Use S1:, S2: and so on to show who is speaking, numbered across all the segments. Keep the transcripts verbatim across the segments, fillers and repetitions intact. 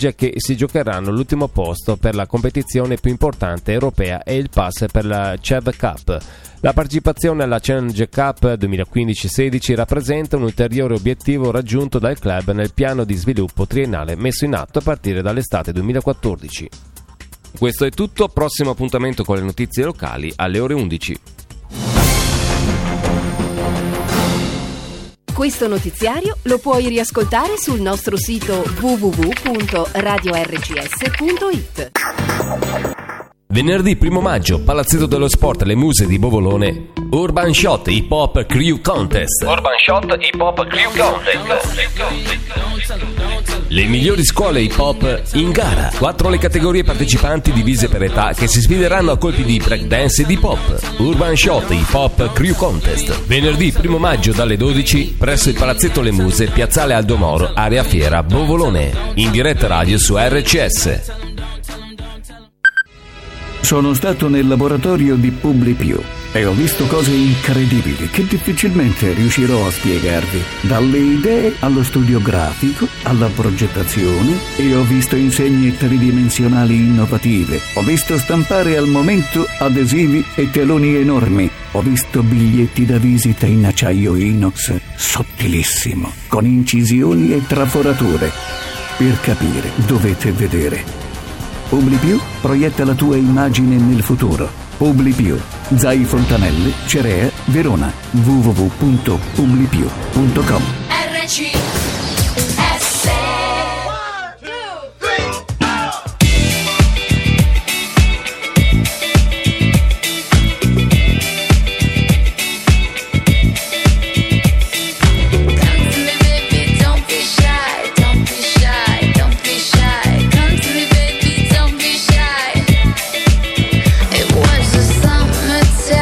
S1: che si giocheranno l'ultimo posto per la competizione più importante europea e il pass per la C E V Cup. La partecipazione alla Challenge Cup duemilaquindici sedici rappresenta un ulteriore obiettivo raggiunto dal club nel piano di sviluppo triennale messo in atto a partire dall'estate duemilaquattordici. Questo è tutto, prossimo appuntamento con le notizie locali alle ore undici.
S2: Questo notiziario lo puoi riascoltare sul nostro sito w w w punto radio r c s punto i t.
S1: Venerdì primo maggio, Palazzetto dello Sport Le Muse di Bovolone, Urban Shot Hip Hop Crew Contest.
S3: Urban Shot Hip Hop Crew Contest.
S1: Le migliori scuole hip hop in gara. Quattro le categorie partecipanti divise per età che si sfideranno a colpi di breakdance ed hip hop. Urban Shot Hip Hop Crew Contest. Venerdì primo maggio dalle dodici presso il Palazzetto Le Muse, Piazzale Aldo Moro, area Fiera, Bovolone. In diretta radio su R C S.
S4: Sono stato nel laboratorio di PubliPiù e ho visto cose incredibili che difficilmente riuscirò a spiegarvi. Dalle idee allo studio grafico, alla progettazione, e ho visto insegne tridimensionali innovative. Ho visto stampare al momento adesivi e teloni enormi. Ho visto biglietti da visita in acciaio inox sottilissimo, con incisioni e traforature. Per capire, dovete vedere. PubliPiù proietta la tua immagine nel futuro. PubliPiù, Zai Fontanelle, Cerea, Verona. w w w punto publipiù punto com.
S5: R C S.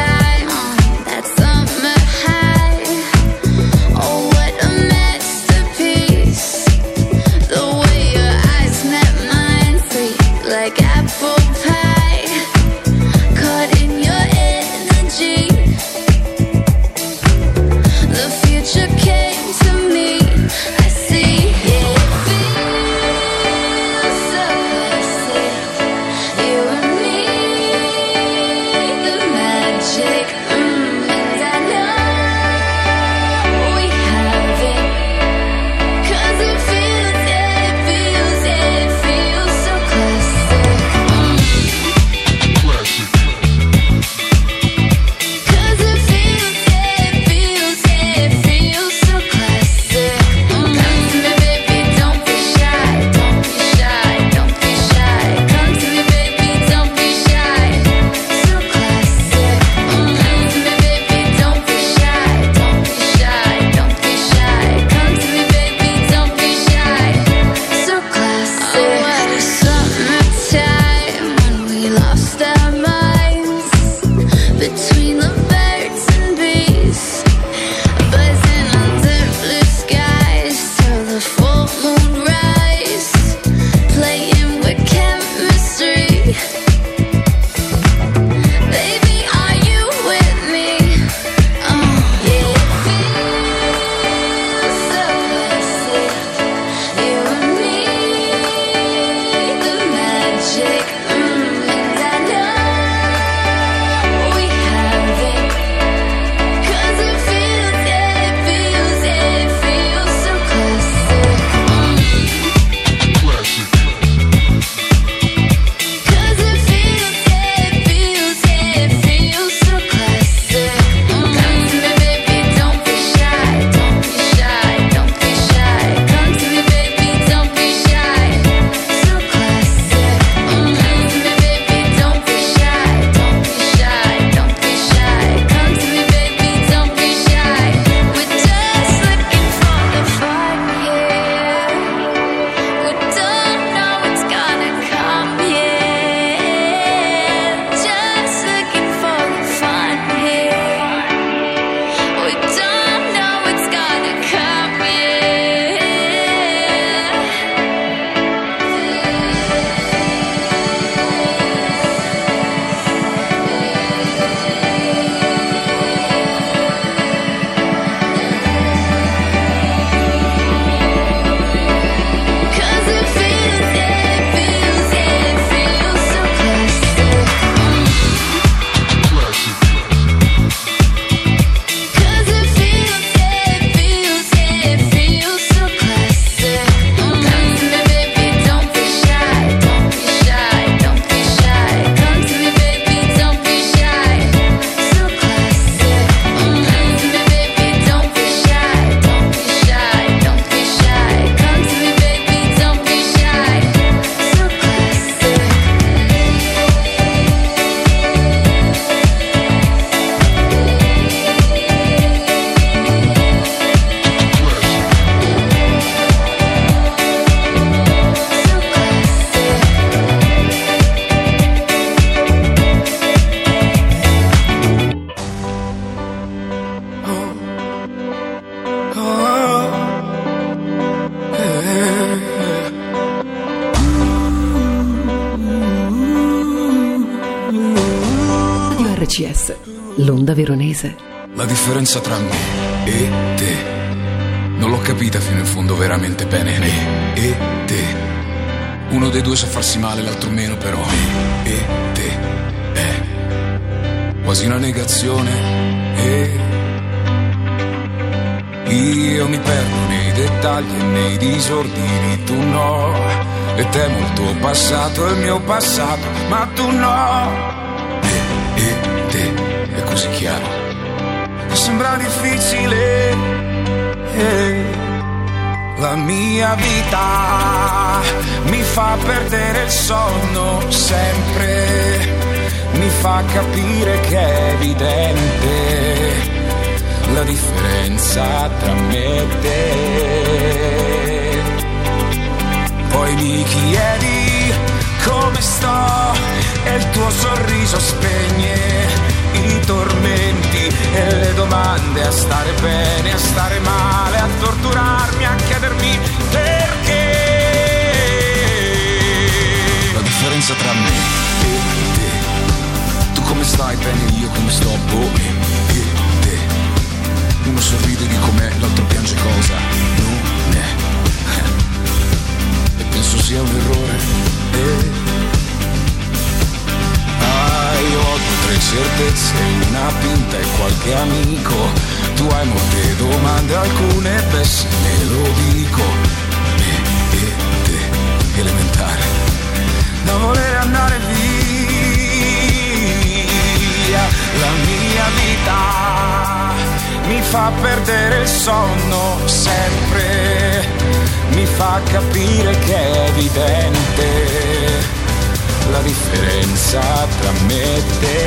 S6: Oh, what a mess to
S2: C S, l'onda veronese.
S6: La differenza tra me e te non l'ho capita fino in fondo veramente bene. Me e te, uno dei due sa farsi male, l'altro meno, però me e te è quasi una negazione. E io mi perdo nei dettagli e nei disordini, tu no. E temo il tuo passato e il mio passato, ma tu no. Me e te è così chiaro, sembra difficile. Eh, la mia vita mi fa perdere il sonno sempre, mi fa capire che è evidente la differenza tra me e te. Poi mi chiedi come sto e il tuo sorriso spegne i tormenti e le domande, a stare bene, a stare male, a torturarmi, a chiedermi perché. La differenza tra me e te, tu come stai bene, io come sto, boh, me e te. Uno sorride di com'è, l'altro piange cosa non è. E penso sia un errore. E io ho due tre certezze, una pinta e qualche amico. Tu hai molte domande, alcune beh se me lo dico. Me e te, elementare, da voler andare via. La mia vita mi fa perdere il sonno sempre, mi fa capire che è evidente la differenza tra me e te.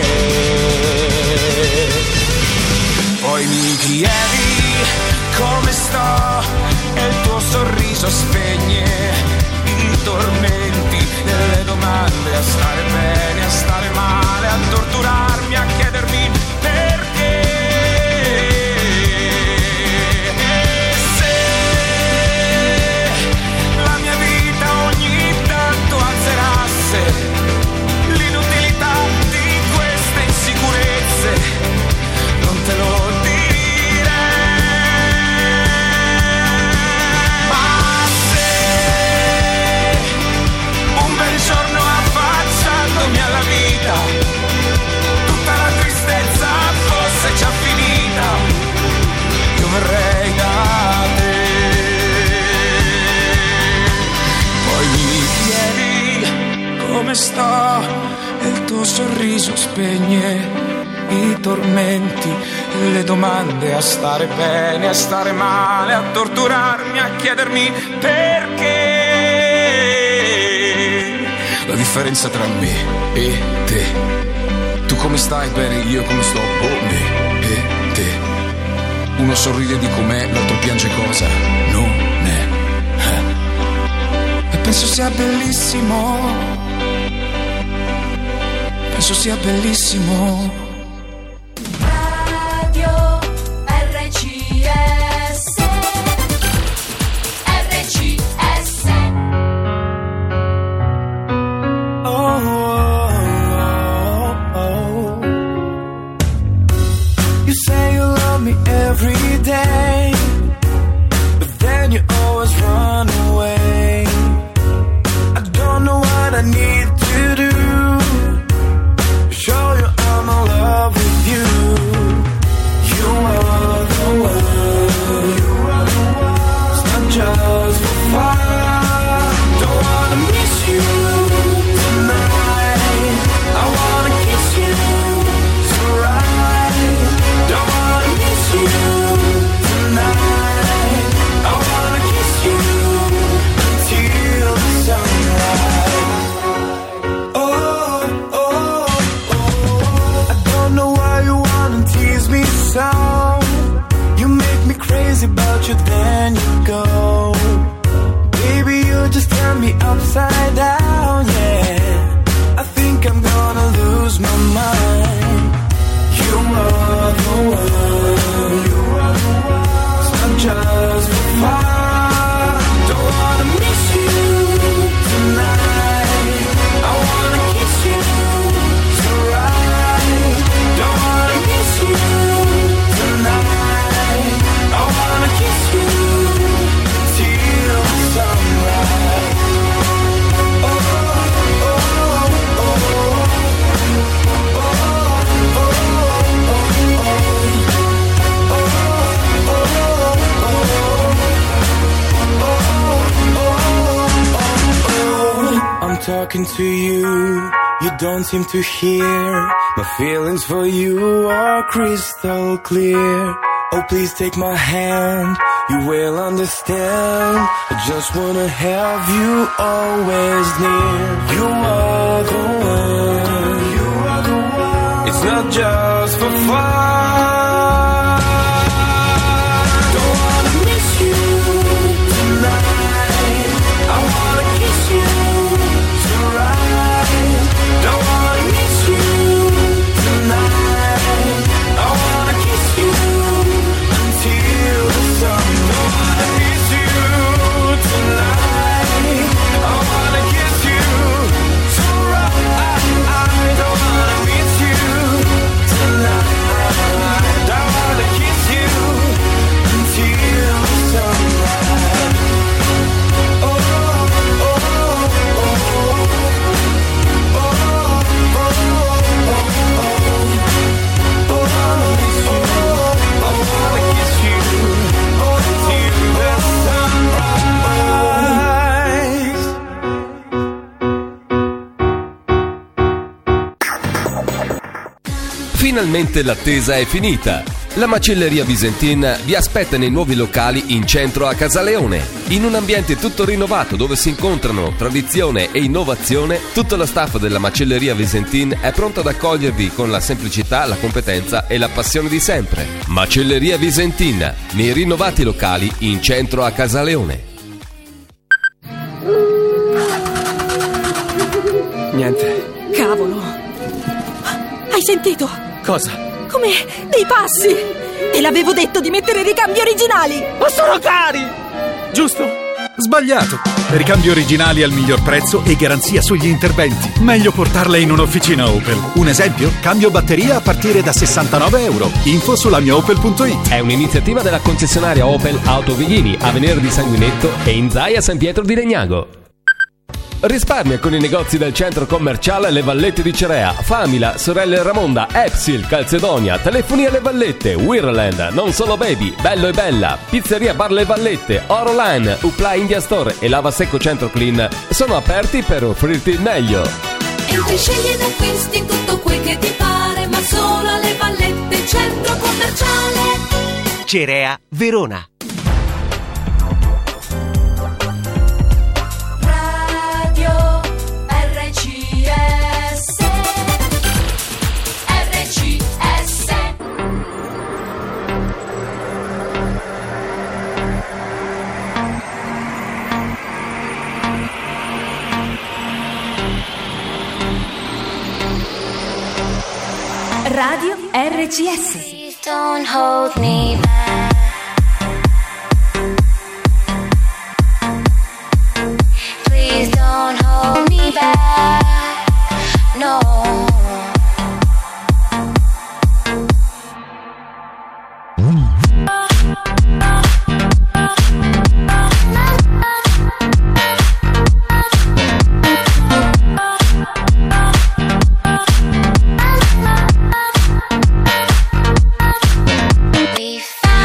S6: Poi mi chiedi come sto e il tuo sorriso spegne i tormenti e le domande, a stare bene, a stare male, a torturarmi, a chiedermi perché. E se la mia vita ogni tanto azzerasse l'inutilità di queste insicurezze, non te lo direi. Ma se un bel giorno affacciandomi alla vita tutta la tristezza fosse già finita, io verrei da te. Poi mi chiedi come sto e il tuo sorriso spegne i tormenti e le domande, a stare bene, a stare male, a torturarmi, a chiedermi perché. La differenza tra me e te, tu come stai bene, io come sto, boh, me e te. Uno sorride di com'è, l'altro piange cosa non è. E penso sia bellissimo, penso sia bellissimo.
S5: Radio R C S R C S.
S7: Oh, oh, oh. You say you love me every day, but then you always run away. I don't know what I need to do, show you I'm in love with you. You are the one, you are the one. It's not just for fun. Don't wanna miss you tonight, I wanna kiss you, so right. Don't wanna miss you tonight, I wanna kiss you until the sunrise. Oh, oh, oh. I don't know why you wanna tease me so. You make me crazy about you, then you go. Baby, you just turn me upside down, yeah. I think I'm gonna lose my mind. You are the one, you are the one. It's not just for fun. Don't wanna miss you tonight, I wanna kiss you, so right. talking to you, you don't seem to hear. My feelings for you are crystal clear. Oh, please take my hand, you will understand. I just wanna have you always near. You are the one, you are the one. It's not just for fun. Don't wanna miss you tonight. I wanna kiss you tonight. Don't wanna miss you tonight. I wanna kiss you until the sun. Don't wanna miss you tonight. I wanna kiss you tonight. Don't wanna miss you tonight. I wanna kiss you until the sunrise. Oh, oh, oh, oh, oh,
S1: Finalmente l'attesa è finita. La macelleria Visentin vi aspetta nei nuovi locali in centro a Casaleone. In un ambiente tutto rinnovato dove si incontrano tradizione e innovazione, tutto lo staff della macelleria Visentin è pronto ad accogliervi con la semplicità, la competenza e la passione di sempre. Macelleria Visentin, nei rinnovati locali in centro a Casaleone.
S8: Niente.
S9: Cavolo! Hai sentito?
S8: Cosa?
S9: Come dei passi! Te l'avevo detto di mettere i ricambi originali!
S8: Ma sono cari! Giusto?
S10: Sbagliato! Ricambi originali al miglior prezzo e garanzia sugli interventi. Meglio portarle in un'officina Opel. Un esempio? Cambio batteria a partire da sessantanove euro. Info sulla mia opel punto it.
S1: È un'iniziativa della concessionaria Opel Auto Vighini, a Venere di Sanguinetto e in Zaia San Pietro di Legnago. Risparmia con i negozi del centro commerciale Le Vallette di Cerea, Famila, Sorelle Ramonda, Epsil, Calzedonia, Telefonia Le Vallette, Wirland, Non Solo Baby, Bello e Bella, Pizzeria Bar Le Vallette, Oroline, Upla India Store e Lava Secco Centro Clean sono aperti per offrirti il meglio.
S5: Entri, scegli ed acquisti tutto quel che ti pare, ma solo alle Vallette, centro commerciale
S8: Cerea, Verona.
S2: Radio R C S.
S5: Please don't hold me back. Please don't hold me back. No. We found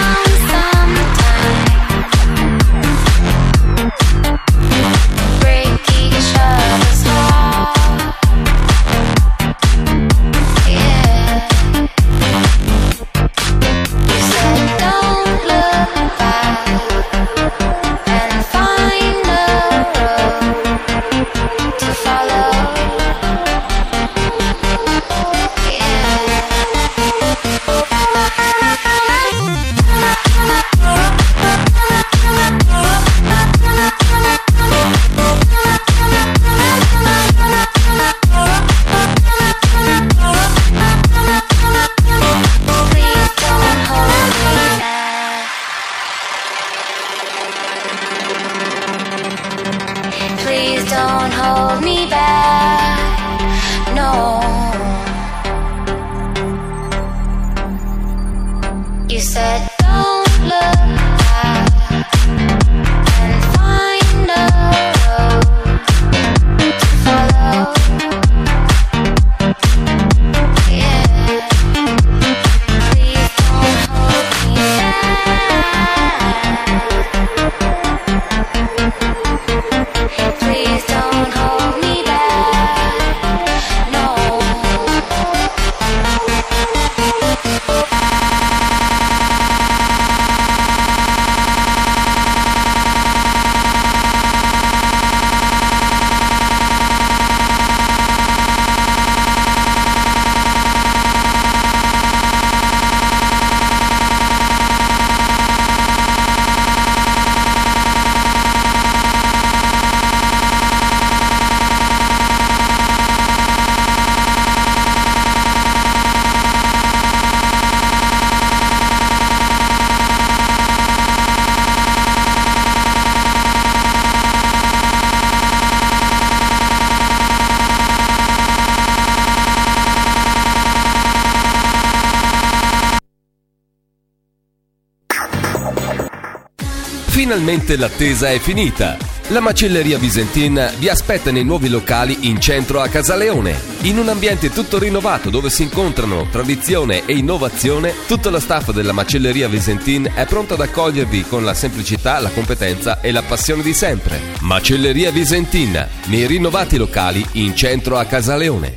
S11: Finalmente l'attesa è finita. La Macelleria Visentin vi aspetta nei nuovi locali in centro a Casaleone. In un ambiente tutto rinnovato dove si incontrano tradizione e innovazione, tutto lo staff della Macelleria Visentin è pronto ad accogliervi con la semplicità, la competenza e la passione di sempre. Macelleria Visentin, nei rinnovati locali in centro a Casaleone.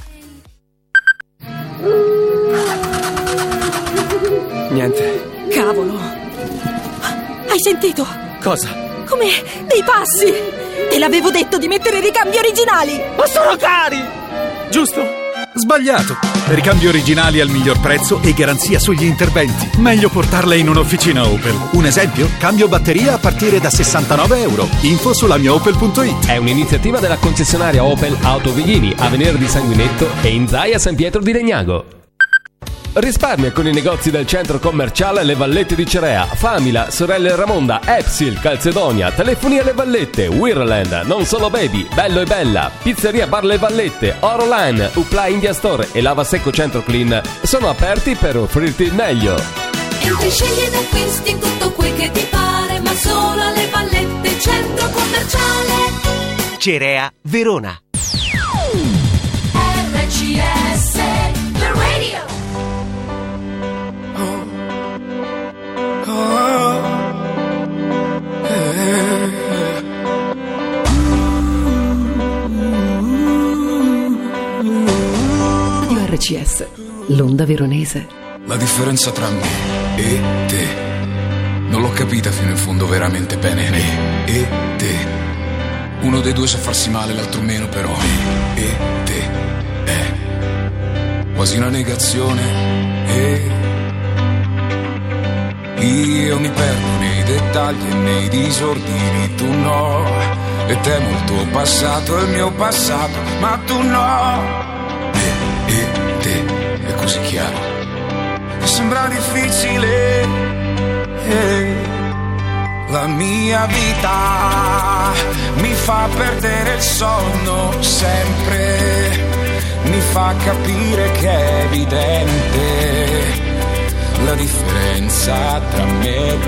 S8: Niente.
S9: Cavolo. Hai sentito?
S8: Cosa?
S9: Come dei passi! Te l'avevo detto di mettere i ricambi originali!
S8: Ma sono cari! Giusto?
S10: Sbagliato! Ricambi originali al miglior prezzo e garanzia sugli interventi. Meglio portarle in un'officina Opel. Un esempio? Cambio batteria a partire da sessantanove euro. Info sulla mia opel punto it.
S1: È un'iniziativa della concessionaria Opel Auto Vighini, a Venere di Sanguinetto e in Zaia San Pietro di Legnago. Risparmia con i negozi del centro commerciale Le Vallette di Cerea, Famila, Sorelle Ramonda, Epsil, Calzedonia, Telefonia Le Vallette, Wirland, Non Solo Baby, Bello e Bella, Pizzeria Bar Le Vallette, Oroline, Upla India Store e Lava Secco Centro Clean sono aperti per offrirti il meglio.
S5: Entri, scegli ed acquisti tutto quel che ti pare, ma solo alle Vallette centro commerciale.
S8: Cerea Verona.
S5: R C S, the radio.
S2: Radio R C S, l'onda veronese.
S6: La differenza tra me e te non l'ho capita fino in fondo veramente bene. Me e te, uno dei due sa farsi male, l'altro meno, però me e te è quasi una negazione. E io mi perdo nei dettagli e nei disordini, tu no. E temo il tuo passato e il mio passato, ma tu no. Me e te è così chiaro che sembra difficile. E la mia vita mi fa perdere il sonno sempre, mi fa capire che è evidente la differenza tra me e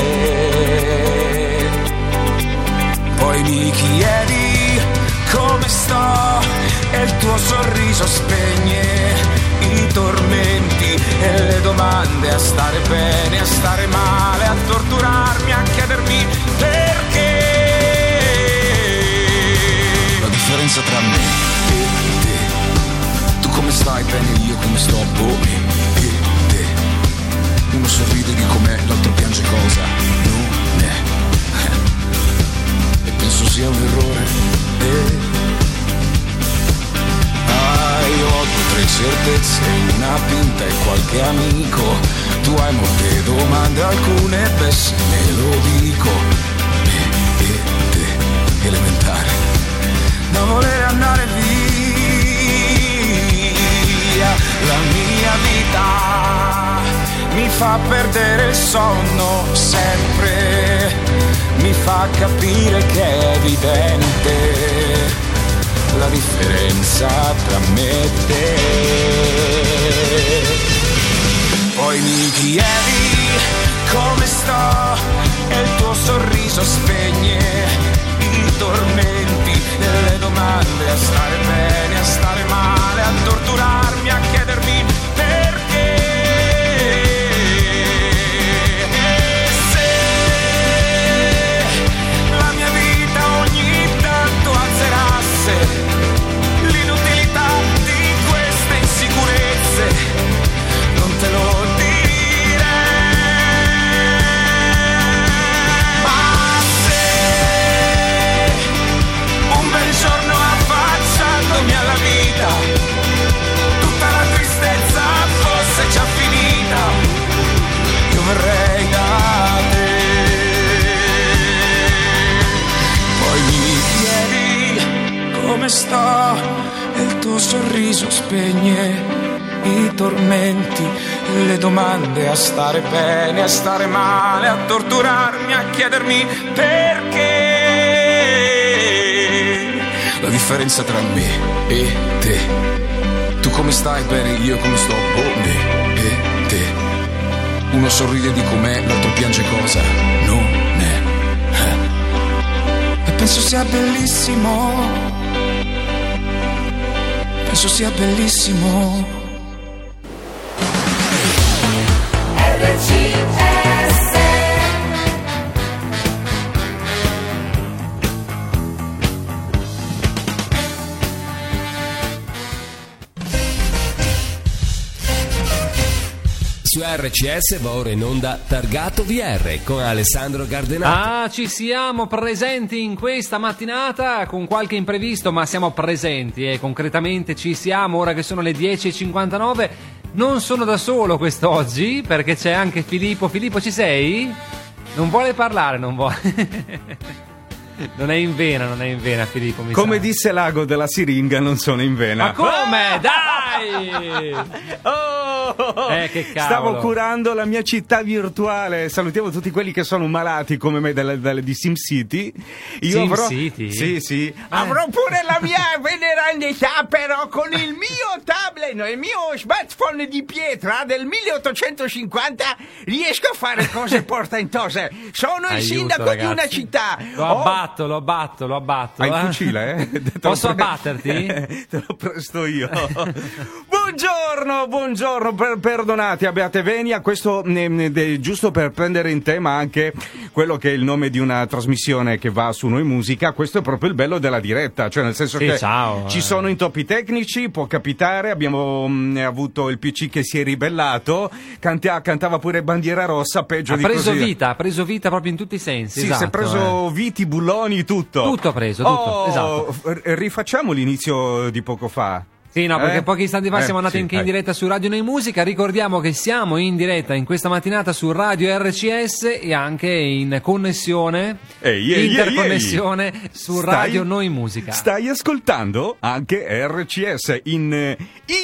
S6: te. Poi mi chiedi come sto e il tuo sorriso spegne i tormenti e le domande, a stare bene, a stare male, a torturarmi, a chiedermi perché. La differenza tra me e te, tu come stai bene, io come sto, boh, me e te. Uno sorride di com'è, l'altro piange cosa non è. E penso sia un errore. E ah, io ho due tre certezze, una pinta e qualche amico. Tu hai molte domande, alcune pessime, lo dico. Me e te, elementare, da voler andare via. La mia vita mi fa perdere il sonno sempre, mi fa capire che è evidente la differenza tra me e te. Poi mi chiedi come sto e il tuo sorriso spegne i tormenti e le domande, a stare bene, a stare male, a torturarmi, a chiedermi perché. E se la mia vita ogni tanto azzerasse l'inutilità di queste insicurezze, non te lo direi. Ma se un bel giorno affacciandomi alla vita tutta la tristezza fosse già finita, io verrei da te. Poi mi chiedi come sto e il tuo sorriso spegne i tormenti e le domande, a stare bene, a stare male, a torturarmi, a chiedermi perché. La differenza tra me e te, tu come stai bene, io come sto, boh, me e te. Uno sorride di com'è, l'altro piange cosa non è. penso sia bellissimo, penso sia bellissimo.
S5: R C S
S11: Su R C S va ora in onda Targato V R con Alessandro Gardenato.
S12: Ah, ci siamo presenti in questa mattinata con qualche imprevisto, ma siamo presenti e eh. concretamente ci siamo ora che sono le dieci e cinquantanove. Non sono da solo quest'oggi perché c'è anche Filippo. Filippo, ci sei? Non vuole parlare, non vuole. Non è in vena, non è in vena Filippo, mi
S13: come
S12: sa.
S13: Disse l'ago della siringa, non sono in vena.
S12: Ma come? Dai!
S13: Oh!
S12: Eh, che cavolo.
S13: Stavo curando la mia città virtuale. Salutiamo tutti quelli che sono malati come me dalle, dalle, di SimCity. Io
S12: Sim
S13: avrò...
S12: City?
S13: Sì, sì.
S12: Eh.
S14: Avrò pure la mia veneranda età, però con il mio tablet, no, il mio smartphone di pietra del milleottocentocinquanta riesco a fare cose portentose. Sono il
S12: Aiuto,
S14: sindaco
S12: ragazzi.
S14: di una città.
S12: Lo abbatto, lo abbatto, lo abbatto.
S13: Hai il
S12: eh.
S13: fucile, eh?
S12: Posso
S13: pre-
S12: abbatterti?
S13: Te lo presto io. Buongiorno, buongiorno, per, perdonate, abbiate venia, questo ne, de, giusto per prendere in tema anche quello che è il nome di una trasmissione che va su Noi Musica. Questo è proprio il bello della diretta, cioè nel senso
S12: Sì,
S13: che
S12: ciao,
S13: ci
S12: eh.
S13: sono intoppi tecnici, può capitare, abbiamo mh, avuto il P C che si è ribellato, canta, cantava pure Bandiera Rossa, peggio
S12: Ha
S13: di
S12: preso
S13: così.
S12: vita, ha preso vita proprio in tutti i sensi.
S13: Sì,
S12: esatto,
S13: si è preso
S12: eh.
S13: viti, bulloni, tutto.
S12: Tutto ha preso, tutto,
S13: Oh,
S12: esatto.
S13: r- rifacciamo l'inizio di poco fa.
S12: Sì, no, perché
S13: Eh?
S12: pochi istanti fa
S13: Eh,
S12: siamo andati
S13: sì,
S12: anche in
S13: dai.
S12: diretta su Radio Noi Musica. Ricordiamo che siamo in diretta in questa mattinata su Radio R C S e anche in connessione,
S13: Ehi, ehi,
S12: interconnessione
S13: ehi, ehi.
S12: su
S13: Stai-
S12: Radio Noi Musica.
S13: Stai ascoltando anche R C S in eh,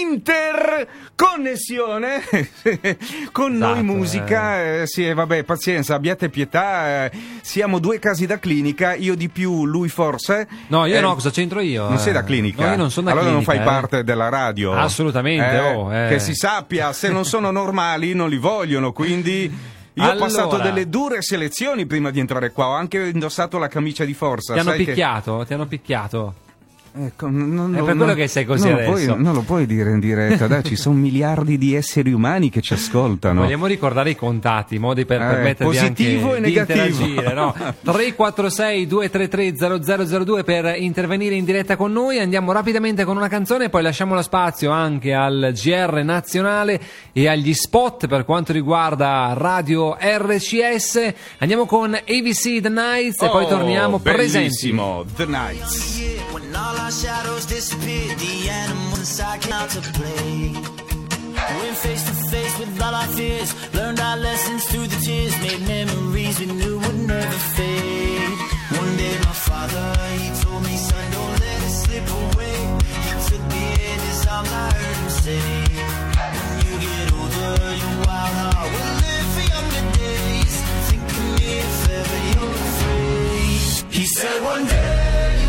S13: interconnessione con
S12: Esatto,
S13: Noi Musica. Eh, sì, vabbè, pazienza, abbiate pietà. eh, siamo due casi da clinica, io di più, lui forse.
S12: No, io
S13: Eh,
S12: no, cosa c'entro io?
S13: Non sei da
S12: Eh,
S13: clinica?
S12: No, io non sono da
S13: allora
S12: clinica.
S13: non fai
S12: eh.
S13: parte della radio.
S12: Assolutamente,
S13: Eh,
S12: oh, eh.
S13: Che si sappia, se non sono normali non li vogliono, quindi io
S12: Allora.
S13: ho passato delle dure selezioni prima di entrare qua, ho anche indossato la camicia di forza.
S12: Ti hanno
S13: sai che-
S12: picchiato, ti hanno picchiato.
S13: Ecco, non
S12: È
S13: lo-
S12: per quello
S13: non-
S12: che sei così
S13: non lo
S12: adesso.
S13: puoi- non lo puoi dire in diretta, dai, ci sono miliardi di esseri umani che ci ascoltano.
S12: Vogliamo ricordare i contatti, i modi per
S13: Eh,
S12: permettervi
S13: positivo
S12: anche
S13: e negativo.
S12: di interagire, no? tre quattro sei due tre tre zero zero zero due per intervenire in diretta con noi. Andiamo rapidamente con una canzone, poi lasciamo lo spazio anche al G R nazionale e agli spot per quanto riguarda Radio R C S. Andiamo con A V C The Nights e poi
S13: Oh,
S12: torniamo presenti.
S13: bellissimo, The Nights.
S15: When all our shadows disappeared, the animals inside came out to play. Went face to face with all our fears, learned our lessons through the tears, made memories we knew would never fade. One day my father, he told me, son, don't let it slip away. He took me in his arms, I heard him say, when you get older, your wild heart will live for younger days. Think of me if ever you're afraid. He said one day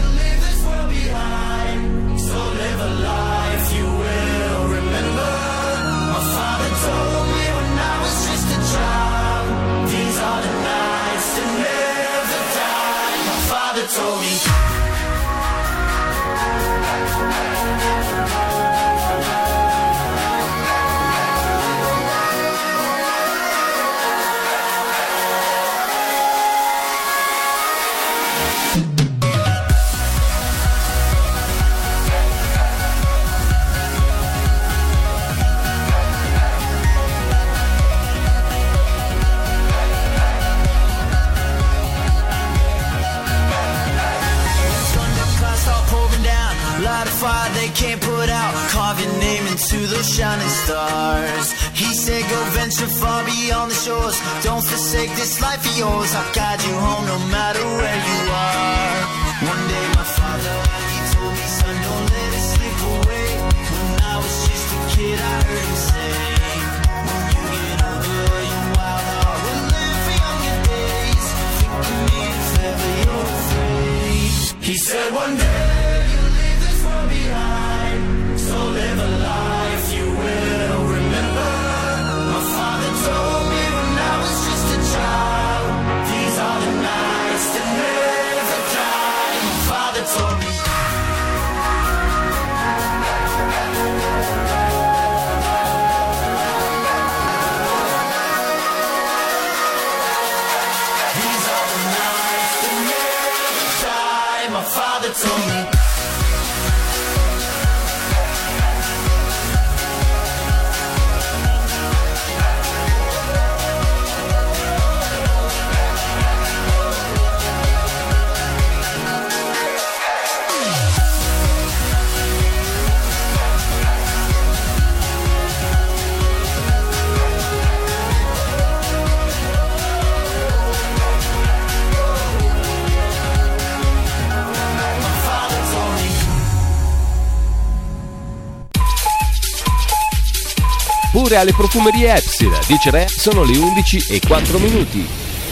S15: behind, so live a life you will remember. My father told me when I was just a child, these are the nights that never die. My father told me. Light a fire they can't put out, carve your name into those shining stars. He said go venture far beyond the shores, don't forsake this life of yours. I'll guide you home no matter where you are. One day my father, he told me, son, don't let it slip away. When I was just a kid I heard him say, when you get older your wild heart will live for younger days. Think of me if ever you're afraid. He said one day behind, so live a life you will remember. My father told me when I was just a child, these are the nights that never die.
S11: pure alle profumerie Epsil. Di Cerea sono le undici e quattro minuti.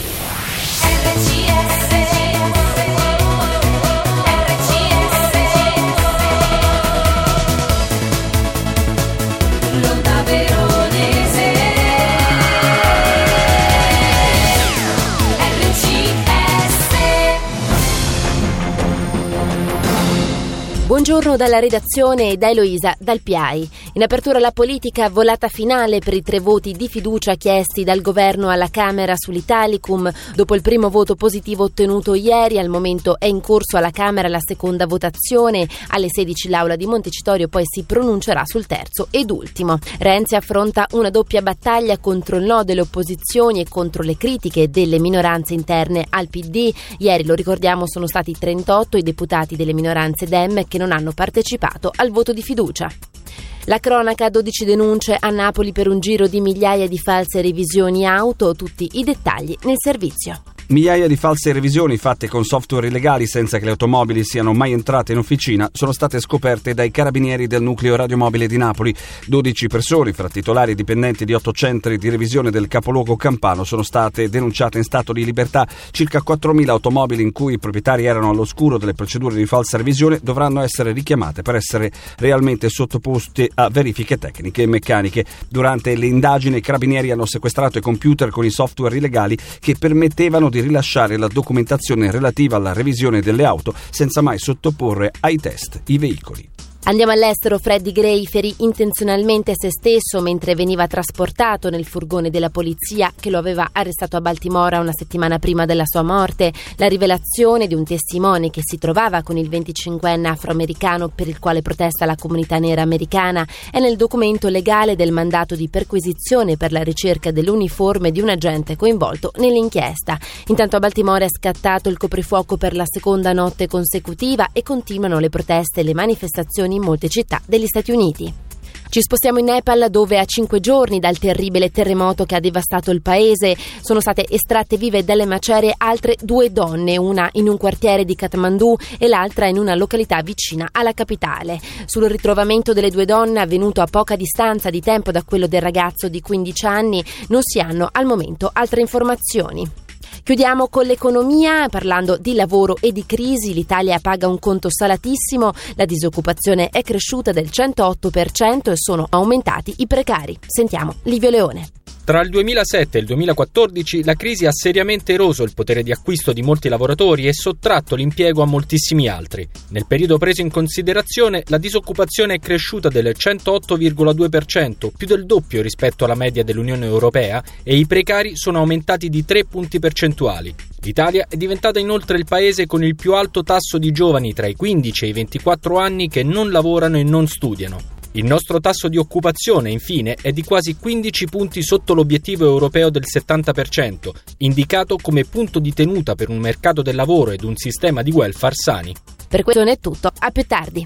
S16: Buongiorno dalla redazione e da Eloisa Dal Piai. In apertura la politica, volata finale per i tre voti di fiducia chiesti dal governo alla Camera sull'Italicum. Dopo il primo voto positivo ottenuto ieri, al momento è in corso alla Camera la seconda votazione. Alle sedici l'Aula di Montecitorio poi si pronuncerà sul terzo ed ultimo. Renzi affronta una doppia battaglia contro il no delle opposizioni e contro le critiche delle minoranze interne al P D. Ieri, lo ricordiamo, sono stati trentotto i deputati delle minoranze Dem che non hanno partecipato al voto di fiducia. La cronaca, dodici denunce a Napoli per un giro di migliaia di false revisioni auto, tutti i dettagli nel servizio.
S17: Migliaia di false revisioni fatte con software illegali senza che le automobili siano mai entrate in officina sono state scoperte dai carabinieri del nucleo radiomobile di Napoli. dodici persone, fra titolari e dipendenti di otto centri di revisione del capoluogo campano, sono state denunciate in stato di libertà. Circa quattromila automobili in cui i proprietari erano all'oscuro delle procedure di falsa revisione dovranno essere richiamate per essere realmente sottoposte a verifiche tecniche e meccaniche. Durante le indagini i carabinieri hanno sequestrato i computer con i software illegali che permettevano di rilasciare la documentazione relativa alla revisione delle auto senza mai sottoporre ai test i veicoli.
S16: Andiamo all'estero. Freddie Gray ferì intenzionalmente se stesso mentre veniva trasportato nel furgone della polizia che lo aveva arrestato a Baltimora una settimana prima della sua morte. La rivelazione di un testimone che si trovava con il venticinquenne afroamericano per il quale protesta la comunità nera americana è nel documento legale del mandato di perquisizione per la ricerca dell'uniforme di un agente coinvolto nell'inchiesta. Intanto a Baltimora è scattato il coprifuoco per la seconda notte consecutiva e continuano le proteste e le manifestazioni in molte città degli Stati Uniti. Ci spostiamo in Nepal, dove a cinque giorni dal terribile terremoto che ha devastato il paese sono state estratte vive dalle macerie altre due donne, una in un quartiere di Kathmandu e l'altra in una località vicina alla capitale. Sul ritrovamento delle due donne, avvenuto a poca distanza di tempo da quello del ragazzo di quindici anni, non si hanno al momento altre informazioni. Chiudiamo con l'economia, parlando di lavoro e di crisi. L'Italia paga un conto salatissimo, la disoccupazione è cresciuta del centootto per cento e sono aumentati i precari. Sentiamo Livio Leone.
S18: Tra il duemilasette e il duemilaquattordici la crisi ha seriamente eroso il potere di acquisto di molti lavoratori e sottratto l'impiego a moltissimi altri. Nel periodo preso in considerazione la disoccupazione è cresciuta del centootto virgola due per cento, più del doppio rispetto alla media dell'Unione Europea, e i precari sono aumentati di tre punti percentuali. L'Italia è diventata inoltre il paese con il più alto tasso di giovani tra i quindici e i ventiquattro anni che non lavorano e non studiano. Il nostro tasso di occupazione, infine, è di quasi quindici punti sotto l'obiettivo europeo del settanta per cento, indicato come punto di tenuta per un mercato del lavoro ed un sistema di welfare sani.
S16: Per questo è tutto, a più tardi.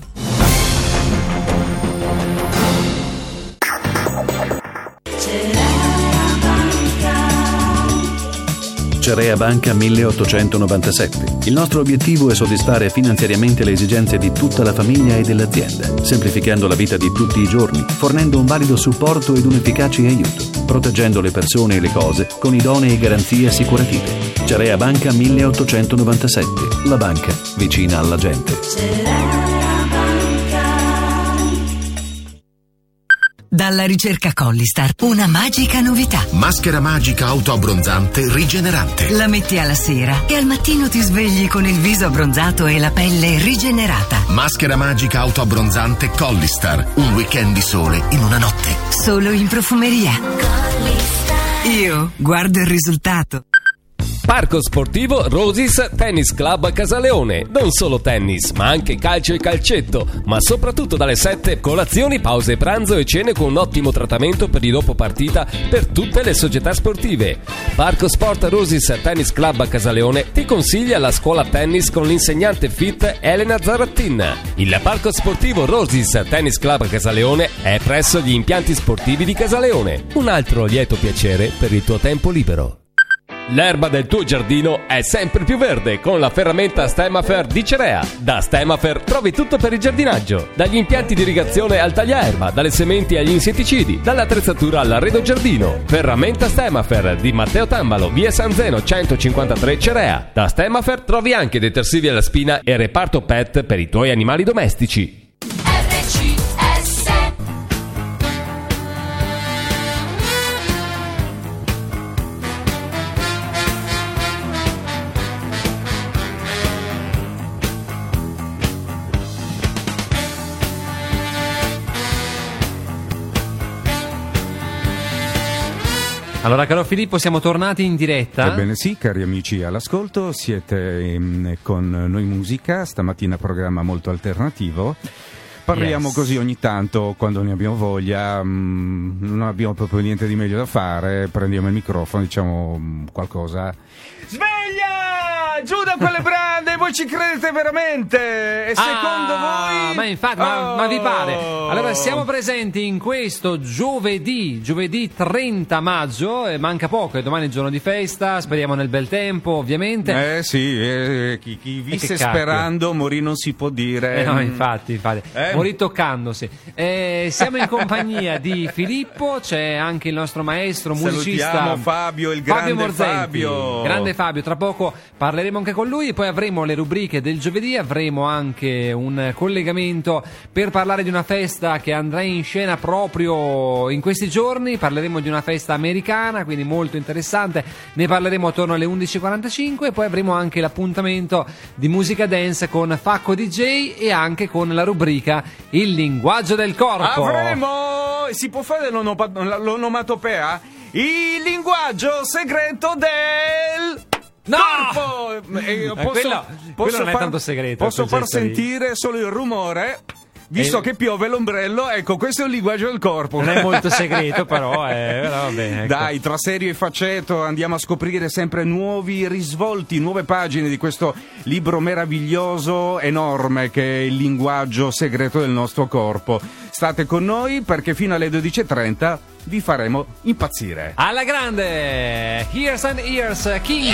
S19: Cerea Banca milleottocentonovantasette. Il nostro obiettivo è soddisfare finanziariamente le esigenze di tutta la famiglia e dell'azienda, semplificando la vita di tutti i giorni, fornendo un valido supporto ed un efficace aiuto, proteggendo le persone e le cose con idonee garanzie assicurative. Cerea Banca milleottocentonovantasette. La banca vicina alla gente.
S20: Dalla ricerca Collistar, una magica novità.
S21: Maschera magica autoabbronzante rigenerante.
S20: La metti alla sera e al mattino ti svegli con il viso abbronzato e la pelle rigenerata.
S21: Maschera magica autoabbronzante Collistar. Un weekend di sole in una notte.
S20: Solo in profumeria. Collistar. Io guardo il risultato.
S11: Parco sportivo Rosys Tennis Club Casaleone. Non solo tennis, ma anche calcio e calcetto, ma soprattutto dalle sette colazioni, pause pranzo e cene con un ottimo trattamento per il dopo partita per tutte le società sportive. Parco Sport Rosys Tennis Club Casaleone ti consiglia la scuola tennis con l'insegnante fit Elena Zarattin. Il Parco sportivo Rosys Tennis Club Casaleone è presso gli impianti sportivi di Casaleone. Un altro lieto piacere per il tuo tempo libero.
S1: L'erba del tuo giardino è sempre più verde con la ferramenta Stemafer di Cerea. Da Stemafer trovi tutto per il giardinaggio, dagli impianti di irrigazione al tagliaerba, dalle sementi agli insetticidi, dall'attrezzatura all'arredo giardino. Ferramenta Stemafer di Matteo Tambalo, via San Zeno centocinquantatré Cerea. Da Stemafer trovi anche detersivi alla spina e reparto pet per i tuoi animali domestici.
S12: Allora, caro Filippo, siamo tornati in diretta.
S13: Ebbene sì, cari amici all'ascolto, siete ehm, con Noi Musica, stamattina programma molto alternativo. Parliamo
S12: Yes.
S13: così ogni tanto, quando ne abbiamo voglia, mh, non abbiamo proprio niente di meglio da fare, prendiamo il microfono, diciamo mh, qualcosa. Sveglia! Giù da quelle brande, voi ci credete veramente? E secondo
S12: Ah,
S13: voi?
S12: Ma infatti, ma,
S13: Oh!
S12: ma vi pare? Allora, siamo presenti in questo giovedì, giovedì trenta maggio, e manca poco, e domani è il giorno di festa, speriamo nel bel tempo, ovviamente.
S13: Eh sì, eh, chi, chi visse
S12: che cacchio.
S13: sperando morì non si può dire.
S12: Eh no, infatti, infatti.
S13: Eh?
S12: Morì toccandosi. Eh, siamo in compagnia di Filippo, c'è anche il nostro maestro musicista
S13: Salutiamo Fabio, il grande
S12: Fabio Morzenti.
S13: Fabio.
S12: Grande Fabio, tra poco parleremo anche con lui e poi avremo le rubriche del giovedì, avremo anche un collegamento per parlare di una festa che andrà in scena proprio in questi giorni, parleremo di una festa americana, quindi molto interessante, ne parleremo attorno alle undici e quarantacinque e poi avremo anche l'appuntamento di musica dance con Facco D J e anche con la rubrica Il linguaggio del corpo.
S13: Avremo, si può fare l'onopa- l'onomatopea? Il linguaggio segreto del...
S12: No!
S13: corpo! Eh,
S12: Eh, quello- quello non è
S13: far-
S12: tanto segreto,
S13: Posso
S12: quel
S13: far
S12: gesto lì.
S13: sentire solo il rumore? Visto
S12: Eh,
S13: che piove l'ombrello, ecco, questo è il linguaggio del corpo.
S12: Non è molto segreto, però, eh, però va bene, ecco.
S13: Dai, tra serio e faceto andiamo a scoprire sempre nuovi risvolti, nuove pagine di questo libro meraviglioso, enorme, che è il linguaggio segreto del nostro corpo. State con noi perché fino alle dodici e trenta vi faremo impazzire.
S12: Alla grande! Hears and Ears King!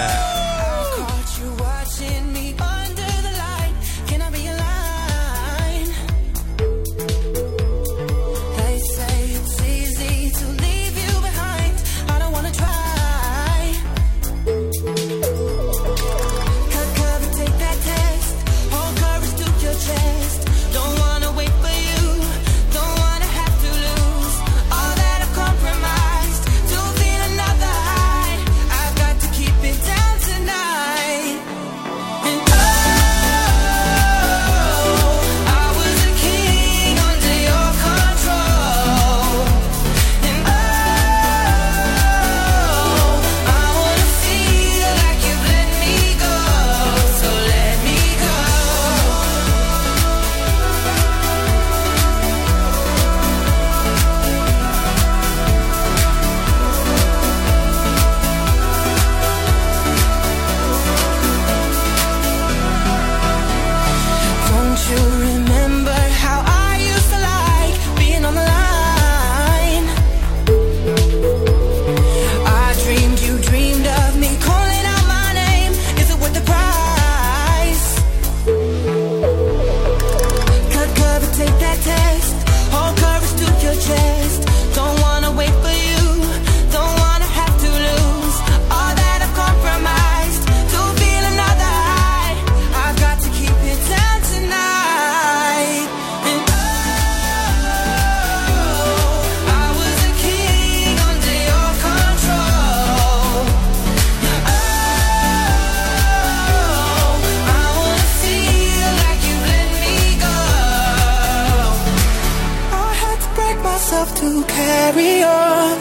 S7: To carry on,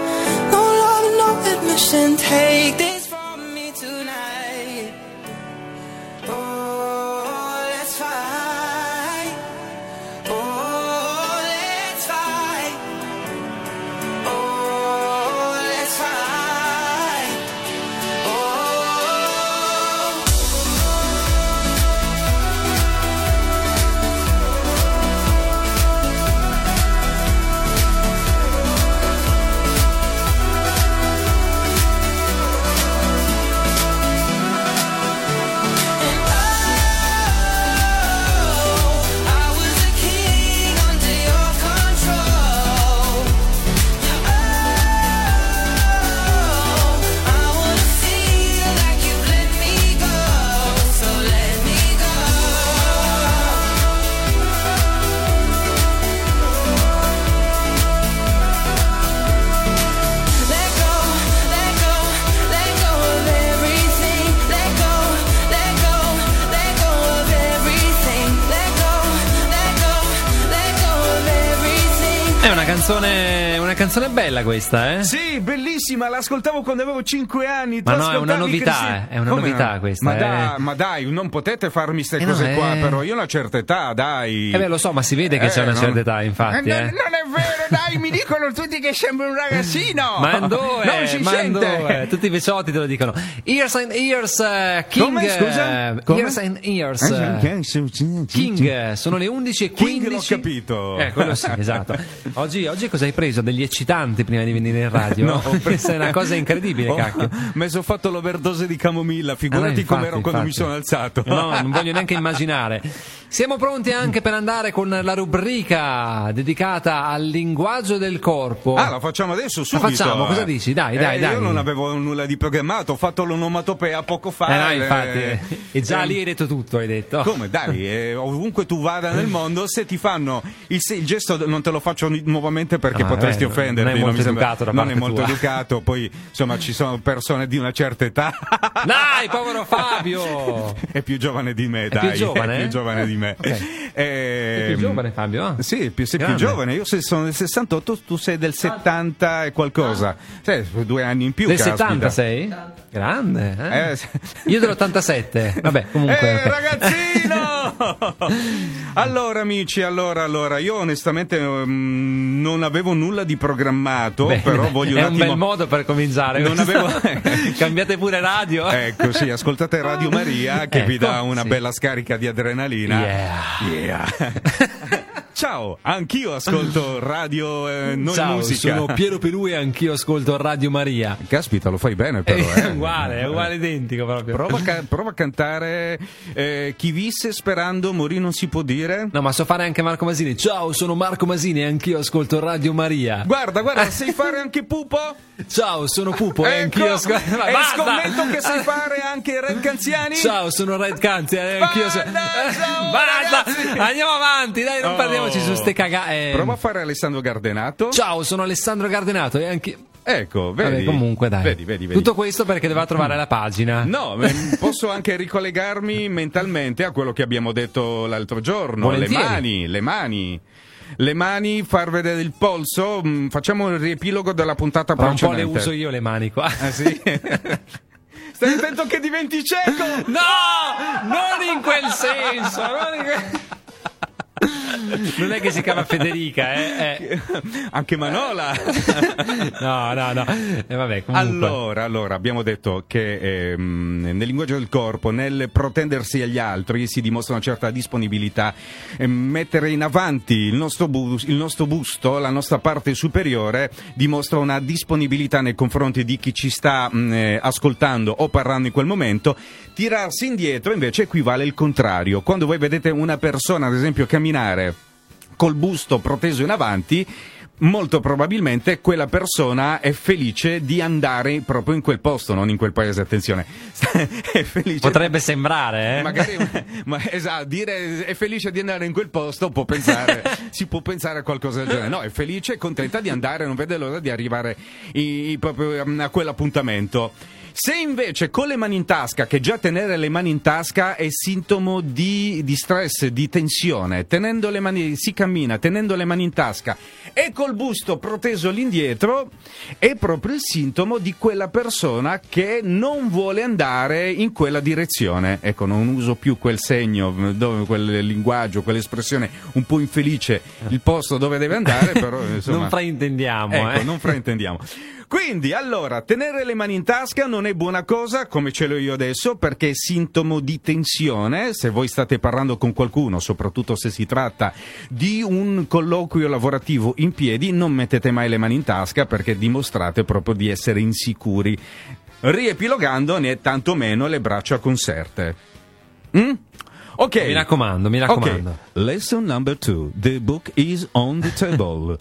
S7: no love, no admission. Take this from me tonight. Oh, let's fight. Oh, let's fight. Oh, let's fight. Oh.
S12: È una canzone, una canzone bella questa, eh?
S13: Sì, bellissima, l'ascoltavo quando avevo cinque anni.
S12: Ma
S13: tu
S12: no, è una
S13: ascoltavi
S12: novità,
S13: Cristina-
S12: è una
S13: Come
S12: novità
S13: no?
S12: questa,
S13: Ma,
S12: eh.
S13: da- ma dai, non potete farmi queste
S12: Eh no,
S13: cose qua,
S12: eh.
S13: però io ho una certa età, dai.
S12: Eh beh, lo so, ma si vede che
S13: Eh,
S12: c'è una
S13: non-
S12: certa età, infatti,
S14: Eh,
S12: eh.
S14: non, non è vero, dai, mi dicono tutti che sembro un ragazzino.
S12: Ma dove?
S14: Non si
S12: Ma
S14: sente.
S12: dove? Tutti i vecchiotti te lo dicono. Years and Years uh, King.
S13: Come, scusa?
S12: eh,
S13: Come?
S12: Years and Years.
S13: Eh,
S12: eh, King, eh, sono le undici e quindici.
S13: King l'ho capito.
S12: Eh, quello sì, esatto. Oggi, oggi cosa hai preso? Degli eccitanti prima di venire in radio?
S13: No, ho
S12: Questa è una cosa incredibile,
S13: Ho
S12: cacchio.
S13: messo fatto l'overdose di camomilla, figurati
S12: Eh, infatti,
S13: com'ero quando mi
S12: infatti.
S13: sono alzato.
S12: No, non voglio neanche immaginare. Siamo pronti anche per andare con la rubrica dedicata al linguaggio del corpo.
S13: Ah, la facciamo adesso
S12: La
S13: subito.
S12: facciamo, cosa dici? Dai, dai,
S13: Eh,
S12: dai.
S13: Io non avevo nulla di programmato, ho fatto l'onomatopea poco fa.
S12: Eh no,
S13: eh,
S12: infatti. E già
S13: eh,
S12: lì hai detto tutto, hai detto.
S13: Come? Dai, eh, ovunque tu vada nel mondo, se ti fanno il, se- il gesto, non te lo faccio ni- nuovamente perché
S12: Ah,
S13: potresti
S12: eh,
S13: offenderti.
S12: non è molto
S13: mi sembra-
S12: educato da
S13: Non
S12: parte
S13: è molto
S12: tua.
S13: educato, poi insomma ci sono persone di una certa età.
S12: Dai, povero Fabio!
S13: È più giovane di me,
S12: È
S13: dai.
S12: più giovane?
S13: È più giovane di me.
S12: Ok.
S13: Eh,
S12: Sei più giovane, Fabio? Ah.
S13: Sì, più, sei
S12: Grande.
S13: più giovane. Io se- sono del sessantotto, tu sei del settanta e qualcosa. Sì, due anni in più.
S12: Del
S13: caspita.
S12: settanta sei? Grande, eh?
S13: Eh, sì.
S12: Io dell'ottantasette. Vabbè, comunque.
S13: Eh,
S12: ok.
S13: ragazzino! Allora, amici, allora, allora, io onestamente um, non avevo nulla di programmato,
S12: Bene,
S13: però voglio un
S12: è un
S13: attimo...
S12: bel modo per cominciare.
S13: Non
S12: questo.
S13: avevo-
S12: Cambiate pure radio.
S13: Ecco, sì, ascoltate Radio Maria che vi
S12: Ecco,
S13: dà una
S12: sì.
S13: bella scarica di adrenalina.
S12: Yeah.
S13: Yeah. Ciao, anch'io ascolto radio eh, non
S12: Ciao,
S13: musica.
S12: sono Piero Pelù e anch'io ascolto Radio Maria.
S13: Caspita, lo fai bene però,
S12: È
S13: eh.
S12: uguale, è uguale identico proprio.
S13: Prova a, ca- prova a cantare eh, Chi visse sperando morì non si può dire.
S12: No, ma so fare anche Marco Masini. Ciao, sono Marco Masini e anch'io ascolto Radio Maria.
S13: Guarda, guarda, sai fare anche Pupo?
S12: Ciao, sono Pupo e
S13: Ecco,
S12: anch'io ascolto. Ma
S13: e
S12: basta!
S13: scommetto che sai fare anche Red Canziani?
S12: Ciao, sono Red Canzi e anch'io ascolto.
S13: ciao,
S12: Basta!
S13: ragazzi!
S12: Andiamo avanti, dai, non
S13: Oh.
S12: perdiamoci su ste cagate.
S13: Prova a fare Alessandro Gardenato.
S12: Ciao, sono Alessandro Gardenato e anche.
S13: Ecco, vedi.
S12: Vabbè, comunque, dai.
S13: Vedi, vedi, vedi.
S12: Tutto questo perché doveva trovare la pagina.
S13: No, eh, posso anche ricollegarmi mentalmente a quello che abbiamo detto l'altro giorno.
S12: Volentieri.
S13: Le mani, le mani. Le mani, far vedere il polso. Mm, facciamo il riepilogo della puntata
S12: Tra un po'
S13: precedente.
S12: le uso io le mani qua.
S13: Ah, sì? Stai attento che diventi cieco!
S12: No! Non in quel senso! Non in quel... Non è che si chiama Federica, eh? eh.
S13: Anche Manola.
S12: No, no, no. E vabbè, comunque.
S13: Allora, allora, abbiamo detto che ehm, nel linguaggio del corpo, nel protendersi agli altri, si dimostra una certa disponibilità. Ehm, mettere in avanti il nostro, bus- il nostro busto, la nostra parte superiore, dimostra una disponibilità nei confronti di chi ci sta mh, eh, ascoltando o parlando in quel momento. Tirarsi indietro invece equivale il contrario. Quando voi vedete una persona, ad esempio, camminare col busto proteso in avanti, molto probabilmente quella persona è felice di andare proprio in quel posto, non in quel paese, attenzione. È felice.
S12: Potrebbe sembrare, eh?
S13: Magari, ma, esatto, dire è felice di andare in quel posto può pensare, si può pensare a qualcosa del genere. No, è felice e contenta di andare, non vede l'ora di arrivare i- i- proprio a quell'appuntamento. Se invece con le mani in tasca, che già tenere le mani in tasca è sintomo di, di stress, di tensione, tenendo le mani, si cammina tenendo le mani in tasca e col busto proteso all'indietro, è proprio il sintomo di quella persona che non vuole andare in quella direzione. Ecco, non uso più quel segno, dove, quel linguaggio, quell'espressione un po' infelice, il posto dove deve andare, però insomma,
S12: Non fraintendiamo,
S13: ecco,
S12: eh?
S13: non fraintendiamo. Quindi, allora, tenere le mani in tasca non è buona cosa, come ce l'ho io adesso, perché è sintomo di tensione. Se voi state parlando con qualcuno, soprattutto se si tratta di un colloquio lavorativo in piedi, non mettete mai le mani in tasca perché dimostrate proprio di essere insicuri. Riepilogando, né tantomeno le braccia conserte. Mm? Ok.
S12: Mi raccomando, mi raccomando.
S13: Ok. Lesson number two. The book is on the table.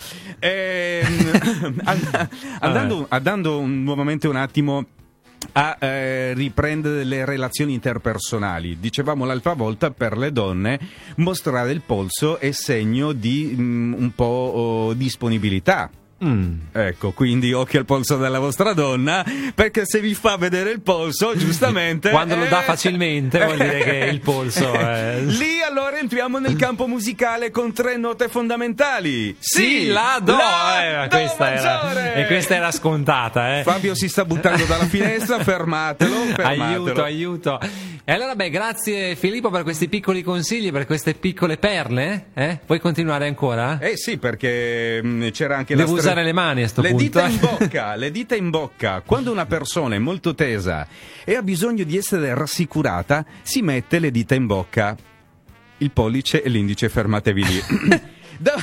S13: Ehm, and- andando, andando un- nuovamente un attimo a eh, riprendere le relazioni interpersonali. Dicevamo l'altra volta, per le donne mostrare il polso è segno di mm, un po' oh, disponibilità. Mm. Ecco, quindi occhio al polso della vostra donna, perché se vi fa vedere il polso, giustamente...
S12: Quando lo
S13: eh,
S12: dà facilmente vuol dire che il polso è...
S13: Lì allora entriamo nel campo musicale con tre note fondamentali.
S12: Sì, la do!
S13: La
S12: eh,
S13: do
S12: questa era, e questa era scontata, eh.
S13: Fabio si sta buttando dalla finestra, fermatelo, fermatelo.
S12: Aiuto, aiuto. E allora, beh, grazie Filippo per questi piccoli consigli, per queste piccole perle, eh? Puoi continuare ancora?
S13: Eh sì, perché mh, c'era anche
S12: Devo
S13: la stra-
S12: usare le mani a sto
S13: le
S12: punto.
S13: dita in bocca, le dita in bocca. Quando una persona è molto tesa e ha bisogno di essere rassicurata, si mette le dita in bocca. Il pollice e l'indice, fermatevi lì. da...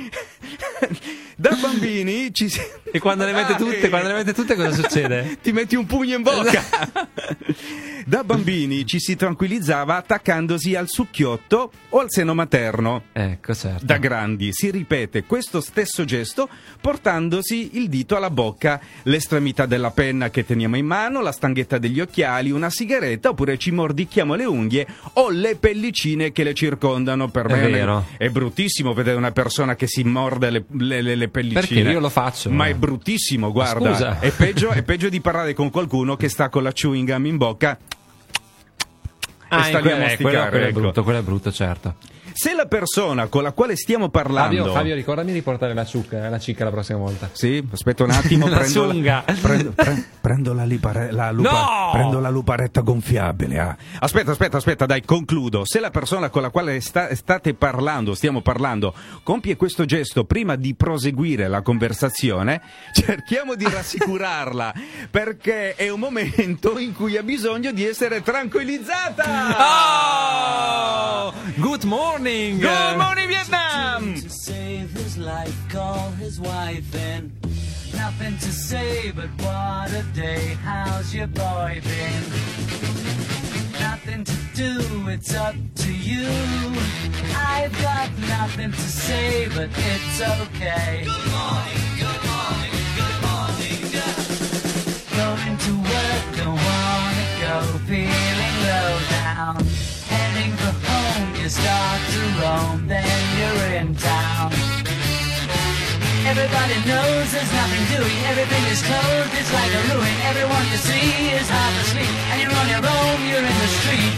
S13: da bambini ci si...
S12: E quando le mette tutte, quando le mette tutte cosa succede?
S13: Ti metti un pugno in bocca. Da bambini ci si tranquillizzava attaccandosi al succhiotto o al seno materno.
S12: Ecco, certo.
S13: Da grandi si ripete questo stesso gesto portandosi il dito alla bocca, l'estremità della penna che teniamo in mano, la stanghetta degli occhiali, una sigaretta, oppure ci mordicchiamo le unghie o le pellicine che le circondano. Per
S12: È
S13: me
S12: vero.
S13: è bruttissimo vedere una persona che si morde le, le, le, le pellicine.
S12: Perché io lo faccio.
S13: Ma è bruttissimo, guarda.
S12: Scusa.
S13: È peggio, è peggio di parlare con qualcuno che sta con la chewing gum in bocca
S12: Ah,
S13: e sta
S12: in
S13: lì a
S12: que- eh,
S13: masticare,
S12: quello, quello è
S13: ecco.
S12: brutto, quello è brutto, certo.
S13: Se la persona con la quale stiamo parlando...
S12: Fabio, Fabio, ricordami di portare la ciucca, la cicca la prossima volta.
S13: Sì, aspetta un attimo,
S12: La
S13: prendo,
S12: zunga.
S13: la, prendo, pre- prendo la, lipare- la lupa-
S12: No!
S13: prendo la luparetta gonfiabile. ah. Aspetta, aspetta, aspetta, dai, concludo. Se la persona con la quale sta- state parlando, stiamo parlando, compie questo gesto prima di proseguire la conversazione, cerchiamo di rassicurarla, perché è un momento in cui ha bisogno di essere tranquillizzata.
S12: Oh! Good morning!
S13: Good morning, Vietnam!
S15: To save his life, call his wife in. Nothing to say, but what a day. How's your boy been? Nothing to do, it's up to you. I've got nothing to say, but it's okay. Good morning, good morning, good morning. Going to work, don't wanna go, feeling low down. Heading for home, you start to roam, then you're in town. Everybody knows there's nothing doing, everything is closed, it's like a ruin. Everyone you see is half asleep, and you're on your own, you're in the street.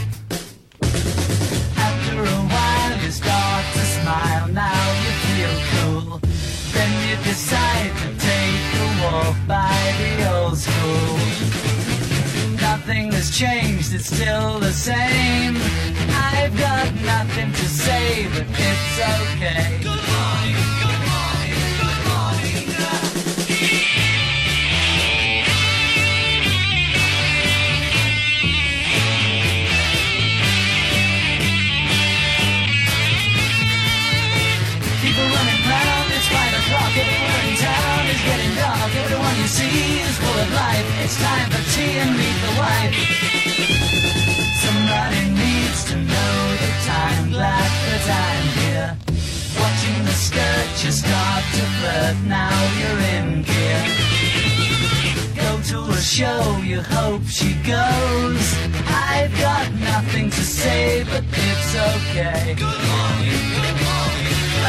S15: After a while you start to smile, now you feel cool. Then you decide to take a walk by the old school. Nothing has changed, it's still the same. I've got nothing to say, but it's okay. Good morning, good morning, good morning. People running round, it's five o'clock, everywhere in town is getting dark. Everyone you see is full of life. It's time for tea and meet the wife. Somebody needs to know the time, glad that I'm here. Watching the skirt, you start to flirt, now you're in gear. Go to a show, you hope she goes. I've got nothing to say, but it's okay. Good morning, good morning.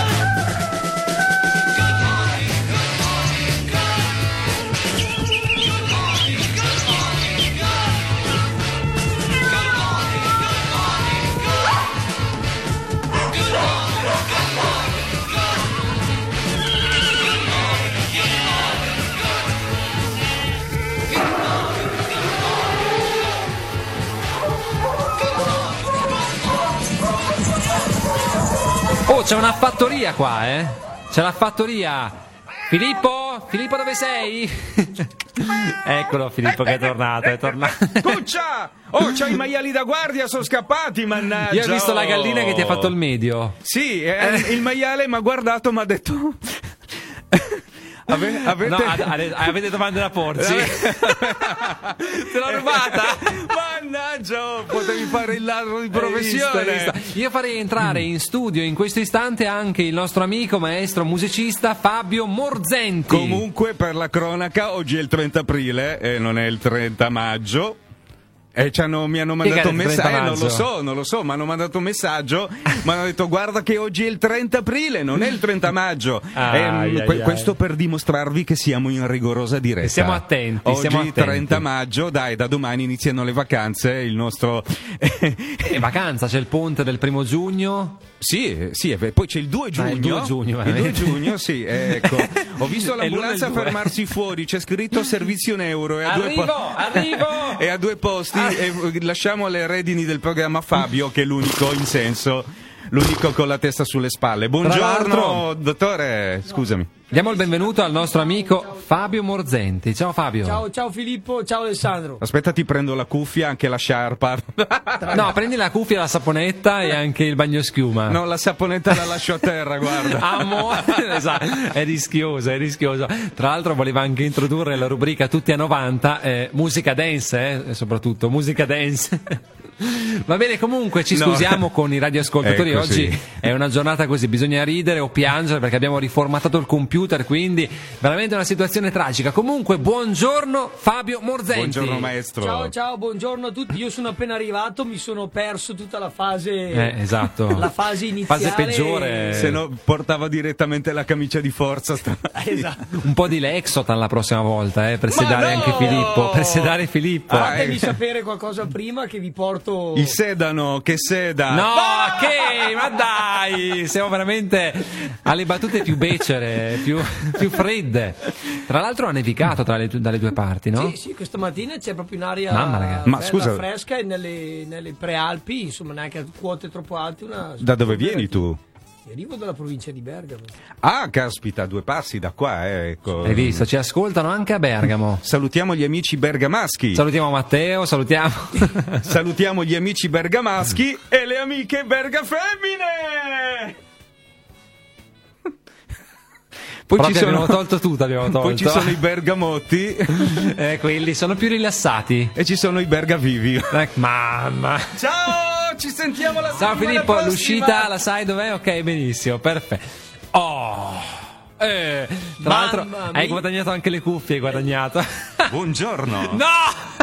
S12: Oh, c'è una fattoria qua, eh? C'è la fattoria. Filippo? Filippo, dove sei? Eccolo Filippo che è tornato, è tornato.
S13: Cuccia! Oh, c'hai i maiali da guardia, sono scappati, mannaggia.
S12: Io ho visto la
S13: oh.
S12: gallina che ti ha fatto il medio.
S13: Sì, eh, il maiale mi ha guardato, mi ha detto... Ave- avete...
S12: No, ad- ad- avete domande da porci? Te l'ho rubata?
S13: Mannaggia, oh, potevi fare il ladro di
S12: Hai
S13: professione.
S12: visto, hai visto? Io farei entrare in studio in questo istante anche il nostro amico, maestro, musicista Fabio Morzenti.
S13: Comunque, per la cronaca, oggi è il trenta aprile e non è il trenta maggio. E ci hanno, mi hanno mandato un
S12: trenta
S13: messaggio, eh, non lo
S12: maggio?
S13: so, non lo so, mi hanno mandato un messaggio, mi hanno detto guarda che oggi è il trenta aprile, non è il trenta maggio.
S12: Ah,
S13: Ehm,
S12: ai,
S13: que-
S12: ai,
S13: questo
S12: ai.
S13: per dimostrarvi che siamo in rigorosa diretta.
S12: Siamo attenti,
S13: Oggi
S12: siamo attenti.
S13: trenta maggio, dai, da domani iniziano le vacanze, il nostro...
S12: E vacanza, c'è il ponte del primo giugno.
S13: Sì, sì, e poi c'è il due giugno.
S12: Ah, il due giugno,
S13: il due
S12: veramente.
S13: giugno, sì, ecco. Ho visto
S12: È l'uno e
S13: l'ambulanza
S12: il due.
S13: fermarsi fuori, c'è scritto servizio un euro e a due
S12: Arrivo, arrivo!
S13: e a due posti e lasciamo le redini del programma Fabio, che è l'unico in senso, l'unico con la testa sulle spalle. Buongiorno,
S12: l'altro-
S13: dottore, scusami.
S12: Diamo il benvenuto al nostro amico Fabio Morzenti. Ciao Fabio.
S3: Ciao, ciao Filippo, ciao Alessandro.
S13: Aspetta, ti prendo la cuffia, anche la sciarpa.
S12: No, prendi la cuffia, la saponetta e anche il bagnoschiuma.
S13: No, la saponetta la lascio a terra, guarda.
S12: Amore, esatto, è rischioso, è rischioso. Tra l'altro voleva anche introdurre la rubrica Tutti a novanta, eh, musica dance, eh, soprattutto, musica dance. Va bene, comunque ci
S13: No.
S12: scusiamo con i radioascoltatori.
S13: Ecco,
S12: Oggi
S13: sì.
S12: è una giornata così, bisogna ridere o piangere perché abbiamo riformattato il computer, quindi veramente una situazione tragica. Comunque, buongiorno Fabio Morzenti.
S13: Buongiorno maestro.
S3: Ciao, ciao, buongiorno a tutti. Io sono appena arrivato, mi sono perso tutta la fase.
S12: Eh, esatto.
S3: La fase iniziale.
S12: Fase peggiore.
S13: Se no portava direttamente la camicia di forza. sta-
S3: Esatto.
S12: Un po' di Lexotan la prossima volta, eh, per sedare
S3: no!
S12: anche Filippo. Per sedare Filippo.
S3: Fatemi sapere qualcosa prima che vi porto.
S13: Il sedano, che seda.
S12: No, che? Ma dai, siamo veramente alle battute più becere, più, più fredde. Tra l'altro ha nevicato tra le, dalle due parti, no?
S3: Sì, sì, questa mattina c'è proprio un'aria
S12: Mamma, ragazzi.
S13: Ma
S3: bella,
S13: scusa-
S3: fresca e nelle, nelle prealpi, insomma, neanche a quote troppo alte. Una...
S13: Da dove vieni tu?
S3: Arrivo dalla provincia di Bergamo.
S13: Ah, caspita, due passi da qua, eh, ecco.
S12: Hai visto, ci ascoltano anche a Bergamo.
S13: Salutiamo gli amici bergamaschi.
S12: Salutiamo Matteo, salutiamo.
S13: Salutiamo gli amici bergamaschi e le amiche bergafemmine. Poi
S12: Proprio abbiamo tolto tutto, abbiamo tolto.
S13: Poi ci sono i bergamotti.
S12: Eh, quelli sono più rilassati.
S13: E ci sono i bergavivi.
S12: Eh, mamma.
S13: Ciao, ci sentiamo la
S12: Ciao
S13: settimana
S12: Filippo,
S13: prossima.
S12: l'uscita la sai dov'è? Ok, benissimo, perfetto. Oh. Eh, tra
S3: Mamma
S12: l'altro
S3: mia.
S12: hai guadagnato anche le cuffie, hai guadagnato.
S13: Buongiorno.
S12: No!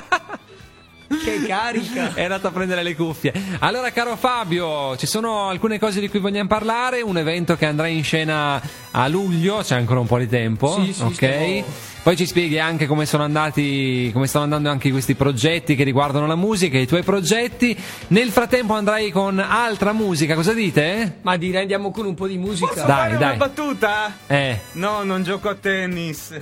S3: Che carica!
S12: È andato a prendere le cuffie. Allora, caro Fabio, ci sono alcune cose di cui vogliamo parlare. Un evento che andrà in scena a luglio, c'è ancora un po' di tempo.
S3: Sì, sì,
S12: ok.
S3: stiamo-
S12: Poi ci spieghi anche come sono andati, come stanno andando anche questi progetti che riguardano la musica, i tuoi progetti. Nel frattempo andrai con altra musica, cosa dite?
S3: Ma direi andiamo con un po' di musica.
S13: Posso
S12: Dai,
S13: fare
S12: dai.
S13: una battuta?
S12: Eh.
S13: No, non gioco a tennis.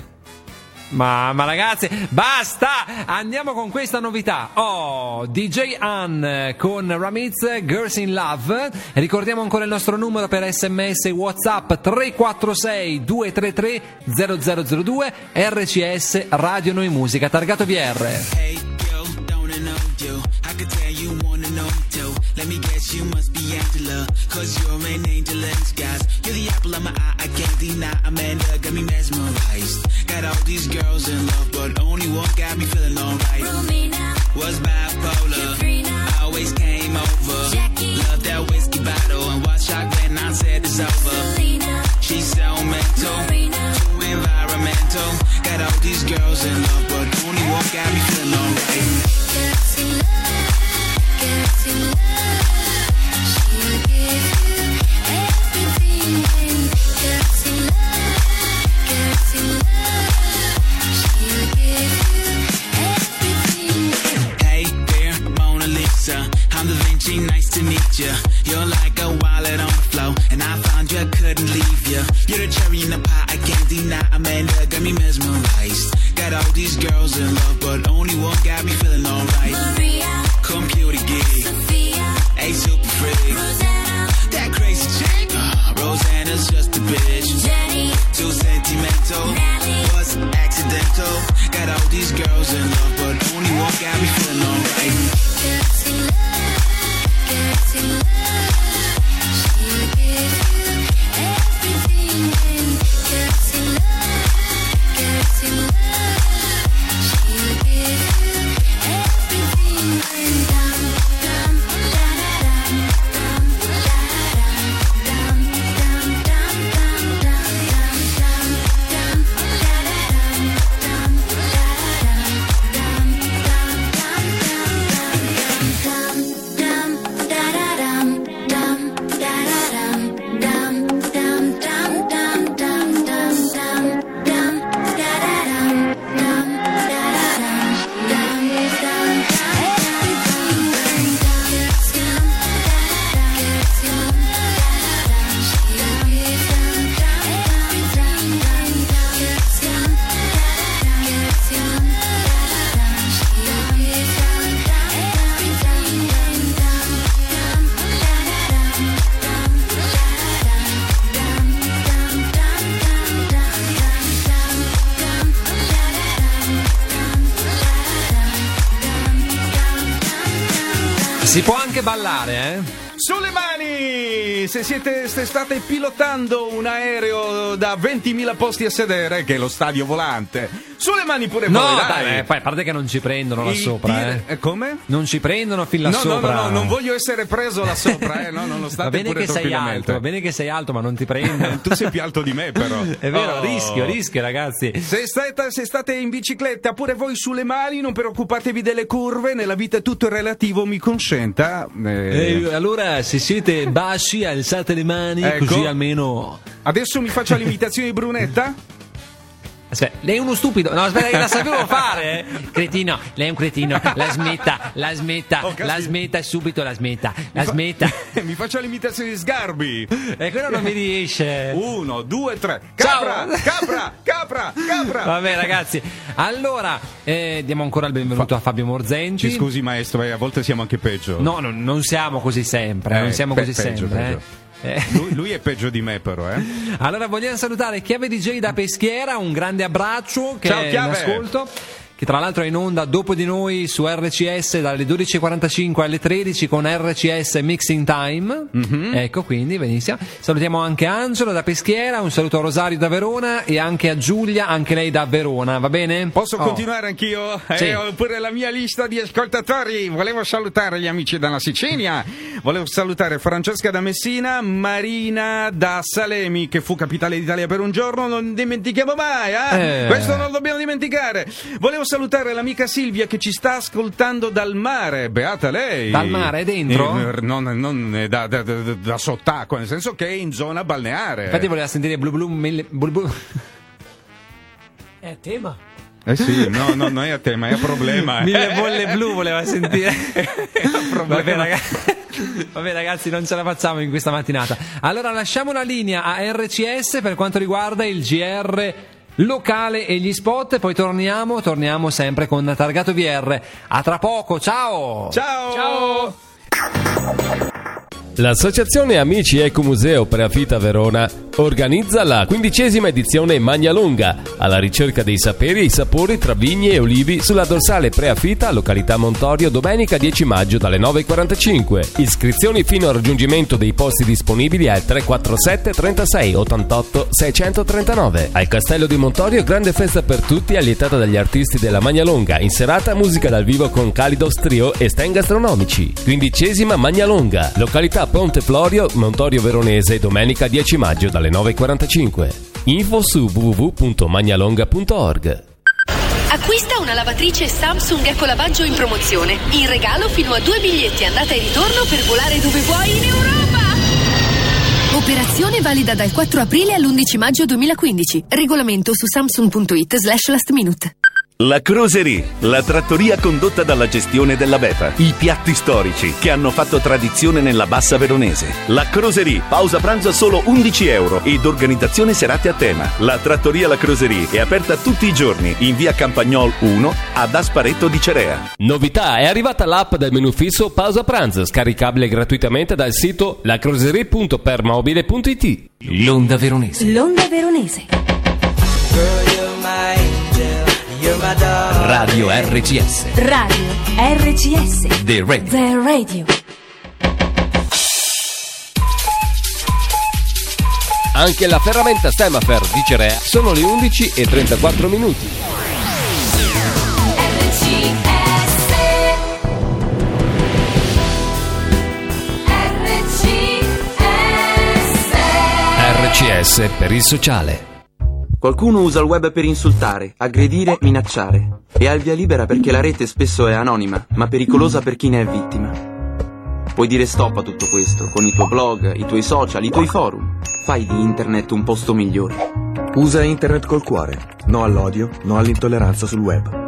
S12: Ma, ma ragazzi, basta! Andiamo con questa novità. Oh, D J Ann con Ramiz, Girls in Love. Ricordiamo ancora il nostro numero per sms e WhatsApp tre quattro sei due tre tre zero zero zero due, R C S Radio Noi Musica, targato V R.
S15: Hey, yo, don't I know you? I could tell you wanna know too. Let me guess, you must be Angela. Cause you're an angel in disguise. You're the apple of my eye, I can't deny. Amanda got me mesmerized. Got all these girls in love, but only one got me feeling alright.
S5: Romina,
S15: Was bipolar.
S5: Katrina,
S15: I always came over.
S5: Jackie,
S15: Love that whiskey bottle and watch shot when I said it's over.
S5: Selena,
S15: She's so mental,
S5: Marina,
S15: too environmental. Got all these girls in love, but only one got me feeling alright.
S5: girls in love, girls in love. She'll give you everything. Girls in love, girls in love. She'll give you everything.
S15: Hey there, Mona Lisa. I'm Da Vinci, nice to meet ya. You're like a wallet on the floor, and I found you, I couldn't leave ya. You're the cherry in the pie, I can't deny. Amanda got me mesmerized. Got all these girls in love, but only one got me feeling alright.
S5: Maria,
S15: Computer gig,
S5: Sophia,
S15: a super freak.
S5: Rosanna,
S15: That crazy chick, uh, Rosanna's just a bitch.
S5: Jenny,
S15: Too sentimental,
S5: Natalie,
S15: was accidental. Got all these girls in love, but only one got me feeling alright.
S5: girls in love, girls in love. She'll give you everything. Girls in love, girls in love. She'll give you everything. Dum dum da da dum dum da da dum dum dum
S12: Si può anche ballare, eh?
S13: Sulle mani! Se siete se state pilotando un aereo da ventimila posti a sedere, che è lo stadio volante, sulle mani pure
S12: no,
S13: voi,
S12: dai!
S13: dai.
S12: Eh, poi a parte che non ci prendono là
S13: I
S12: sopra,
S13: tir-
S12: eh.
S13: Come?
S12: Non ci prendono fin là
S13: no,
S12: sopra.
S13: No, no, no, non voglio essere preso là sopra, eh, no, nonostante
S12: va bene
S13: pure
S12: che sei
S13: tranquillamente.
S12: alto, va bene che sei alto, ma non ti prendono.
S13: Tu sei più alto di me, però.
S12: È vero,
S13: Oh.
S12: rischio, rischio, ragazzi.
S13: Se state, se state in bicicletta, pure voi sulle mani, non preoccupatevi delle curve, nella vita è tutto relativo, mi consenta. Eh...
S4: Eh, allora, se siete bassi, alzate le mani,
S13: Ecco.
S4: così almeno.
S13: Adesso mi faccia l'imitazione di Brunetta?
S12: Aspetta, lei è uno stupido. No, aspetta, che la sapevo fare. Eh. Cretino, lei è un cretino. La smetta, la smetta,
S13: Oh,
S12: la smetta subito, la smetta, la smetta.
S13: Mi faccia l'imitazione di Sgarbi.
S12: E quello non mi riesce.
S13: Uno, due, tre. Capra, capra, capra, capra.
S12: Vabbè, ragazzi. Allora, eh, diamo ancora il benvenuto a Fabio Morzenti.
S13: Ci scusi, maestro, eh, a volte siamo anche peggio.
S12: No, no, non siamo così sempre.
S13: Eh,
S12: non siamo
S13: pe-
S12: così
S13: peggio,
S12: sempre.
S13: peggio.
S12: Eh. Eh.
S13: Lui, lui è peggio di me, però, eh.
S12: Allora vogliamo salutare Chiave D J da Peschiera, un grande abbraccio che
S13: Ciao,
S12: è in
S13: Chiave.
S12: ascolto, che tra l'altro è in onda dopo di noi su R C S dalle dodici e quarantacinque alle tredici con R C S Mixing Time.
S13: Mm-hmm.
S12: Ecco, quindi benissimo. Salutiamo anche Angelo da Peschiera, un saluto a Rosario da Verona e anche a Giulia, anche lei da Verona, va bene?
S13: Posso
S12: Oh.
S13: continuare anch'io?
S12: Sì.
S13: Eh, ho pure la mia lista di ascoltatori. Volevo salutare gli amici dalla Sicilia. Volevo salutare Francesca da Messina, Marina da Salemi, che fu capitale d'Italia per un giorno. Non dimentichiamo mai, eh?
S12: Eh.
S13: Questo non lo dobbiamo dimenticare. Volevo salutare l'amica Silvia che ci sta ascoltando dal mare. Beata lei.
S12: Dal mare, dentro?
S13: Eh, non non eh, da, da, da, da sott'acqua, nel senso che è in zona balneare.
S12: Infatti voleva sentire blu blu, mille- blu blu.
S3: È a tema.
S13: Eh sì, no, no, non è a te, ma è a problema.
S12: Mille bolle blu voleva sentire.
S13: problema.
S12: Vabbè, ragazzi. Vabbè ragazzi, non ce la facciamo in questa mattinata. Allora lasciamo la linea a R C S per quanto riguarda il G R locale e gli spot e poi torniamo, torniamo sempre con Targato V R. A tra poco, ciao!
S13: Ciao!
S12: Ciao!
S1: L'associazione Amici Ecomuseo Preafita Verona organizza la quindicesima edizione Magna Lunga, alla ricerca dei saperi e i sapori tra vigni e olivi sulla dorsale Preafita, località Montorio, domenica dieci maggio dalle nove e quarantacinque. Iscrizioni fino al raggiungimento dei posti disponibili al tre quattro sette trentasei ottantotto seicentotrentanove. Al Castello di Montorio grande festa per tutti allietata dagli artisti della Magna Lunga, in serata musica dal vivo con Calidos Trio e stand gastronomici. Quindicesima Magna Lunga, località Ponte Florio, Montorio Veronese, domenica dieci maggio dalle nove e quarantacinque. Info su w w w punto magnalonga punto org.
S2: Acquista una lavatrice Samsung Ecolavaggio in promozione. In regalo fino a due biglietti andata e ritorno per volare dove vuoi in Europa. Operazione valida dal quattro aprile all'undici maggio duemilaquindici. Regolamento su samsung punto it slash last minute.
S22: La Croserie, la trattoria condotta dalla gestione della Bepa. I piatti storici che hanno fatto tradizione nella Bassa Veronese. La Croserie, pausa pranzo a solo undici euro ed organizzazione serate a tema. La trattoria La Croserie è aperta tutti i giorni in via Campagnol uno ad Asparetto di Cerea.
S1: Novità, è arrivata l'app del menu fisso Pausa Pranzo, scaricabile gratuitamente dal sito lacroserie punto permobile punto it.
S11: L'Onda Veronese.
S2: L'Onda Veronese.
S11: Radio R C S.
S2: Radio R C S.
S11: The Radio.
S2: The Radio.
S1: Anche la ferramenta Semafer di Cerea sono le undici e trentaquattro minuti.
S5: R C S R C S
S11: R C S per il sociale.
S23: Qualcuno usa il web per insultare, aggredire, minacciare e ha il via libera perché la rete spesso è anonima, ma pericolosa per chi ne è vittima. Puoi dire stop a tutto questo con il tuo blog, i tuoi social, i tuoi forum. Fai di internet un posto migliore.
S24: Usa internet col cuore, no all'odio, no all'intolleranza sul web.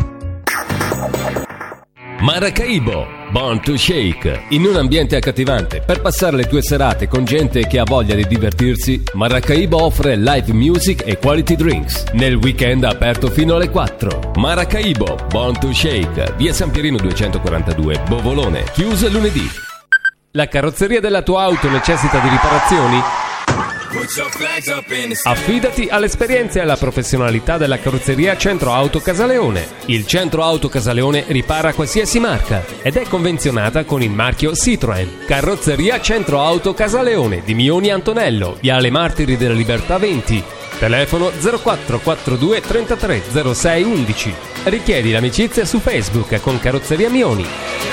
S1: Maracaibo, Born to Shake. In un ambiente accattivante, per passare le tue serate con gente che ha voglia di divertirsi, Maracaibo offre live music e quality drinks. Nel weekend aperto fino alle quattro. Maracaibo, Born to Shake, via San Pierino duecentoquarantadue, Bovolone, chiuso lunedì. La carrozzeria della tua auto necessita di riparazioni? Affidati all'esperienza e alla professionalità della carrozzeria Centro Auto Casaleone. Il Centro Auto Casaleone ripara qualsiasi marca ed è convenzionata con il marchio Citroën. Carrozzeria Centro Auto Casaleone di Mioni Antonello, Viale Martiri della Libertà venti. Telefono zero quattro quattro due trentatré zero sei undici. Richiedi l'amicizia su Facebook con Carrozzeria Mioni.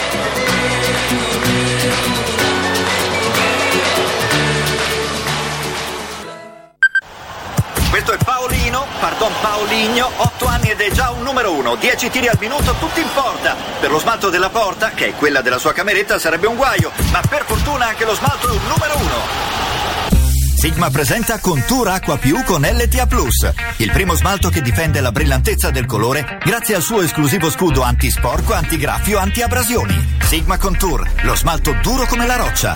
S6: Questo è Paolino, pardon Paoligno, otto anni ed è già un numero uno, dieci tiri al minuto, tutti in porta. Per lo smalto della porta, che è quella della sua cameretta, sarebbe un guaio, ma per fortuna anche lo smalto è un numero uno. Sigma presenta Contour Acqua Più con L T A plus, il primo smalto che difende la brillantezza del colore grazie al suo esclusivo scudo antisporco, antigraffio, antiabrasioni. Sigma Contour, lo smalto duro come la roccia.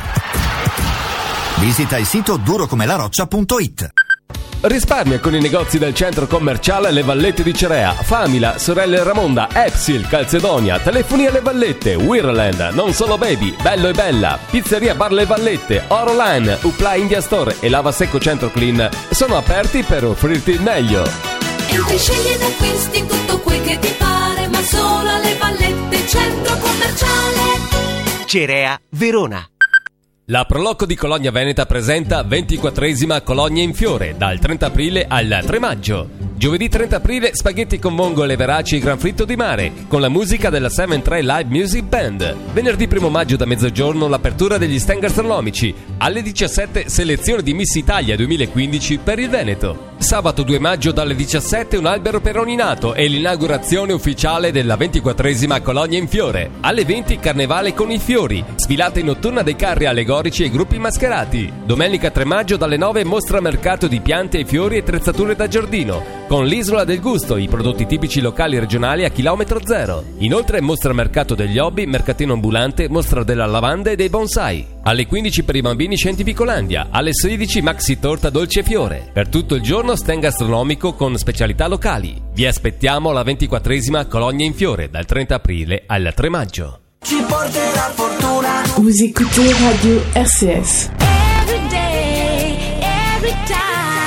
S6: Visita il sito durocomelaroccia punto it.
S1: Risparmia con i negozi del centro commerciale Le Vallette di Cerea, Famila, Sorelle Ramonda, Epsil, Calzedonia, Telefoni alle Vallette, Wirland, Non Solo Baby, Bello e Bella, Pizzeria Bar Le Vallette, Oroline, Upla India Store e Lava Secco Centro Clean sono aperti per offrirti il meglio.
S5: Entri, scegli ed acquisti tutto quel che ti pare, ma solo alle Vallette Centro Commerciale
S8: Cerea, Verona.
S1: La Proloco di Cologna Veneta presenta ventiquattresima Cologna in Fiore dal trenta aprile al tre maggio. Giovedì trenta aprile spaghetti con vongole, veraci e gran fritto di mare con la musica della Seven Tre Live Music Band. Venerdì primo maggio da mezzogiorno l'apertura degli stand gastronomici. Alle diciassette selezione di Miss Italia duemilaquindici per il Veneto. Sabato due maggio dalle diciassette un albero peroninato e l'inaugurazione ufficiale della ventiquattresima Cologna in Fiore. Alle venti carnevale con i fiori, sfilata in notturna dei carri allegorici e gruppi mascherati. Domenica tre maggio dalle nove mostra mercato di piante e fiori e attrezzature da giardino con l'Isola del Gusto, i prodotti tipici locali e regionali a chilometro zero. Inoltre mostra mercato degli hobby, mercatino ambulante, mostra della lavanda e dei bonsai. Alle quindici per i bambini Scientificolandia, alle sedici maxi torta dolce e fiore. Per tutto il giorno stand gastronomico con specialità locali. Vi aspettiamo alla ventiquattresima Cologna in Fiore dal trenta aprile al tre maggio.
S5: ci porterà fortuna.
S9: Vous écoutez Radio R C S.
S5: Every day, every time.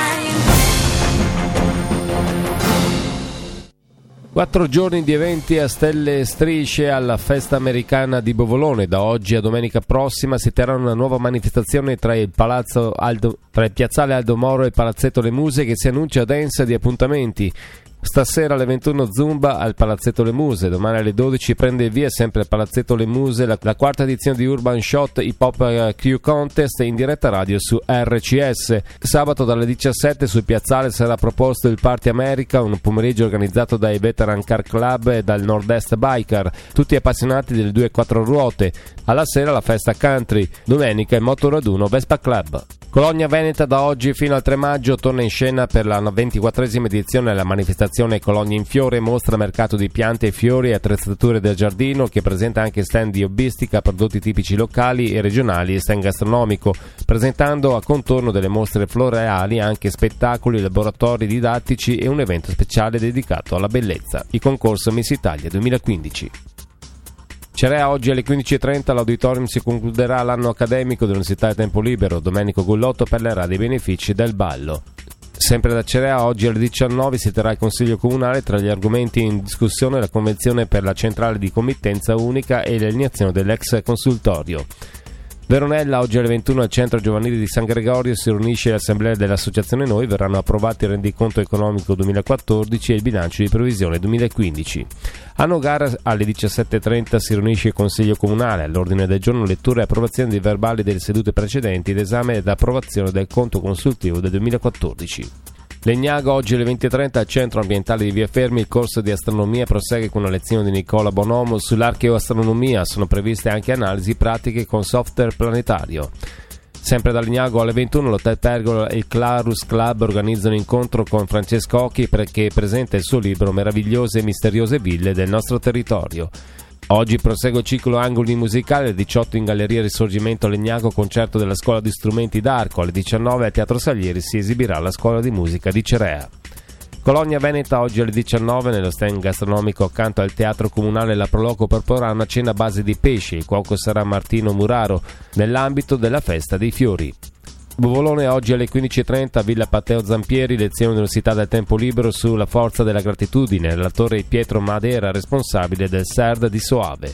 S1: Quattro giorni di eventi a stelle e strisce alla festa americana di Bovolone. Da oggi a domenica prossima si terrà una nuova manifestazione tra il, Palazzo Aldo, tra il piazzale Aldo Moro e il Palazzetto Le Muse, che si annuncia densa di appuntamenti. Stasera alle ventuno Zumba al Palazzetto Le Muse, domani alle dodici prende il via sempre al Palazzetto Le Muse la, la quarta edizione di Urban Shot Hip Hop Q Contest in diretta radio su R C S. Sabato dalle diciassette sul piazzale sarà proposto il Party America, un pomeriggio organizzato dai Veteran Car Club e dal Nord-Est Biker, tutti appassionati delle due e quattro ruote. Alla sera la festa country, domenica il motoraduno Vespa Club. Cologna Veneta da oggi fino al tre maggio torna in scena per la ventiquattresima edizione della manifestazione Cologna in Fiore, mostra mercato di piante e fiori e attrezzature del giardino, che presenta anche stand di hobbistica, prodotti tipici locali e regionali e stand gastronomico, presentando a contorno delle mostre floreali anche spettacoli, laboratori didattici e un evento speciale dedicato alla bellezza, il concorso Miss Italia duemilaquindici. Cerea oggi alle quindici e trenta all'auditorium si concluderà l'anno accademico dell'Università di Tempo Libero. Domenico Gullotto parlerà dei benefici del ballo. Sempre da Cerea oggi alle diciannove si terrà il Consiglio Comunale. Tra gli argomenti in discussione la convenzione per la centrale di committenza unica e l'alienazione dell'ex consultorio. Veronella oggi alle ventuno al Centro Giovanile di San Gregorio si riunisce l'Assemblea dell'Associazione Noi, verranno approvati il rendiconto economico duemilaquattordici e il bilancio di previsione duemilaquindici. A Nogara alle diciassette e trenta si riunisce il Consiglio Comunale, all'ordine del giorno lettura e approvazione dei verbali delle sedute precedenti ed esame ed approvazione del conto consultivo del duemilaquattordici. Legnago oggi alle venti e trenta al Centro Ambientale di Via Fermi il corso di astronomia prosegue con una lezione di Nicola Bonomo sull'archeoastronomia. Sono previste anche analisi pratiche con software planetario. Sempre da Legnago alle ventuno l'Hotel Pergola e il Clarus Club organizzano un incontro con Francesco Occhi perché presenta il suo libro Meravigliose e misteriose ville del nostro territorio. Oggi prosegue il ciclo Angoli musicali, alle diciotto in Galleria Risorgimento Legnago concerto della Scuola di Strumenti d'Arco, alle diciannove al Teatro Salieri si esibirà la Scuola di Musica di Cerea. Cologna Veneta oggi alle diciannove nello stand gastronomico accanto al Teatro Comunale La Proloco proporrà una cena a base di pesce, il cuoco sarà Martino Muraro nell'ambito della Festa dei Fiori. Bovolone oggi alle quindici e trenta, Villa Matteo Zampieri, lezione dell'Università del Tempo Libero sulla forza della gratitudine, relatore Pietro Madera, responsabile del S E R D di Soave.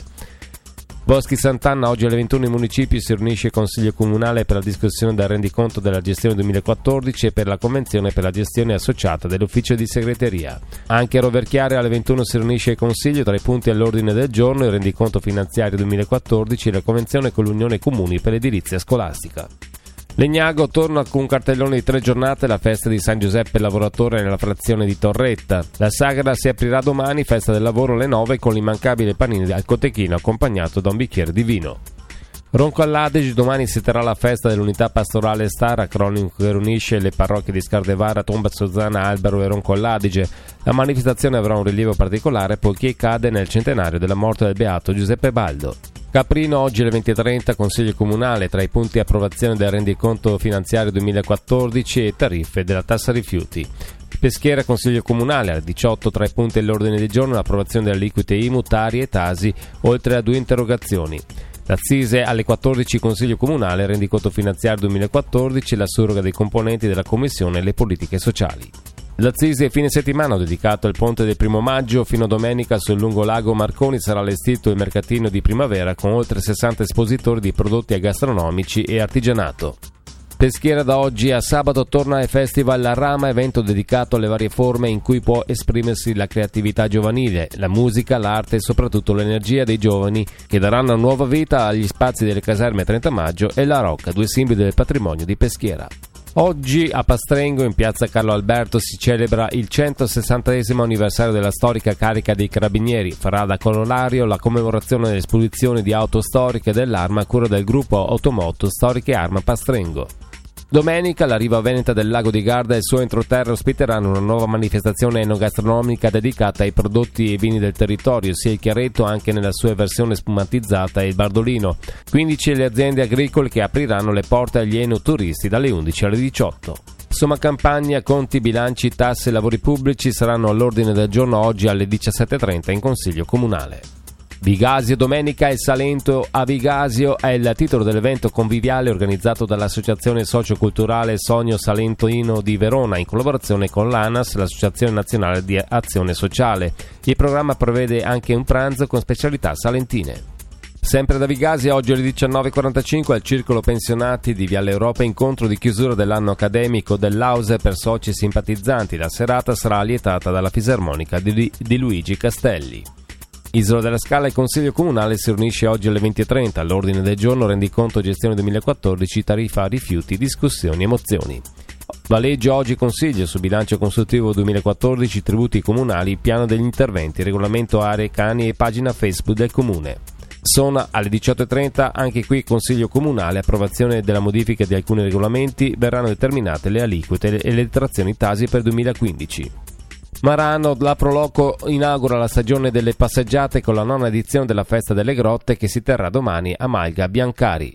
S1: Boschi Sant'Anna, oggi alle ventuno in municipio si riunisce il Consiglio Comunale per la discussione del rendiconto della gestione duemilaquattordici e per la convenzione per la gestione associata dell'ufficio di segreteria. Anche a Roverchiare alle ventuno si riunisce il Consiglio, tra i punti all'ordine del giorno il rendiconto finanziario duemilaquattordici e la convenzione con l'Unione Comuni per l'edilizia scolastica. Legnago torna con un cartellone di tre giornate la festa di San Giuseppe Lavoratore nella frazione di Torretta. La sagra si aprirà domani, festa del lavoro alle nove, con l'immancabile panini al cotechino accompagnato da un bicchiere di vino. Ronco all'Adige, domani si terrà la festa dell'unità pastorale Star, acronimo che riunisce le parrocchie di Scardevara, Tomba Sozzana, Albero e Ronco all'Adige. La manifestazione avrà un rilievo particolare poiché cade nel centenario della morte del beato Giuseppe Baldo. Caprino oggi alle venti e trenta, Consiglio Comunale, tra i punti approvazione del rendiconto finanziario duemilaquattordici e tariffe della tassa rifiuti. Peschiera, Consiglio Comunale, alle diciotto, tra i punti all'ordine del giorno l'approvazione delle aliquote I M U, Tari e Tasi, oltre a due interrogazioni. L'Assise alle quattordici, Consiglio Comunale, rendiconto finanziario duemilaquattordici e la surroga dei componenti della Commissione e le politiche sociali. L'Assise fine settimana dedicato al ponte del primo maggio, fino a domenica sul lungolago Marconi sarà allestito il mercatino di primavera con oltre sessanta espositori di prodotti gastronomici e artigianato. Peschiera da oggi a sabato torna al Festival La Rama, evento dedicato alle varie forme in cui può esprimersi la creatività giovanile, la musica, l'arte e soprattutto l'energia dei giovani che daranno nuova vita agli spazi delle caserme trenta maggio e la Rocca, due simboli del patrimonio di Peschiera. Oggi a Pastrengo, in piazza Carlo Alberto, si celebra il centosessantesimo anniversario della storica carica dei Carabinieri. Farà da corollario la commemorazione dell'esposizione di auto storiche dell'Arma a cura del gruppo Automoto Storiche Arma Pastrengo. Domenica la riva veneta del lago di Garda e il suo entroterra ospiteranno una nuova manifestazione enogastronomica dedicata ai prodotti e vini del territorio, sia il chiaretto anche nella sua versione spumatizzata e il bardolino. quindici le aziende agricole che apriranno le porte agli enotturisti dalle undici alle diciotto. Insomma, campagna, conti, bilanci, tasse e lavori pubblici saranno all'ordine del giorno oggi alle diciassette e trenta in Consiglio Comunale. Vigasio domenica e Salento a Vigasio è il titolo dell'evento conviviale organizzato dall'Associazione Socioculturale Sogno Salentino di Verona in collaborazione con l'ANAS, l'Associazione Nazionale di Azione Sociale. Il programma prevede anche un pranzo con specialità salentine. Sempre da Vigasio, oggi alle diciannove e quarantacinque al Circolo Pensionati di Viale Europa, incontro di chiusura dell'anno accademico dell'A U S E per soci simpatizzanti. La serata sarà allietata dalla fisarmonica di, di Luigi Castelli. Isola della Scala, il Consiglio Comunale si riunisce oggi alle venti e trenta. All'ordine del giorno rendiconto gestione duemilaquattordici, tariffa rifiuti, discussioni e mozioni. Valeggio oggi Consiglio su bilancio consultivo duemilaquattordici, tributi comunali, piano degli interventi, regolamento aree cani e pagina Facebook del Comune. Sona alle diciotto e trenta, anche qui Consiglio Comunale, approvazione della modifica di alcuni regolamenti, verranno determinate le aliquote e le detrazioni Tasi per duemilaquindici. Marano, la Proloco inaugura la stagione delle passeggiate con la nona edizione della Festa delle Grotte che si terrà domani a Malga Biancari.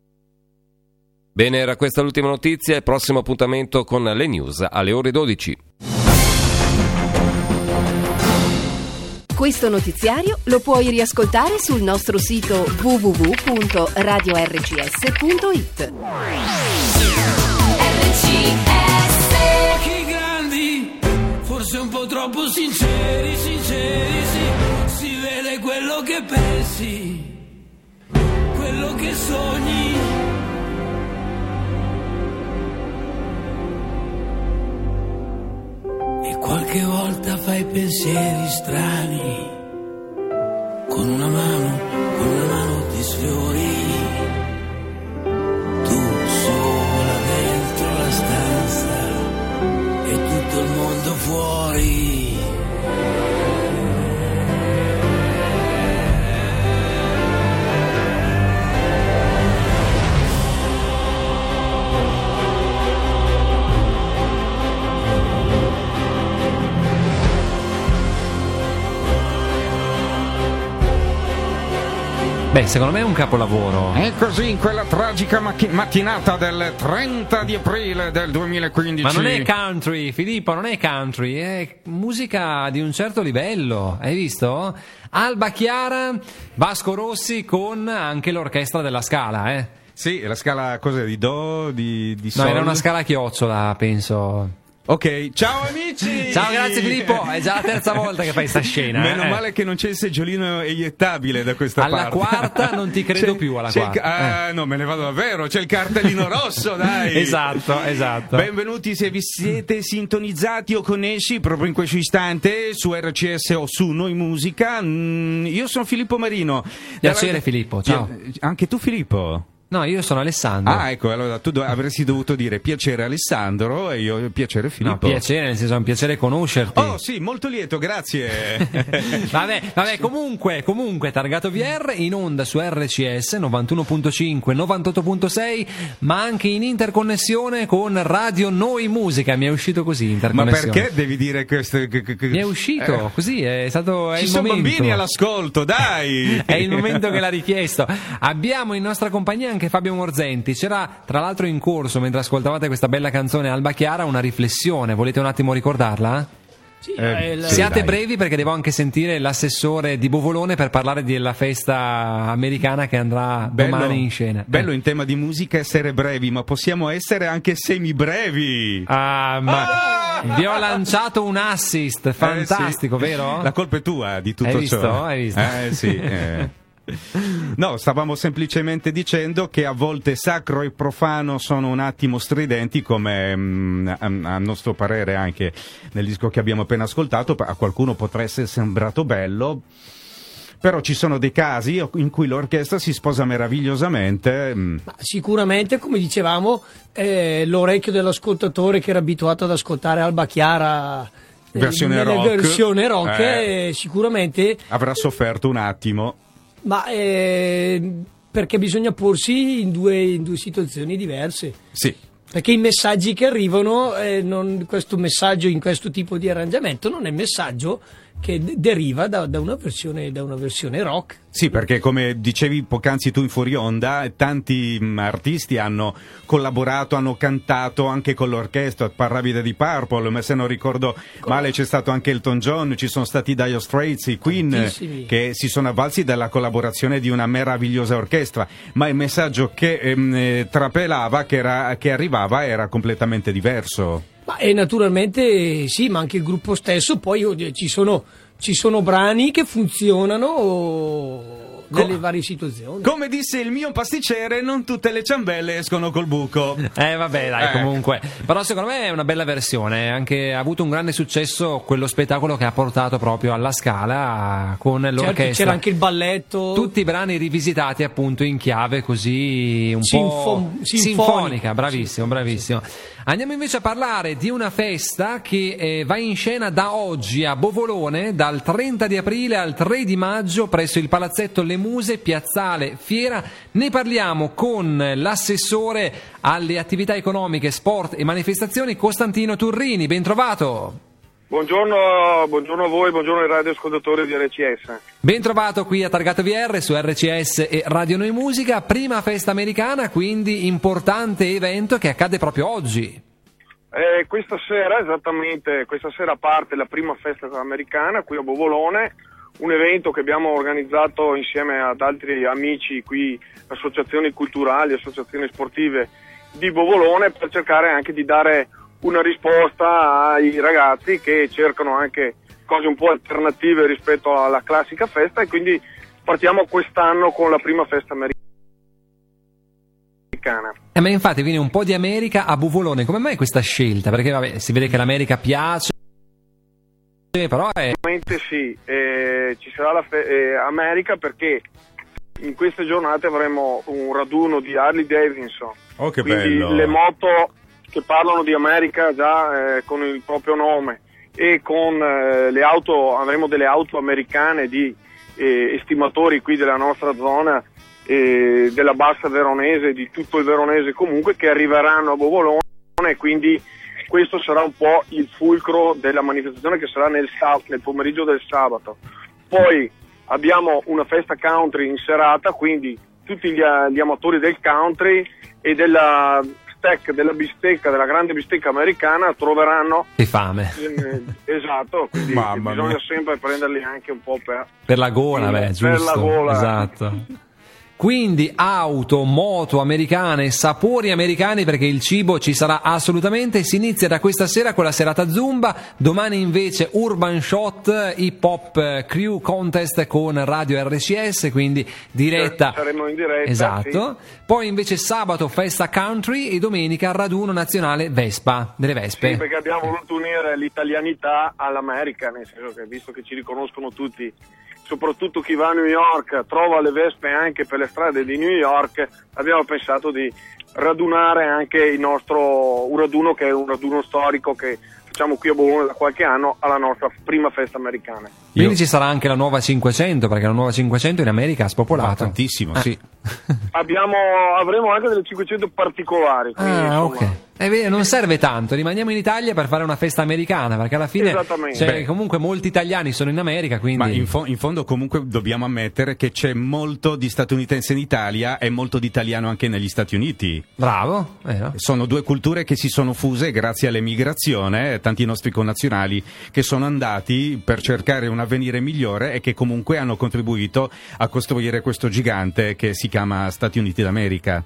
S11: Bene, era questa l'ultima notizia, il prossimo appuntamento con le news alle ore dodici.
S2: Questo notiziario lo puoi riascoltare sul nostro sito w w w punto radio r g s punto i t.
S7: Forse un po' troppo sinceri, sinceri, sì. Si vede quello che pensi, quello che sogni. E qualche volta fai pensieri strani, con una mano, con una mano ti sfiori. Tu sola dentro la stanza e tutto il mondo fuori.
S12: Beh, secondo me è un capolavoro.
S13: E così in quella tragica macchi- mattinata del trenta di aprile del duemilaquindici.
S12: Ma non è country, Filippo, non è country, è musica di un certo livello, hai visto? Alba Chiara, Vasco Rossi con anche l'orchestra della Scala, eh?
S13: Sì, la scala cos'è? Di do, di, di
S12: No,
S13: sol?
S12: era una scala a chiocciola, penso.
S13: Ok, ciao amici!
S12: Ciao, grazie Filippo, è già la terza volta che fai sta scena.
S13: Meno
S12: eh.
S13: male che non c'è il seggiolino eiettabile da questa
S12: alla
S13: parte.
S12: Alla quarta non ti credo
S13: c'è,
S12: più, alla
S13: c'è
S12: quarta.
S13: Il, ah,
S12: eh.
S13: no, me ne vado davvero, c'è il cartellino rosso, dai!
S12: Esatto, esatto.
S13: Benvenuti se vi siete sintonizzati o connessi proprio in questo istante su R C S o su Noi Musica. Mm, io sono Filippo Marino.
S12: Piacere
S13: Dalla...
S12: Filippo, ciao.
S13: Anche tu Filippo?
S12: No, io sono Alessandro.
S13: Ah, ecco, allora tu do- avresti dovuto dire piacere Alessandro e io piacere Filippo.
S12: No, piacere, nel senso è un piacere conoscerti.
S13: Oh, sì, molto lieto, grazie.
S12: vabbè, vabbè, comunque, comunque, Targato V R in onda su R C S novantuno virgola cinque, novantotto virgola sei, ma anche in interconnessione con Radio Noi Musica. Mi è uscito così, interconnessione.
S13: Ma perché devi dire questo?
S12: Mi è uscito, eh. così, è stato è
S13: Ci
S12: il
S13: sono
S12: momento.
S13: bambini all'ascolto, dai!
S12: È il momento che l'ha richiesto. Abbiamo in nostra compagnia anche Fabio Morzenti. C'era tra l'altro in corso, mentre ascoltavate questa bella canzone Alba Chiara, una riflessione. Volete un attimo ricordarla?
S3: Sì,
S12: eh,
S3: il...
S12: Siate
S3: sì,
S12: brevi perché devo anche sentire l'assessore di Bovolone per parlare della festa americana che andrà
S13: bello,
S12: domani in scena.
S13: Bello
S12: eh.
S13: in tema di musica essere brevi, ma possiamo essere anche semibrevi.
S12: Ah, ma ah! vi ho lanciato un assist fantastico,
S13: eh, sì.
S12: vero?
S13: La colpa è tua di tutto
S12: Hai
S13: ciò.
S12: visto? Hai visto?
S13: Eh sì. Eh. No, stavamo semplicemente dicendo che a volte sacro e profano sono un attimo stridenti, come mh, a, a nostro parere anche nel disco che abbiamo appena ascoltato. A qualcuno potrà essere sembrato bello, però ci sono dei casi in cui l'orchestra si sposa meravigliosamente.
S3: Ma sicuramente, come dicevamo, eh, l'orecchio dell'ascoltatore che era abituato ad ascoltare Alba Chiara
S13: versione
S3: nella
S13: rock,
S3: versione rock
S13: eh,
S3: eh, sicuramente
S13: avrà sofferto un attimo.
S3: Ma eh, perché bisogna porsi in due, in due situazioni diverse.
S13: Sì.
S3: Perché i messaggi che arrivano, eh, non, questo messaggio in questo tipo di arrangiamento non è messaggio che d- deriva da, da, una versione, da una versione rock.
S13: Sì, perché come dicevi poc'anzi tu in fuori onda, tanti mh, artisti hanno collaborato, hanno cantato anche con l'orchestra. Parlavi di Purple, ma se non ricordo male c'è stato anche Elton John, ci sono stati Dire Straits, i Queen,
S3: tantissimi,
S13: che si sono avvalsi della collaborazione di una meravigliosa orchestra, ma il messaggio che ehm, trapelava, che, era, che arrivava, era completamente diverso.
S3: Ma, e naturalmente sì, ma anche il gruppo stesso, poi oh, ci sono, ci sono brani che funzionano nelle varie situazioni.
S13: Come disse il mio pasticcere, non tutte le ciambelle escono col buco.
S12: Eh vabbè dai,
S13: eh.
S12: comunque. Però secondo me è una bella versione, anche ha avuto un grande successo quello spettacolo che ha portato proprio alla Scala con l'orchestra.
S3: Certo, c'era anche il balletto.
S12: Tutti i brani rivisitati appunto in chiave così un
S3: Sinfo-
S12: po'
S3: sinfonica.
S12: sinfonica, bravissimo, bravissimo. Andiamo invece a parlare di una festa che eh, va in scena da oggi a Bovolone, dal trenta di aprile al tre di maggio presso il Palazzetto Le Muse, Piazzale Fiera. Ne parliamo con l'assessore alle attività economiche, sport e manifestazioni, Costantino Turrini. Ben trovato.
S8: Buongiorno, buongiorno a voi, buongiorno ai radioascoltatori di R C S.
S12: Ben trovato qui a Targato V R su R C S e Radio Noi Musica, prima festa americana, quindi importante evento che accade proprio oggi.
S8: Eh, questa sera, esattamente, questa sera parte la prima festa americana qui a Bovolone, un evento che abbiamo organizzato insieme ad altri amici qui, associazioni culturali, associazioni sportive di Bovolone, per cercare anche di dare una risposta ai ragazzi che cercano anche cose un po' alternative rispetto alla classica festa, e quindi partiamo quest'anno con la prima festa americana.
S12: Eh, ma infatti viene un po' di America a Bovolone, come mai questa scelta? Perché vabbè, si vede che l'America piace, però è...
S8: Ovviamente sì, eh, ci sarà la fe- eh, America perché in queste giornate avremo un raduno di Harley Davidson,
S13: oh, che
S8: quindi
S13: bello.
S8: le moto che parlano di America già eh, con il proprio nome, e con eh, le auto, avremo delle auto americane di eh, estimatori qui della nostra zona, eh, della Bassa Veronese, di tutto il Veronese comunque, che arriveranno a Bovolone, e quindi questo sarà un po' il fulcro della manifestazione che sarà nel, sab- nel pomeriggio del sabato. Poi abbiamo una festa country in serata, quindi tutti gli, gli amatori del country e della steak, della bistecca, della grande bistecca americana troveranno.
S12: Che fame.
S8: Eh, esatto, quindi
S13: Mamma
S8: bisogna
S13: mia.
S8: sempre prenderli anche un po' per,
S12: Per la gola, beh,
S8: per
S12: giusto.
S8: la gola.
S12: Esatto. quindi auto, moto americane, sapori americani, perché il cibo ci sarà assolutamente. Si inizia da questa sera con la serata Zumba, domani invece Urban Shot, Hip Hop Crew Contest con Radio R C S, quindi diretta.
S8: Saremo in diretta.
S12: Esatto.
S8: Sì.
S12: Poi invece sabato festa country e domenica raduno nazionale Vespa, delle Vespe.
S8: Sì, perché abbiamo voluto unire l'italianità all'America, nel senso che visto che ci riconoscono tutti, soprattutto chi va a New York trova le Vespe anche per le strade di New York, abbiamo pensato di radunare anche il nostro un raduno che è un raduno storico che facciamo qui a Bologna da qualche anno alla nostra prima festa americana.
S12: Quindi ci sarà anche la nuova cinquecento, perché la nuova cinquecento in America ha spopolato.
S13: Ah, tantissimo,
S12: eh.
S13: sì.
S8: Abbiamo, avremo anche delle cinquecento particolari. Quindi,
S12: Ah,
S8: insomma,
S12: ok. È vero, non serve tanto, rimaniamo in Italia per fare una festa americana, perché alla fine
S8: Esattamente.
S12: cioè,
S13: Beh.
S12: comunque molti italiani sono in America, quindi
S13: Ma in, fo- in fondo comunque dobbiamo ammettere che c'è molto di statunitense in Italia e molto di italiano anche negli Stati Uniti.
S12: bravo, vero?
S13: Sono due culture che si sono fuse grazie all'emigrazione, tanti nostri connazionali che sono andati per cercare un avvenire migliore e che comunque hanno contribuito a costruire questo gigante che si chiama Stati Uniti d'America.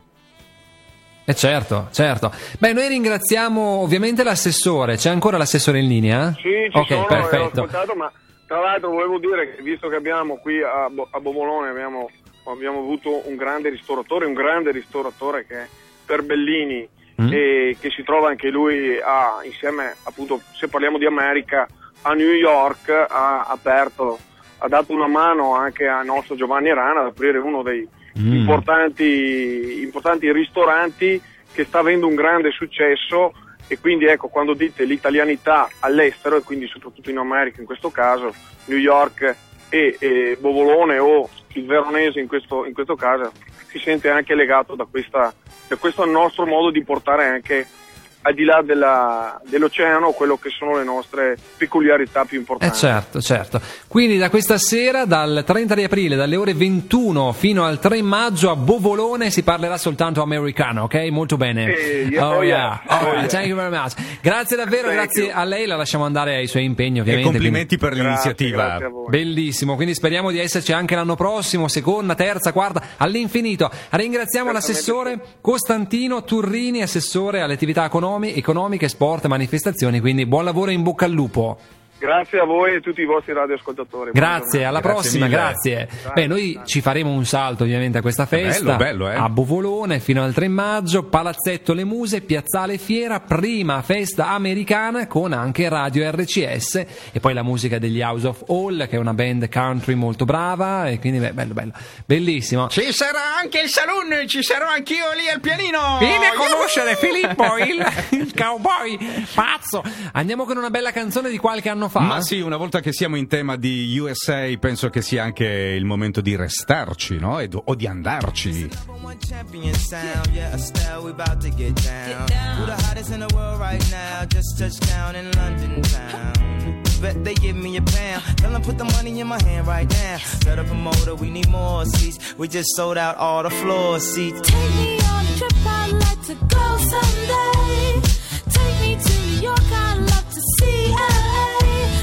S12: Eh certo, certo. Beh, noi ringraziamo ovviamente l'assessore, c'è ancora l'assessore in linea?
S8: Sì, ci
S12: Ok,
S8: sono,
S12: perfetto.
S8: ho ascoltato, ma tra l'altro volevo dire che visto che abbiamo qui a, Bo- a Bovolone abbiamo, abbiamo avuto un grande ristoratore, un grande ristoratore che è Perbellini
S12: Mm.
S8: e che si trova anche lui a, insieme, appunto, se parliamo di America, a New York, ha aperto, ha dato una mano anche al nostro Giovanni Rana ad aprire uno dei
S12: Mm.
S8: importanti, importanti ristoranti che sta avendo un grande successo. E quindi ecco, quando dite l'italianità all'estero, e quindi soprattutto in America in questo caso, New York e, e Bovolone o il veronese in questo, in questo caso, si sente anche legato da, questa, da questo nostro modo di portare anche al di là della, dell'oceano quello che sono le nostre peculiarità più
S12: Eh
S8: importanti.
S12: certo, certo. Quindi da questa sera, dal trenta di aprile, dalle ore ventuno fino al tre maggio a Bovolone si parlerà soltanto americano, ok? Molto bene.
S8: Sì, yeah,
S12: oh
S8: oh
S12: yeah,
S8: yeah,
S12: All
S8: oh
S12: right,
S8: yeah.
S12: thank you very much. Grazie davvero,
S8: Thank
S12: grazie
S8: you.
S12: a lei, la lasciamo andare ai suoi impegni
S13: E
S12: ovviamente.
S13: complimenti per
S8: Grazie,
S13: l'iniziativa.
S8: grazie a voi.
S12: Bellissimo, quindi speriamo di esserci anche l'anno prossimo, seconda, terza, quarta, all'infinito. Ringraziamo l'assessore Costantino Turrini, assessore alle attività economi- economiche, sport e manifestazioni, quindi buon lavoro e in bocca al lupo.
S8: Grazie a voi e a tutti i vostri radioascoltatori.
S12: Grazie, alla
S13: Grazie
S12: prossima,
S13: mille.
S12: grazie. Beh, noi ci faremo un salto ovviamente a questa festa.
S13: Bello, bello, eh.
S12: A Bovolone fino al tre maggio, Palazzetto Le Muse, Piazzale Fiera, prima festa americana con anche Radio R C S e poi la musica degli House of Hall, che è una band country molto brava, e quindi beh, bello, bello, bellissimo.
S14: Ci sarà anche il saloon, ci sarò anch'io lì al pianino.
S12: Vieni a conoscere Filippo, il, il cowboy pazzo. Andiamo con una bella canzone di qualche anno fa.
S13: Ma sì, una volta che siamo in tema di U S A, penso che sia anche il momento di restarci, no? Ed- o di andarci.
S15: Champion sound, yeah, Estelle, we about to get down. Who the hottest in the world right now? Just touched down in London town. Bet they give me a pound. Tell them put the money in my hand right now. Set up a motor, we need more seats. We just sold out all the floor seats.
S5: Take me on a trip, I'd like to go someday. Take me to New York, I'd love to see L A.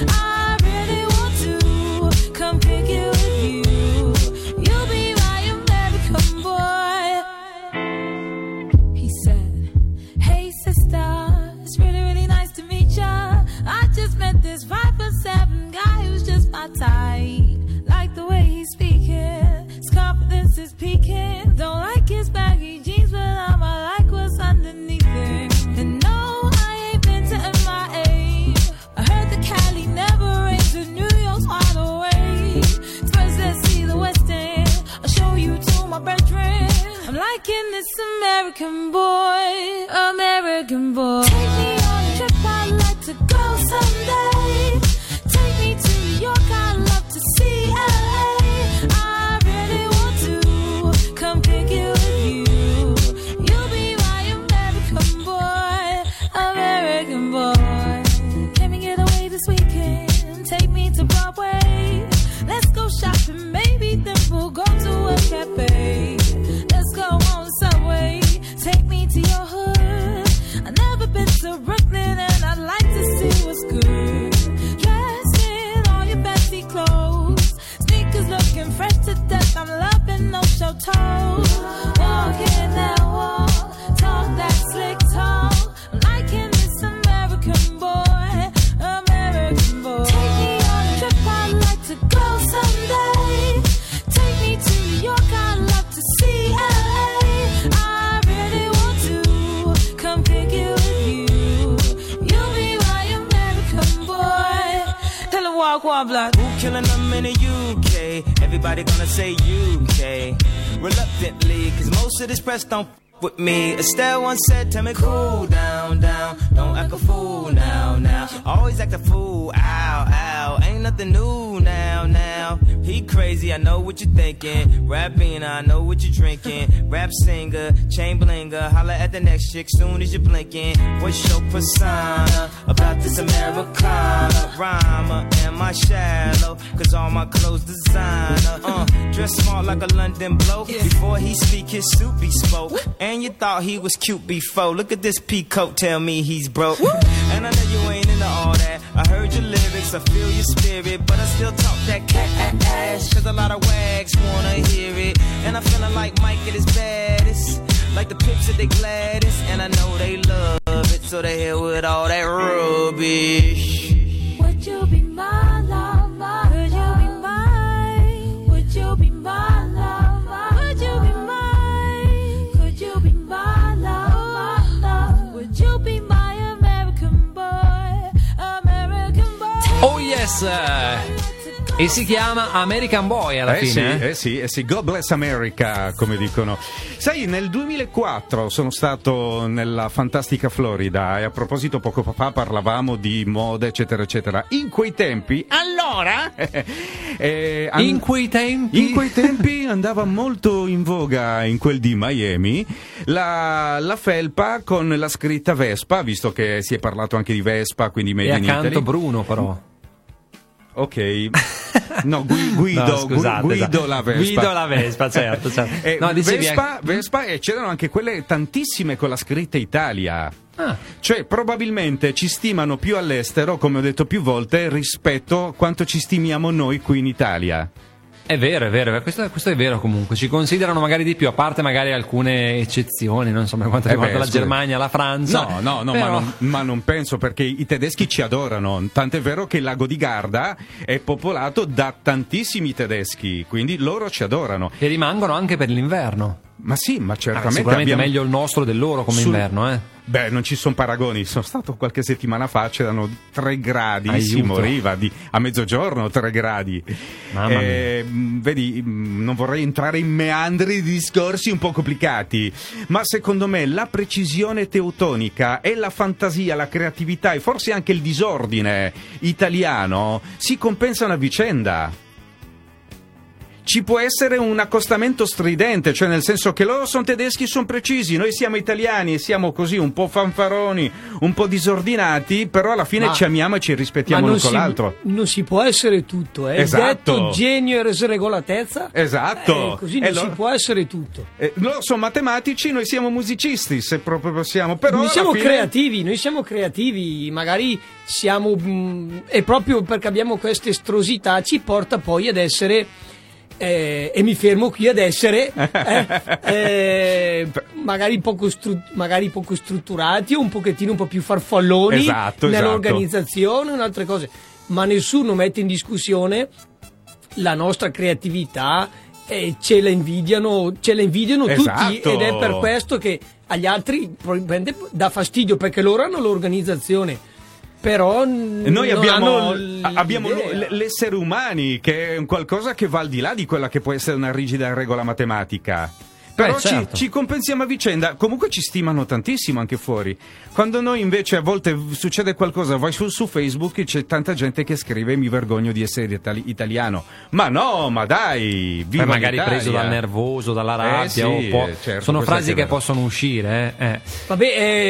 S5: I really want to come pick you with you. You'll be my American boy. He said, hey sister, it's really, really nice to meet ya. I just met this five foot seven guy who's just my type. Like the way he's speaking, his confidence is peaking. Don't like his baggy jeans, but I'ma like what's underneath it. And no, I ain't been to M I A. I heard the Cali never rains, and New York's wide awake. First let's see the West End, I'll show you to my bedroom. I'm liking this American boy, American boy. Take me on a trip, I'd like to go someday. Take me to New York, I'd love to see L A. I really want to come pick you with you. You'll be my American boy, American boy. Can we get away this weekend? Take me to Broadway. Let's go shopping, maybe then we'll go to a cafe. Let's go on the subway. Take me to your hood. I've never been to walk, walk like who killing them in the U K? Everybody gonna say U K. Reluctantly, cause most of this press don't f- with me. Estelle once said, tell me cool down, down. Don't act a fool now, now. Always act a fool, ow, ow. Ain't nothing new now, now. He crazy, I know what you're thinking. Rapping, I know what you're drinking. Rap singer, chain blinger. Holla at the next chick soon as you're blinking. What's your persona about this Americana? Rhymer, am I shallow? Cause all my clothes designer. Uh, dress smart like a London bloke. Before he speak, his suit be spoke. And you thought he was cute before. Look at this peacoat, tell me he's broke. And I know you ain't into all that. I heard your lyrics, I feel your spirit, but I still talk that cat ass. Cause a lot of wags wanna hear it. And I'm feeling like Mike at his baddest. Like the pips at they gladdest. And I know they love it, so they hell with all that rubbish.
S10: Would you be my lover? Could you be mine? Would you be my lover? Would you be mine? Could you be my lover? Would you be my American boy? American boy.
S12: Oh yes! E si chiama American Boy alla
S13: eh
S12: fine.
S13: Sì,
S12: eh?
S13: eh sì, eh sì, God bless America, come dicono. Sai, nel duemilaquattro sono stato nella fantastica Florida e a proposito poco fa parlavamo di moda eccetera eccetera. In quei tempi, allora, eh, an-
S12: in quei tempi,
S13: in quei tempi andava molto in voga in quel di Miami la, la felpa con la scritta Vespa, visto che si è parlato anche di Vespa, quindi made
S12: e
S13: in
S12: accanto
S13: Italy.
S12: Bruno però.
S13: Ok, no, Gui- Guido,
S12: No, scusate,
S13: Guido
S12: esatto.
S13: la Vespa.
S12: Guido la Vespa, certo, certo.
S13: Eh,
S12: No, dicevi-
S13: Vespa, Vespa e c'erano anche quelle tantissime con la scritta Italia.
S12: Ah.
S13: Cioè, probabilmente ci stimano più all'estero, come ho detto più volte, rispetto a quanto ci stimiamo noi qui in Italia.
S12: È vero, è vero, questo, questo è vero comunque, ci considerano magari di più, a parte magari alcune eccezioni, non so per quanto
S13: Eh
S12: riguarda
S13: beh,
S12: la
S13: scusa.
S12: Germania, la Francia.
S13: No, no, no,
S12: però-
S13: ma, non, ma non penso, perché i tedeschi ci adorano. Tant'è vero che il lago di Garda è popolato da tantissimi tedeschi, quindi loro ci adorano.
S12: E rimangono anche per l'inverno.
S13: Ma sì, ma
S12: Ah,
S13: certamente
S12: sicuramente
S13: abbiamo...
S12: meglio il nostro del loro come
S13: Sul-
S12: inverno, eh.
S13: Beh, non ci sono paragoni. Sono stato qualche settimana fa, c'erano tre gradi,
S12: Aiuto.
S13: si moriva di, a mezzogiorno tre gradi.
S12: Mamma
S13: Eh, mh, vedi, mh, non vorrei entrare in meandri di discorsi un po' complicati, ma secondo me la precisione teutonica e la fantasia, la creatività e forse anche il disordine italiano si compensano a vicenda. Ci può essere un accostamento stridente, cioè nel senso che loro sono tedeschi, sono precisi, noi siamo italiani e siamo così un po' fanfaroni, un po' disordinati, però alla fine
S3: Ma-
S13: ci amiamo e ci rispettiamo
S3: Ma
S13: l'uno
S3: non
S13: con
S3: si,
S13: l'altro.
S3: non si può essere tutto, eh.
S13: Esatto.
S3: Detto genio e sregolatezza.
S13: Esatto.
S3: Eh, così
S13: E
S3: non
S13: loro-
S3: si può essere tutto.
S13: Eh, loro sono matematici, noi siamo musicisti, se proprio possiamo, però
S3: noi
S13: alla
S3: siamo
S13: fine-
S3: creativi, noi siamo creativi, magari siamo mh, e proprio perché abbiamo queste estrosità ci porta poi ad essere eh, e mi fermo qui ad essere eh, eh, magari poco stru- magari poco strutturati o un pochettino un po' più farfalloni
S13: Esatto,
S3: nell'organizzazione e in altre cose, ma nessuno mette in discussione la nostra creatività. E ce la invidiano, ce la invidiano tutti,
S13: Esatto.
S3: ed è per questo che agli altri probabilmente dà fastidio, perché loro hanno l'organizzazione, però n-
S13: E noi
S3: non
S13: abbiamo,
S3: hanno l-
S13: abbiamo
S3: l'idea.
S13: l- l'essere umani, che è un qualcosa che va al di là di quella che può essere una rigida regola matematica. Però
S12: Eh, certo.
S13: ci, ci compensiamo a vicenda. Comunque ci stimano tantissimo anche fuori. Quando noi invece a volte succede qualcosa, vai su, su Facebook e c'è tanta gente che scrive mi vergogno di essere itali- italiano. Ma no, ma dai, viva
S12: Poi magari
S13: l'Italia.
S12: preso dal nervoso, dalla rabbia,
S13: Eh sì,
S12: o po'.
S13: eh, certo,
S12: sono
S13: questo è
S12: frasi
S13: anche
S12: che
S13: vero.
S12: possono uscire, eh, eh.
S3: Vabbè,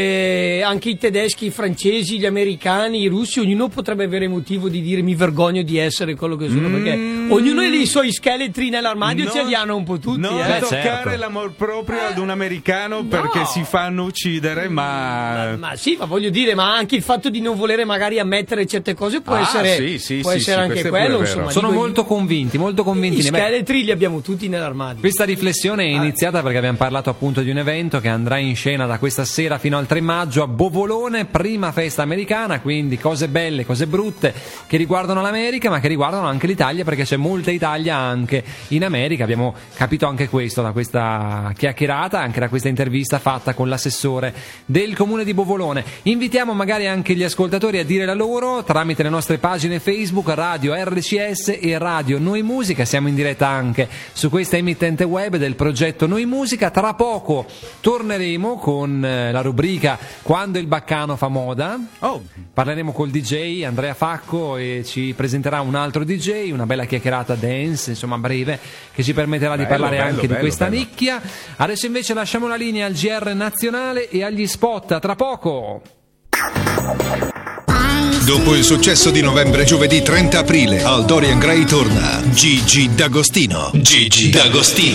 S3: eh, anche i tedeschi, i francesi, gli americani, i russi, ognuno potrebbe avere motivo di dire mi vergogno di essere quello che sono, perché ognuno ha i suoi scheletri nell'armadio, ce li hanno un po' tutti.
S13: Non
S3: eh.
S13: toccare l'amor proprio ad un americano perché si fanno uccidere, ma...
S3: Ma sì, ma voglio dire, ma anche il fatto di non volere magari ammettere certe cose può
S13: Ah,
S3: essere,
S13: sì, sì,
S3: può
S13: sì,
S3: essere
S13: sì,
S3: anche
S13: questo è
S3: quello.
S13: pure vero.
S3: Insomma,
S12: Sono
S3: dico,
S12: molto convinti, molto convinti.
S3: i
S12: Ne- beh,
S3: scheletri li abbiamo tutti nell'armadio.
S12: Questa riflessione è iniziata perché abbiamo parlato appunto di un evento che andrà in scena da questa sera fino al tre maggio a Bovolone, prima festa americana, quindi cose belle, cose brutte che riguardano l'America ma che riguardano anche l'Italia, perché c'è molta Italia anche in America, abbiamo capito anche questo da questa questa chiacchierata, anche da questa intervista fatta con l'assessore del comune di Bovolone. Invitiamo magari anche gli ascoltatori a dire la loro tramite le nostre pagine Facebook Radio R C S e Radio Noi Musica. Siamo in diretta anche su questa emittente web del progetto Noi Musica. Tra poco torneremo con la rubrica Quando il baccano fa moda.
S13: Oh.
S12: Parleremo col D J Andrea Facco e ci presenterà un altro D J, una bella chiacchierata dance, insomma breve, che ci permetterà
S13: Bello,
S12: di parlare
S13: bello,
S12: anche
S13: bello,
S12: di questa
S13: bello.
S12: nicchia. Adesso invece lasciamo la linea al G R nazionale e agli spot. Tra poco.
S16: Dopo il successo di novembre, giovedì trenta aprile, al Dorian Gray torna Gigi D'Agostino. Gigi D'Agostino.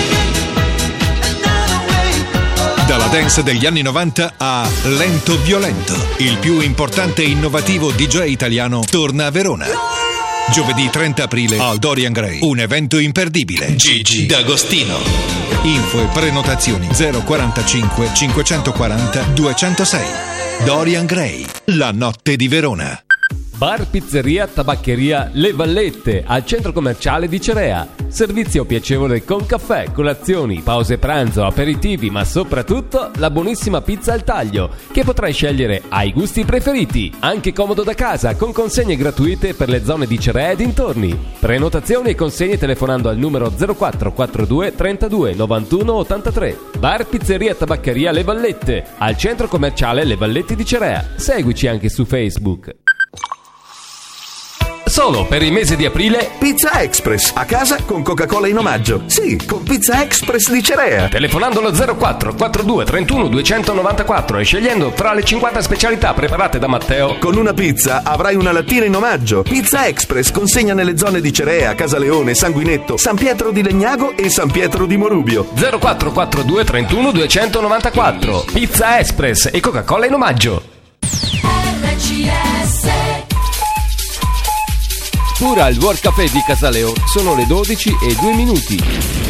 S16: Dalla dance degli anni novanta a Lento Violento, il più importante e innovativo D J italiano torna a Verona. Giovedì trenta aprile al Dorian Gray, un evento imperdibile. Gigi D'Agostino. Info e prenotazioni zero quarantacinque cinquecentoquaranta duecentosei. Dorian Gray, la notte di Verona.
S1: Bar, pizzeria, tabaccheria Le Vallette al centro commerciale di Cerea. Servizio piacevole con caffè, colazioni, pause pranzo, aperitivi, ma soprattutto la buonissima pizza al taglio che potrai scegliere ai gusti preferiti. Anche comodo da casa con consegne gratuite per le zone di Cerea e dintorni. Prenotazioni e consegne telefonando al numero zero quattro quarantadue trentadue novantuno ottantatré. Bar, pizzeria, tabaccheria Le Vallette al centro commerciale Le Vallette di Cerea. Seguici anche su Facebook.
S11: Solo per il mese di aprile
S22: Pizza Express, a casa con Coca-Cola in omaggio. Sì, con Pizza Express di Cerea.
S11: telefonando allo zero quattro quarantadue trentuno duecentonovantaquattro e scegliendo tra le cinquanta specialità preparate da Matteo.
S22: Con una pizza avrai una lattina in omaggio. Pizza Express consegna nelle zone di Cerea, Casaleone, Sanguinetto, San Pietro di Legnago e San Pietro di Morubio.
S11: zero quattro quarantadue trentuno duecentonovantaquattro. Pizza Express e Coca-Cola in omaggio.
S5: R C S.
S1: Pura al World Café di Casaleo, sono le dodici e due minuti.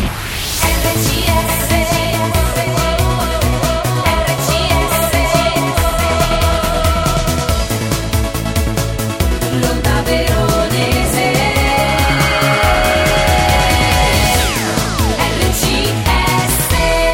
S5: L'onda veronese. R C S.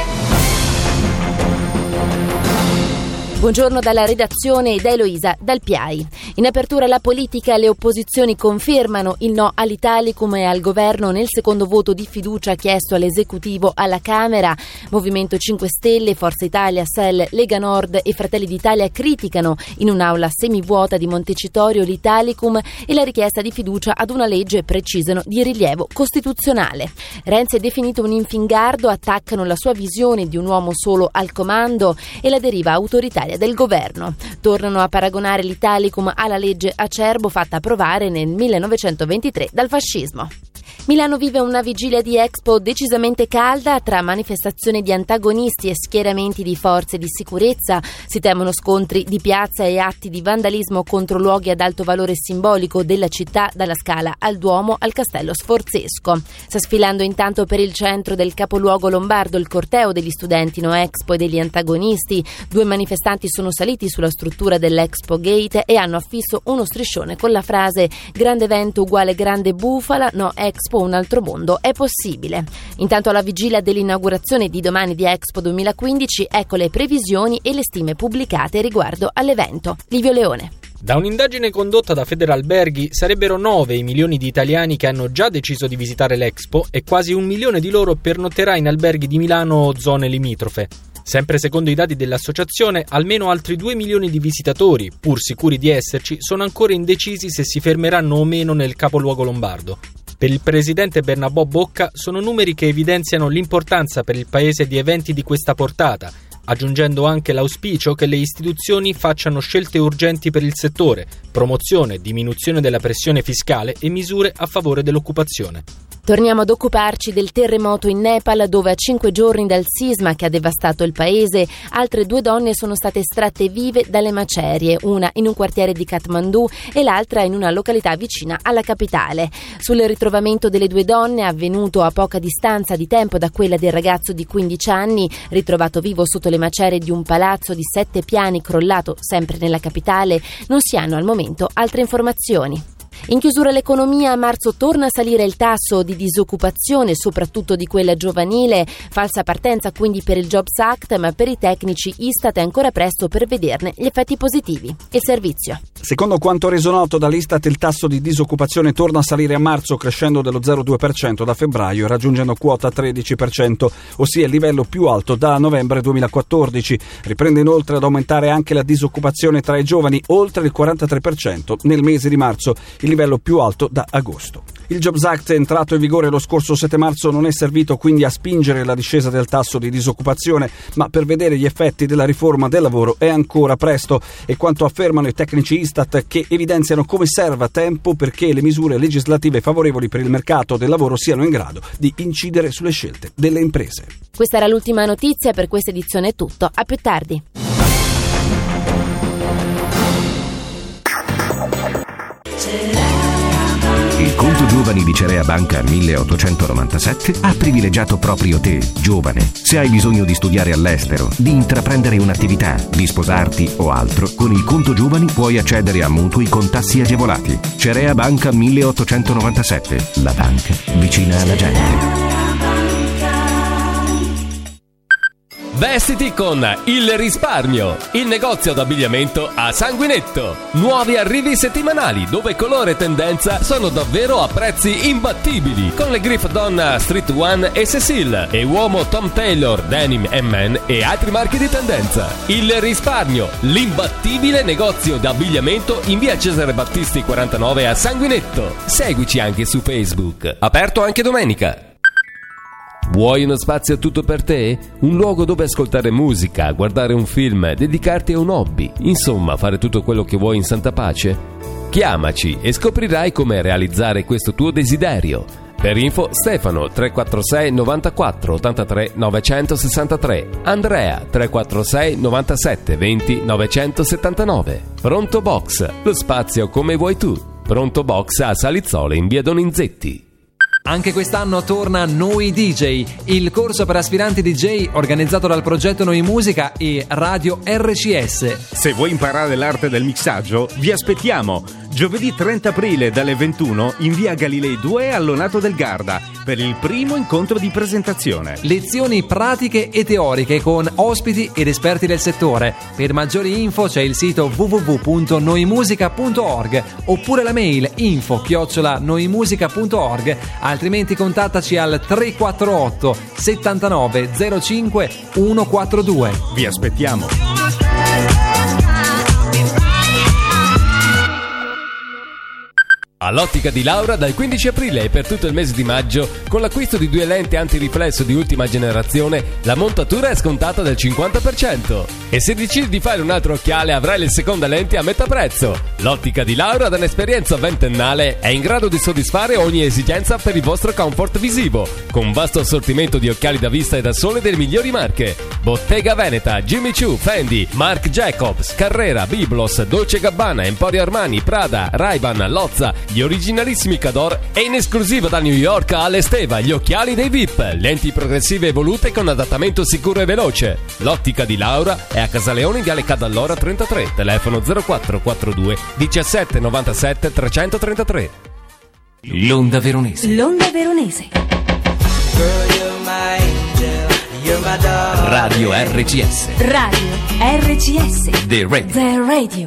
S17: Buongiorno dalla redazione e da Eloisa Dal Piai. In apertura alla politica, le opposizioni confermano il no all'Italicum e al governo nel secondo voto di fiducia chiesto all'esecutivo alla Camera. Movimento cinque Stelle, Forza Italia, S E L, Lega Nord e Fratelli d'Italia criticano in un'aula semivuota di Montecitorio l'Italicum e la richiesta di fiducia ad una legge, precisano, di rilievo costituzionale. Renzi è definito un infingardo, attaccano la sua visione di un uomo solo al comando e la deriva autoritaria del governo. Tornano a paragonare l'Italicum alla legge Acerbo fatta approvare nel millenovecentoventitré dal fascismo. Milano vive una vigilia di Expo decisamente calda tra manifestazioni di antagonisti e schieramenti di forze di sicurezza. Si temono scontri di piazza e atti di vandalismo contro luoghi ad alto valore simbolico della città, dalla Scala al Duomo al Castello Sforzesco. Sta sfilando intanto per il centro del capoluogo lombardo il corteo degli studenti No Expo e degli antagonisti. Due manifestanti sono saliti sulla struttura dell'Expo Gate e hanno affisso uno striscione con la frase "Grande evento uguale grande bufala, no Expo un altro mondo è possibile". Intanto alla vigilia dell'inaugurazione di domani di Expo duemilaquindici, ecco le previsioni e le stime pubblicate riguardo all'evento. Livio Leone.
S18: Da un'indagine condotta da Federalberghi sarebbero nove i milioni di italiani che hanno già deciso di visitare l'Expo e quasi un milione di loro pernotterà in alberghi di Milano o zone limitrofe. Sempre secondo i dati dell'associazione, almeno altri due milioni di visitatori, pur sicuri di esserci, sono ancora indecisi se si fermeranno o meno nel capoluogo lombardo. Per il presidente Bernabò Bocca sono numeri che evidenziano l'importanza per il paese di eventi di questa portata, aggiungendo anche l'auspicio che le istituzioni facciano scelte urgenti per il settore, promozione, diminuzione della pressione fiscale e misure a favore dell'occupazione.
S17: Torniamo ad occuparci del terremoto in Nepal, dove a cinque giorni dal sisma che ha devastato il paese, altre due donne sono state estratte vive dalle macerie, una in un quartiere di Kathmandu e l'altra in una località vicina alla capitale. Sul ritrovamento delle due donne, avvenuto a poca distanza di tempo da quella del ragazzo di quindici anni, ritrovato vivo sotto le macerie di un palazzo di sette piani crollato sempre nella capitale, non si hanno al momento altre informazioni. In chiusura l'economia, a marzo torna a salire il tasso di disoccupazione, soprattutto di quella giovanile, falsa partenza quindi per il Jobs Act, ma per i tecnici Istat è ancora presto per vederne gli effetti positivi. Il servizio.
S4: Secondo quanto reso noto dall'Istat, il tasso di disoccupazione torna a salire a marzo, crescendo dello zero virgola due per cento da febbraio e raggiungendo quota tredici per cento, ossia il livello più alto da novembre duemilaquattordici. Riprende inoltre ad aumentare anche la disoccupazione tra i giovani, oltre il quarantatré per cento nel mese di marzo, il livello più alto da agosto. Il Jobs Act, entrato in vigore lo scorso sette marzo, non è servito quindi a spingere la discesa del tasso di disoccupazione, ma per vedere gli effetti della riforma del lavoro è ancora presto, e quanto affermano i tecnici Istat, che evidenziano come serva tempo perché le misure legislative favorevoli per il mercato del lavoro siano in grado di incidere sulle scelte delle imprese.
S17: Questa era l'ultima notizia, per questa edizione è tutto, a più tardi.
S19: Il conto giovani di Cerea Banca milleottocentonovantasette ha privilegiato proprio te, giovane. Se hai bisogno di studiare all'estero, di intraprendere un'attività, di sposarti o altro, con il conto giovani puoi accedere a mutui con tassi agevolati. Cerea Banca milleottocentonovantasette, la banca vicina alla gente.
S1: Vestiti con Il Risparmio, il negozio d'abbigliamento a Sanguinetto. Nuovi arrivi settimanali dove colore e tendenza sono davvero a prezzi imbattibili, con le Griff Donna Street One e Cecil, e uomo Tom Taylor, Denim and Man e altri marchi di tendenza. Il Risparmio, l'imbattibile negozio d'abbigliamento in via Cesare Battisti quarantanove a Sanguinetto. Seguici anche su Facebook, aperto anche domenica. Vuoi uno spazio tutto per te? Un luogo dove ascoltare musica, guardare un film, dedicarti a un hobby, insomma fare tutto quello che vuoi in santa pace? Chiamaci e scoprirai come realizzare questo tuo desiderio. Per info Stefano tre quattro sei novantaquattro ottantatré novecentosessantatré, Andrea tre quattro sei novantasette venti novecentosettantanove. Pronto Box, lo spazio come vuoi tu. Pronto Box a Salizzole in via Donizetti.
S12: Anche quest'anno torna Noi D J, il corso per aspiranti D J organizzato dal progetto Noi Musica e Radio R C S.
S13: Se vuoi imparare l'arte del mixaggio, vi aspettiamo giovedì trenta aprile dalle ventuno in via Galilei due a Lonato del Garda per il primo incontro di presentazione.
S12: Lezioni pratiche e teoriche con ospiti ed esperti del settore. Per maggiori info c'è il sito w w w punto noimusica punto org oppure la mail info chiocciola noimusica punto org, altrimenti contattaci al tre quattro otto settantanove zero cinque centoquarantadue.
S13: Vi aspettiamo.
S1: All'Ottica di Laura dal quindici aprile e per tutto il mese di maggio, con l'acquisto di due lenti antiriflesso di ultima generazione, la montatura è scontata del cinquanta per cento. E se decidi di fare un altro occhiale avrai le seconde lenti a metà prezzo. L'Ottica di Laura, da un'esperienza ventennale, è in grado di soddisfare ogni esigenza per il vostro comfort visivo, con un vasto assortimento di occhiali da vista e da sole delle migliori marche. Bottega Veneta, Jimmy Choo, Fendi, Marc Jacobs, Carrera, Biblos, Dolce Gabbana, Emporio Armani, Prada, Ray-Ban, Lozza, gli originalissimi Cador e in esclusiva da New York all'Esteva gli occhiali dei V I P, lenti progressive evolute con adattamento sicuro e veloce. L'Ottica di Laura è a Casaleone in viale Cadallora trentatré, telefono zero quattro quattro due diciassette novantasette trecentotrentatré.
S11: L'Onda Veronese.
S2: L'Onda Veronese.
S11: Radio R C S.
S2: Radio R C S.
S11: The Radio.
S2: The Radio.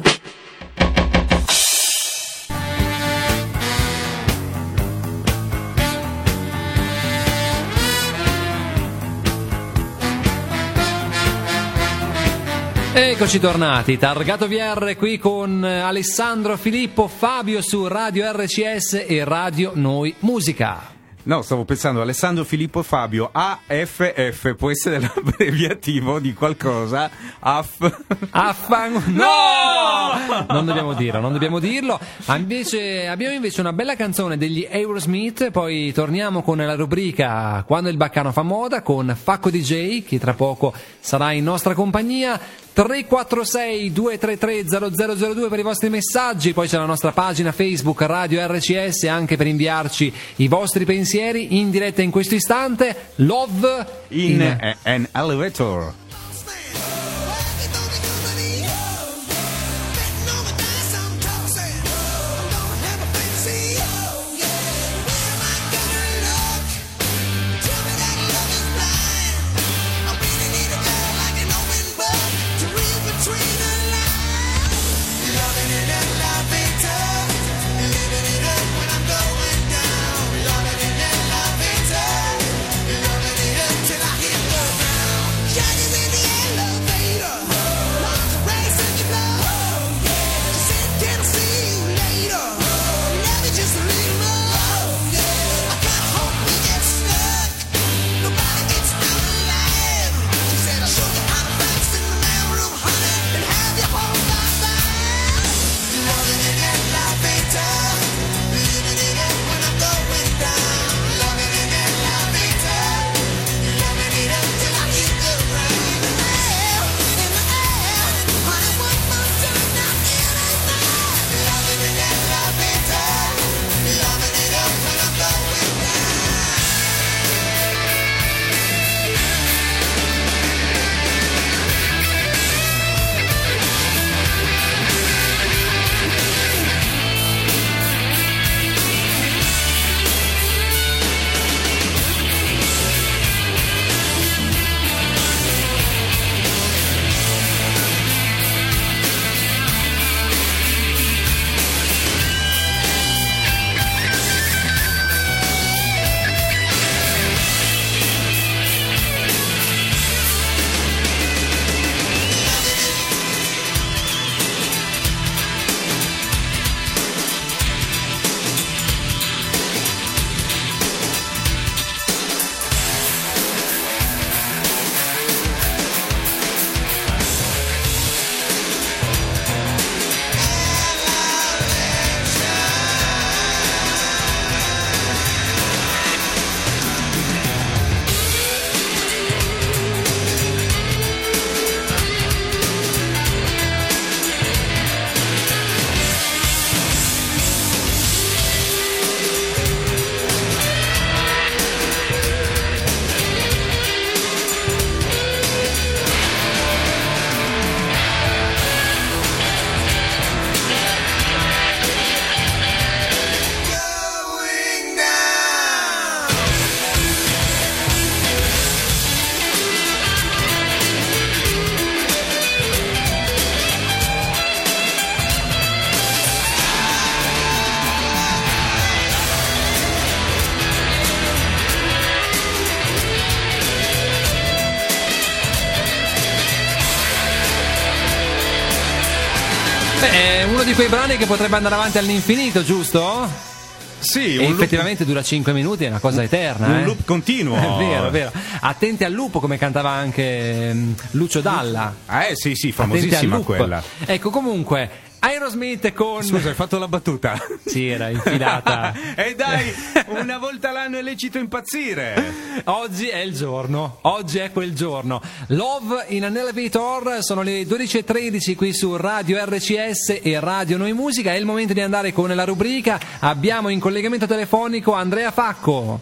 S12: Eccoci tornati, Targato V R qui con Alessandro, Filippo, Fabio su Radio R C S e Radio Noi Musica.
S13: No, stavo pensando Alessandro, Filippo, Fabio, A F F può essere l'abbreviativo di qualcosa. Aff.
S12: Affan. No! Non dobbiamo dirlo, non dobbiamo dirlo. Invece, abbiamo invece una bella canzone degli Aerosmith, poi torniamo con la rubrica Quando il baccano fa moda con Facco D J, che tra poco sarà in nostra compagnia. tre quattro sei due tre tre zero zero zero due per i vostri messaggi, poi c'è la nostra pagina Facebook Radio R C S anche per inviarci i vostri pensieri in diretta in questo istante. Love
S13: in, in an elevator.
S7: See
S12: Beh, è uno di quei brani che potrebbe andare avanti all'infinito, giusto?
S13: Sì,
S12: e
S13: un
S12: effettivamente dura cinque minuti, è una cosa eterna.
S13: Un
S12: eh?
S13: loop continuo.
S12: È vero, è vero. Attenti al lupo, come cantava anche um, Lucio Dalla.
S13: Eh sì, sì, famosissima quella.
S12: Ecco, comunque, Aerosmith con...
S13: Scusa, hai fatto la battuta?
S12: Sì, era infilata.
S13: E dai, una volta l'anno è lecito impazzire.
S12: Oggi è il giorno, oggi è quel giorno. Love in an Elevator, sono le dodici e tredici qui su Radio R C S e Radio Noi Musica. È il momento di andare con la rubrica. Abbiamo in collegamento telefonico Andrea Facco.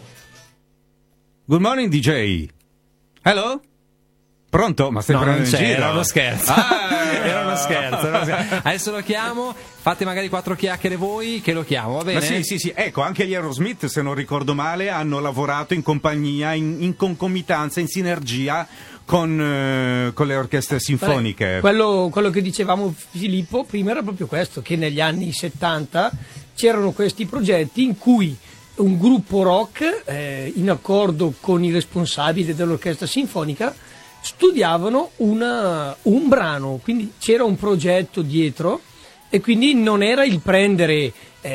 S13: Good morning D J. Hello? Pronto? Ma stai
S12: no,
S13: prendendo
S12: non
S13: in
S12: c'è,
S13: giro?
S12: era uno scherzo.
S13: Ah,
S12: era uno scherzo, era uno scherzo. Adesso lo chiamo, fate magari quattro chiacchiere voi che lo chiamo, va bene?
S13: Ma sì, sì, sì, ecco, anche gli Aerosmith, se non ricordo male, hanno lavorato in compagnia, in, in concomitanza, in sinergia con, eh, con le orchestre sinfoniche.
S3: Beh, quello, quello che dicevamo Filippo prima era proprio questo, che negli anni settanta c'erano questi progetti in cui un gruppo rock, eh, in accordo con i responsabili dell'orchestra sinfonica, studiavano una, un brano, quindi c'era un progetto dietro e quindi non era il prendere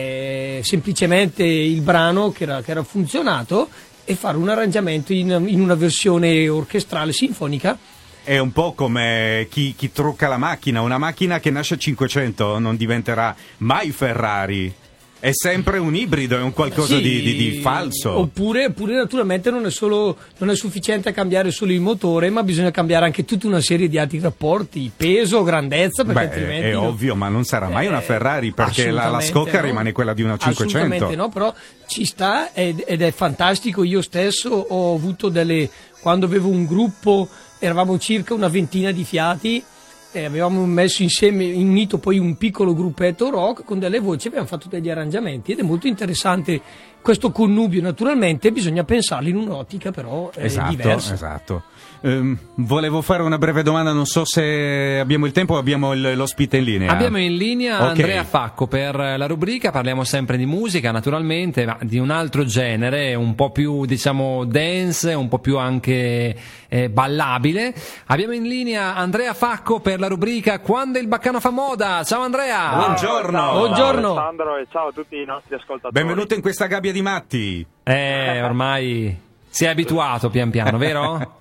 S3: eh, semplicemente il brano che era, che era funzionato e fare un arrangiamento in, in una versione orchestrale sinfonica.
S13: È un po' come chi, chi trucca la macchina, una macchina che nasce a cinquecento non diventerà mai Ferrari. È sempre un ibrido, è un qualcosa
S3: Sì,
S13: di, di, di falso.
S3: Oppure, oppure naturalmente non è, solo, non è sufficiente cambiare solo il motore, ma bisogna cambiare anche tutta una serie di altri rapporti, peso, grandezza, perché
S13: Beh,
S3: altrimenti...
S13: è
S3: no.
S13: ovvio, ma non sarà mai
S3: Eh,
S13: una Ferrari, perché la, la
S3: assolutamente
S13: scocca
S3: no.
S13: rimane quella di una cinquecento.
S3: Assolutamente no, però ci sta ed, ed è fantastico. Io stesso ho avuto delle... quando avevo un gruppo, eravamo circa una ventina di fiati, e avevamo messo insieme, unito poi un piccolo gruppetto rock con delle voci, abbiamo fatto degli arrangiamenti ed è molto interessante questo connubio. Naturalmente bisogna pensarlo in un'ottica però eh,
S13: Esatto,
S3: diversa.
S13: esatto. Ehm, volevo fare una breve domanda, non so se abbiamo il tempo o abbiamo il- l'ospite in linea.
S12: Abbiamo in linea
S13: Ok.
S12: Andrea Facco per la rubrica, parliamo sempre di musica naturalmente, ma di un altro genere, un po' più diciamo dance, un po' più anche eh, ballabile. Abbiamo in linea Andrea Facco per la rubrica Quando il baccano fa moda. Ciao Andrea!
S13: Buongiorno!
S20: Ciao,
S12: Buongiorno!
S20: ciao Alessandro e ciao a tutti i nostri ascoltatori.
S13: Benvenuto in questa gabbia di matti.
S12: Eh, ormai si è abituato pian piano, vero?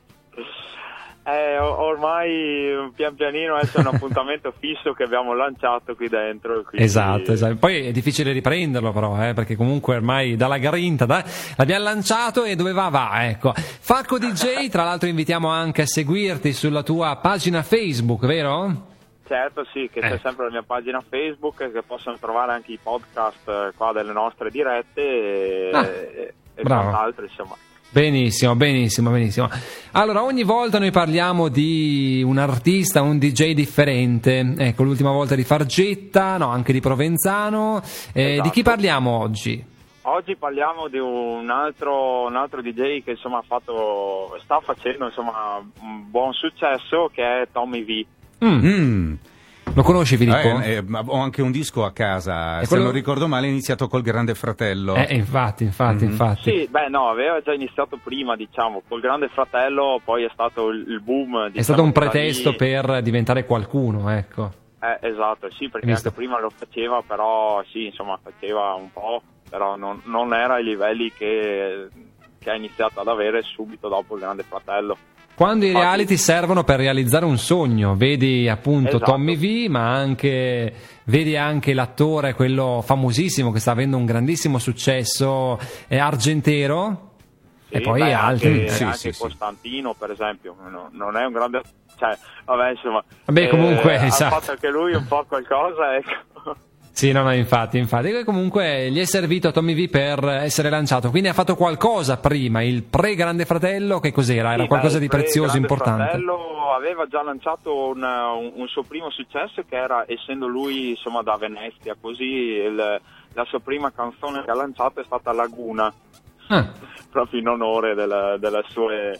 S20: Eh, o- ormai pian pianino adesso è un appuntamento fisso che abbiamo lanciato qui dentro. quindi-
S12: Esatto, esatto. Poi è difficile riprenderlo però, eh, perché comunque ormai dalla grinta da... l'abbiamo lanciato e dove va va, ecco. Facco D J, tra l'altro invitiamo anche a seguirti sulla tua pagina Facebook, vero?
S20: Certo, sì, che c'è
S12: Eh.
S20: sempre la mia pagina Facebook, che possono trovare anche i podcast eh, qua delle nostre dirette e,
S12: Ah,
S20: e, e
S12: bravo.
S20: quant'altro, insomma.
S12: Benissimo, benissimo, benissimo. Allora, ogni volta noi parliamo di un artista, un D J differente. Ecco, l'ultima volta di Fargetta, no, anche di Provenzano. Eh,
S20: Esatto.
S12: Di chi parliamo oggi?
S20: Oggi parliamo di un altro, un altro D J che insomma ha fatto, sta facendo insomma un buon successo, che è Tommy V.
S12: Mm. Lo conosci Filippo?
S13: Eh, eh, ma ho anche un disco a casa,
S12: E
S13: se
S12: quello-
S13: non ricordo male è iniziato col Grande Fratello.
S12: Eh, infatti, infatti,
S13: Mhm.
S12: infatti.
S20: Sì, beh no, aveva già iniziato prima, diciamo, col Grande Fratello, poi è stato il, il boom.
S12: È
S20: diciamo,
S12: stato un
S20: che da
S12: pretesto
S20: lì-
S12: per diventare qualcuno, ecco.
S20: Eh, esatto, sì, perché
S12: Hai visto?
S20: anche prima lo faceva, però sì, insomma, faceva un po', però non, non era ai livelli che, che ha iniziato ad avere subito dopo il Grande Fratello.
S12: Quando i
S20: Infatti-
S12: reality servono per realizzare un sogno, vedi appunto
S20: Esatto.
S12: Tommy V, ma anche vedi anche l'attore, quello famosissimo che sta avendo un grandissimo successo, è Argentero,
S20: Sì,
S12: e poi
S20: beh,
S12: altri.
S20: anche,
S12: Sì,
S20: anche
S12: sì, sì.
S20: Costantino, per esempio, no- non è un grande, cioè, vabbè, insomma,
S12: Vabbè, comunque,
S20: ha
S12: esatto.
S20: fatto anche lui un po' qualcosa, ecco.
S12: Sì, no, no, infatti, infatti. E comunque gli è servito a Tommy V per essere lanciato, quindi ha fatto qualcosa prima, il pre-Grande Fratello, che cos'era? Era
S20: Sì,
S12: qualcosa
S20: beh,
S12: di
S20: il
S12: prezioso,
S20: Grande
S12: importante.
S20: Fratello aveva già lanciato un, un- un suo primo successo, che era, essendo lui insomma da Venezia, così il- la sua prima canzone che ha lanciato è stata Laguna,
S12: Ah.
S20: proprio in onore della- delle sue...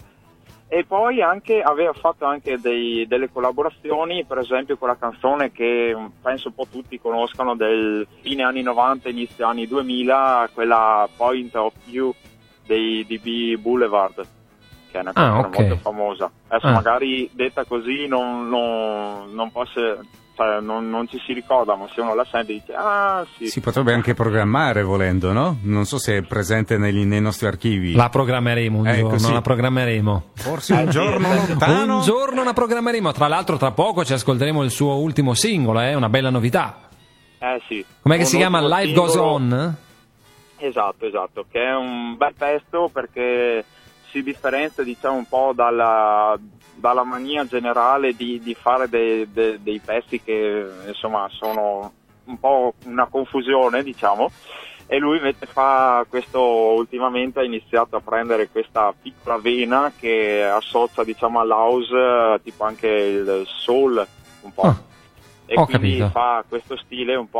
S20: E poi anche aveva fatto anche dei- delle collaborazioni, per esempio quella canzone che penso un po' tutti conoscano, del fine anni novanta, inizio anni duemila, quella Point of View dei D B Boulevard, che è una
S12: Ah,
S20: canzone
S12: ok.
S20: molto famosa. Adesso
S12: Ah.
S20: magari detta così non, non, non posso... cioè, non, non ci si ricorda, ma se uno la sente dice ah sì.
S13: Si potrebbe anche programmare volendo, no? Non so se è presente negli- nei nostri archivi.
S12: La programmeremo un
S13: Ecco,
S12: giorno,
S13: sì.
S12: la programmeremo.
S13: Forse un giorno lontano.
S12: Un giorno la programmeremo. Tra l'altro, tra poco ci ascolteremo il suo ultimo singolo, è eh? una bella novità.
S20: Eh sì.
S12: Com'è che
S20: Un
S12: si chiama?
S20: ultimo
S12: Life Goes
S20: singolo-
S12: On?
S20: Esatto, esatto, che è un bel testo perché si differenzia, diciamo, un po' dalla, dalla mania generale di, di fare dei, dei, dei pezzi che, insomma, sono un po' una confusione, diciamo, e lui invece fa questo, ultimamente ha iniziato a prendere questa piccola vena che associa, diciamo, all'house, tipo anche il soul, un po'.
S12: Ah,
S20: e
S12: ho
S20: quindi
S12: capito.
S20: fa questo stile un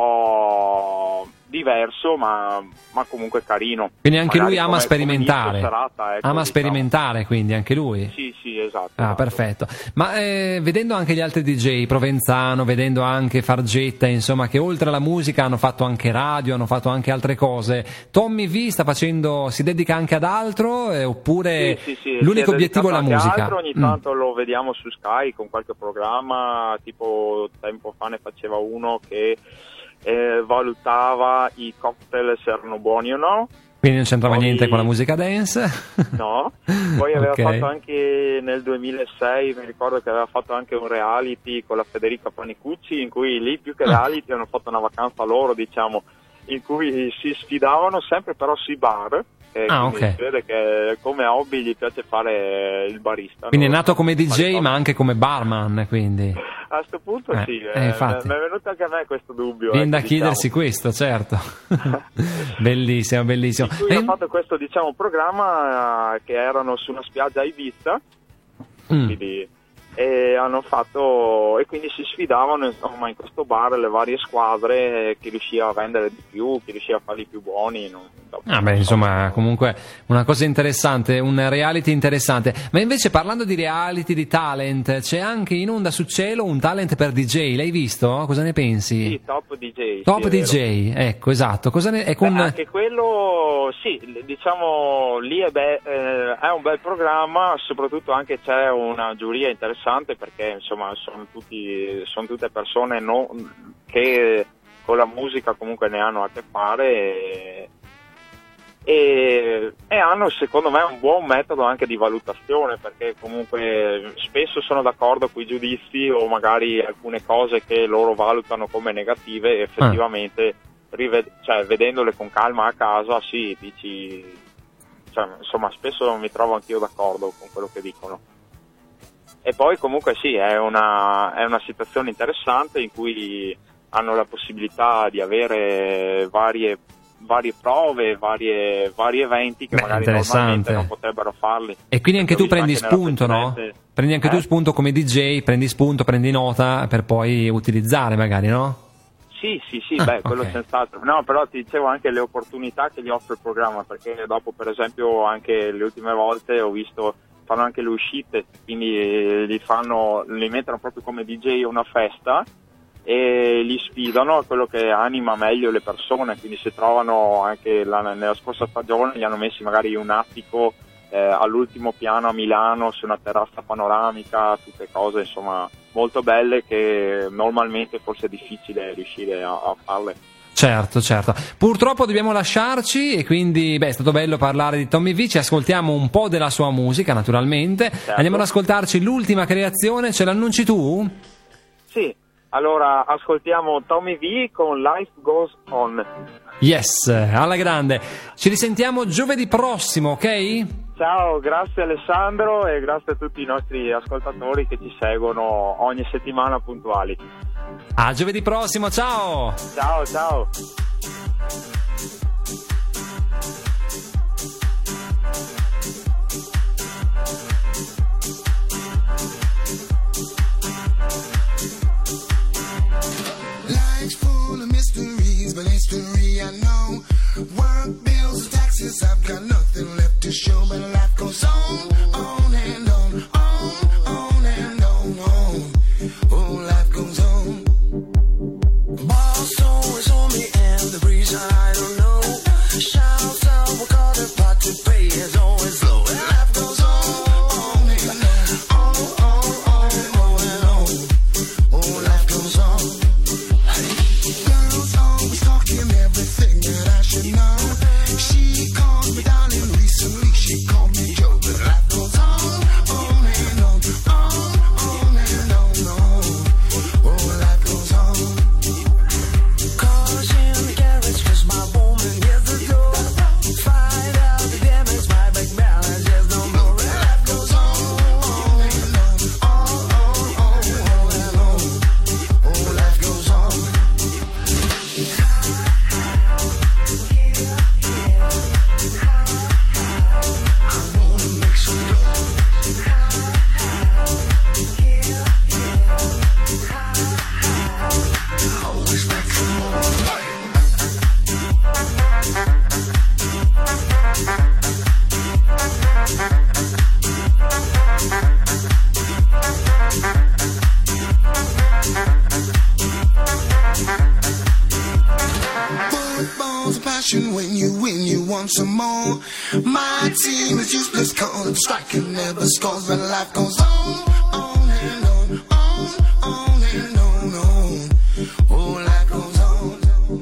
S20: po' diverso, ma, ma comunque carino.
S12: Quindi anche
S20: Magari
S12: lui ama
S20: come- come
S12: sperimentare.
S20: inizio serata, ecco,
S12: ama
S20: diciamo.
S12: sperimentare, quindi anche lui.
S20: Sì, sì, esatto.
S12: Ah, perfetto. Ma eh, vedendo anche gli altri D J, Provenzano, vedendo anche Fargetta, insomma, che oltre alla musica hanno fatto anche radio, hanno fatto anche altre cose. Tommy V sta facendo, si dedica anche ad altro, eh, oppure
S20: Sì, sì, sì,
S12: l'unico
S20: si è
S12: obiettivo è la
S20: dedicato anche
S12: musica?
S20: altro, ogni
S12: Mm.
S20: tanto lo vediamo su Sky con qualche programma, tipo tempo fa ne faceva uno che eh, valutava i cocktail se erano buoni o no.
S12: Quindi non c'entrava
S20: Poi-
S12: niente con la musica dance?
S20: No, poi aveva
S12: Ok.
S20: fatto anche nel duemilasei, mi ricordo che aveva fatto anche un reality con la Federica Panicucci, in cui lì più che reality hanno fatto una vacanza loro, diciamo, in cui si sfidavano sempre però sui bar, e
S12: Ah,
S20: quindi
S12: ok.
S20: si vede che come hobby gli piace fare il barista.
S12: Quindi è
S20: no?
S12: nato come D J
S20: Fare
S12: ma anche come barman, quindi
S20: A questo punto
S12: Eh,
S20: sì,
S12: eh,
S20: eh,
S12: infatti.
S20: mi è venuto anche a me questo dubbio.
S12: viene
S20: ecco,
S12: da chiedersi
S20: diciamo.
S12: questo, certo. Bellissimo, bellissimo.
S20: Lui
S12: E-
S20: ha fatto questo, diciamo, programma eh, che erano su una spiaggia a Ibiza,
S12: Mm.
S20: quindi, e hanno fatto e quindi si sfidavano, insomma, in questo bar le varie squadre, chi riusciva a vendere di più, chi riusciva a farli più buoni. Non,
S12: Ah beh, insomma, comunque una cosa interessante, un reality interessante. Ma invece parlando di reality, di talent, c'è anche in onda su Cielo un talent per D J, l'hai visto? Cosa ne pensi?
S20: Sì, Top D J.
S12: Top
S20: sì, è
S12: D J,
S20: vero.
S12: ecco, esatto. Cosa ne è con
S20: Beh, anche quello, sì, diciamo, lì è, be- eh, è un bel programma, soprattutto anche c'è una giuria interessante perché, insomma, sono, tutti, sono tutte persone non- che con la musica comunque ne hanno a che fare e, e, e hanno, secondo me, un buon metodo anche di valutazione, perché comunque spesso sono d'accordo con i giudizi o magari alcune cose che loro valutano come negative e effettivamente rived- cioè, vedendole con calma a casa, sì, dici, cioè, insomma, spesso mi trovo anch'io d'accordo con quello che dicono. E poi comunque sì, è una, è una situazione interessante in cui hanno la possibilità di avere varie, varie prove, varie, vari eventi che
S12: Beh,
S20: magari
S12: interessante.
S20: normalmente non potrebbero farli.
S12: E quindi anche
S20: Ho
S12: tu
S20: visto
S12: prendi
S20: anche nella
S12: spunto, no?
S20: precedente-
S12: Prendi anche tu
S20: Eh?
S12: spunto come D J, prendi spunto, prendi nota per poi utilizzare magari, no?
S20: Sì, sì, sì,
S12: Ah,
S20: beh, quello
S12: ok.
S20: senz'altro. No, però ti dicevo anche le opportunità che gli offre il programma, perché dopo, per esempio, anche le ultime volte ho visto fanno anche le uscite, quindi eh, li fanno, li mettono proprio come D J a una festa e li sfidano a quello che anima meglio le persone, quindi se trovano anche la- nella scorsa stagione gli hanno messi magari un attico eh, all'ultimo piano a Milano su una terrazza panoramica, tutte cose insomma molto belle che normalmente forse è difficile riuscire a, a farle.
S12: Certo, certo. Purtroppo dobbiamo lasciarci e quindi beh, è stato bello parlare di Tommy V, ci ascoltiamo un po' della sua musica naturalmente. Andiamo ad ascoltarci l'ultima creazione, ce l'annunci tu?
S20: Sì, allora ascoltiamo Tommy V con Life Goes On.
S12: Yes, alla grande. Ci risentiamo giovedì prossimo, ok?
S20: Ciao, grazie Alessandro e grazie a tutti i nostri ascoltatori che ci seguono ogni settimana puntuali.
S12: A giovedì prossimo, ciao!
S20: Ciao, ciao!
S6: Life's full of mysteries, but history I know. Work, bills, taxes, I've got nothing left to show, but life goes on, on and on, on, on and on, on. Oh, life goes on. Boss always on me, and the reason I don't know. football's a passion. When you win, you want some more. My team is useless, cause the striker never scores, but life goes on, on and on, on, on and on, on. Oh, life goes on.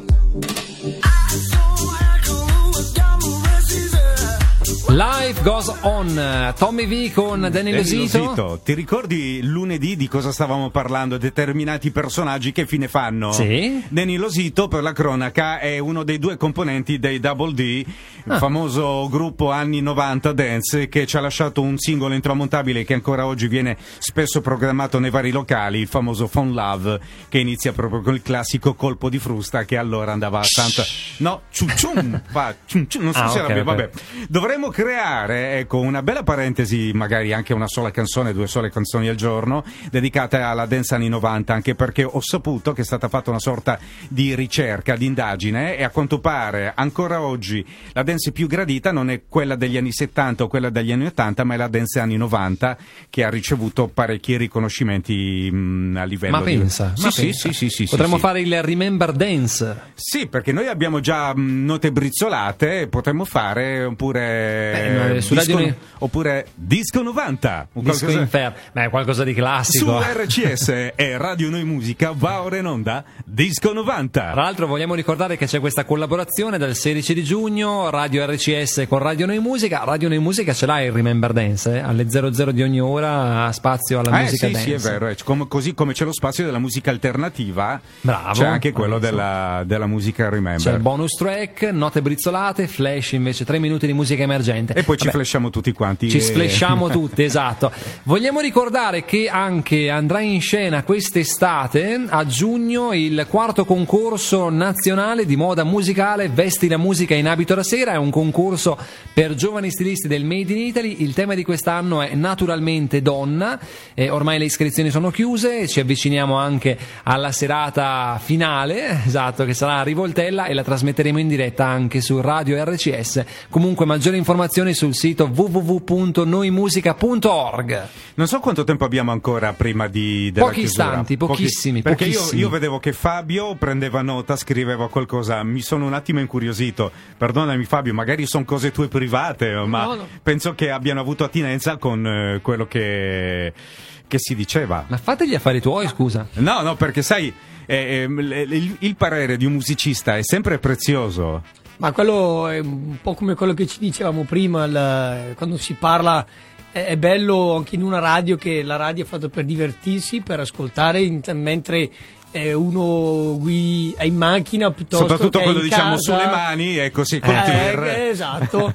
S12: Life Goes On, Tommy V con Danny
S13: Danny
S12: Losito.
S13: Losito, ti ricordi lunedì di cosa stavamo parlando? Determinati personaggi che fine fanno?
S12: Sì.
S13: Danny Losito, per la cronaca, è uno dei due componenti dei Double D,
S12: Ah.
S13: il famoso gruppo anni novanta dance, che ci ha lasciato un singolo intramontabile che ancora oggi viene spesso programmato nei vari locali, il famoso Phone Love, che inizia proprio con il classico colpo di frusta che allora andava a tanta... No, cium cium, fa cium cium, non so
S12: Ah,
S13: se
S12: ok,
S13: era...
S12: ok.
S13: Vabbè, dovremmo creare, ecco, una bella parentesi, magari anche una sola canzone, due sole canzoni al giorno, dedicate alla dance anni novanta, anche perché ho saputo che è stata fatta una sorta di ricerca, di indagine, e a quanto pare ancora oggi la dance più gradita non è quella degli anni settanta o quella degli anni ottanta, ma è la dance anni novanta, che ha ricevuto parecchi riconoscimenti mh, a livello
S12: Ma
S13: di...
S12: pensa,
S13: Sì,
S12: ma
S13: sì,
S12: pensa.
S13: sì, sì, sì,
S12: Potremmo
S13: sì,
S12: fare il Remember Dance.
S13: sì, perché noi abbiamo già mh, note brizzolate, potremmo fare oppure
S12: Beh, no, su
S13: disco,
S12: Radio Ne-
S13: oppure Disco novanta o
S12: Disco
S13: qualcosa-
S12: Inferno. Ma è qualcosa di
S13: su
S12: classico.
S13: R C S e Radio Noi Musica va ora in onda Disco novanta.
S12: Tra l'altro vogliamo ricordare che c'è questa collaborazione dal sedici di giugno, Radio R C S con Radio Noi Musica. Radio Noi Musica ce l'ha il Remember Dance, eh? Alle zero zero di ogni ora spazio alla
S13: Eh
S12: musica
S13: sì,
S12: dance.
S13: sì, è vero, eh. Com- così come c'è lo spazio della musica alternativa,
S12: Bravo.
S13: c'è anche quello
S12: Bravissimo.
S13: della, della musica Remember.
S12: C'è il bonus track, note brizzolate, flash invece tre minuti di musica emergente.
S13: E poi ci
S12: Vabbè,
S13: flashiamo tutti quanti.
S12: Ci
S13: e-
S12: sflashiamo tutti, esatto. Vogliamo ricordare che anche andrà in scena quest'estate, a giugno, il quarto concorso nazionale di moda musicale Vesti la musica in abito da sera. È un concorso per giovani stilisti del Made in Italy. Il tema di quest'anno è naturalmente donna. E ormai le iscrizioni sono chiuse, ci avviciniamo anche alla serata finale, esatto, che sarà a Rivoltella, e la trasmetteremo in diretta anche su Radio R C S. Comunque maggiori informazioni sul sito w w w punto noimusica punto org.
S13: Non so quanto tempo abbiamo ancora prima di della
S12: Pochi
S13: chiusura.
S12: istanti, pochissimi,
S13: Perché
S12: pochissimi.
S13: Io, io vedevo che Fabio prendeva nota, scriveva qualcosa, mi sono un attimo incuriosito. Perdonami Fabio, magari sono cose tue private, ma
S3: No, no.
S13: penso che abbiano avuto attinenza con eh, quello che, che si diceva.
S12: Ma fate gli affari tuoi, scusa.
S13: No, no, perché sai, eh, ehm, l- il, il parere di un musicista è sempre prezioso.
S3: Ma quello è un po' come quello che ci dicevamo prima, il- quando si parla, è, è bello anche in una radio, che la radio è fatta per divertirsi, per ascoltare, in- mentre eh, uno gui- è in macchina piuttosto
S13: Soprattutto
S3: che
S13: quando
S3: in
S13: diciamo
S3: casa.
S13: sulle mani e così col
S3: Eh,
S13: tir.
S3: eh, esatto.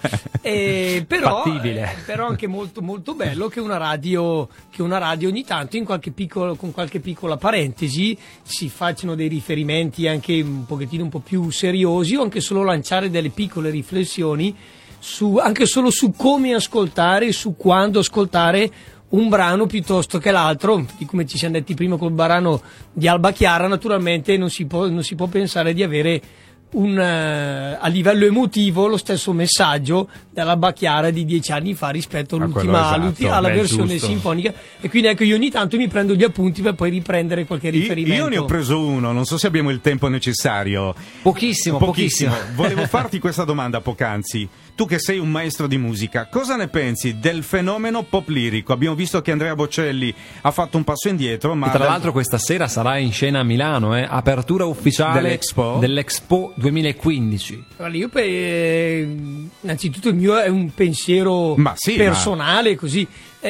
S3: Eh, però,
S12: Fattibile.
S3: eh, però anche molto, molto bello che una radio che una radio ogni tanto in qualche piccolo, con qualche piccola parentesi si facciano dei riferimenti anche un pochettino un po' più seriosi, o anche solo lanciare delle piccole riflessioni su, anche solo su come ascoltare, su quando ascoltare un brano piuttosto che l'altro. Di come ci siamo detti prima col brano di Alba Chiara, naturalmente non si può, non si può pensare di avere un, eh, a livello emotivo lo stesso messaggio dell'Alba Chiara di dieci anni fa rispetto
S13: A quello
S3: all'ultima,
S13: esatto,
S3: all'ulti- alla
S13: beh,
S3: versione
S13: giusto.
S3: sinfonica, e quindi ecco, io ogni tanto mi prendo gli appunti per poi riprendere qualche
S13: Io,
S3: riferimento.
S13: io ne ho preso uno, non so se abbiamo il tempo necessario.
S12: Pochissimo, pochissimo.
S13: Volevo farti questa domanda poc'anzi. Tu che sei un maestro di musica, cosa ne pensi del fenomeno pop lirico? Abbiamo visto che Andrea Bocelli ha fatto un passo indietro, ma
S12: E tra l'altro questa sera sarà in scena a Milano, eh? Apertura ufficiale
S13: Dell'Expo?
S12: dell'Expo duemilaquindici.
S3: Allora, io pe- eh, innanzitutto il mio è un pensiero
S13: Ma sì,
S3: personale, così.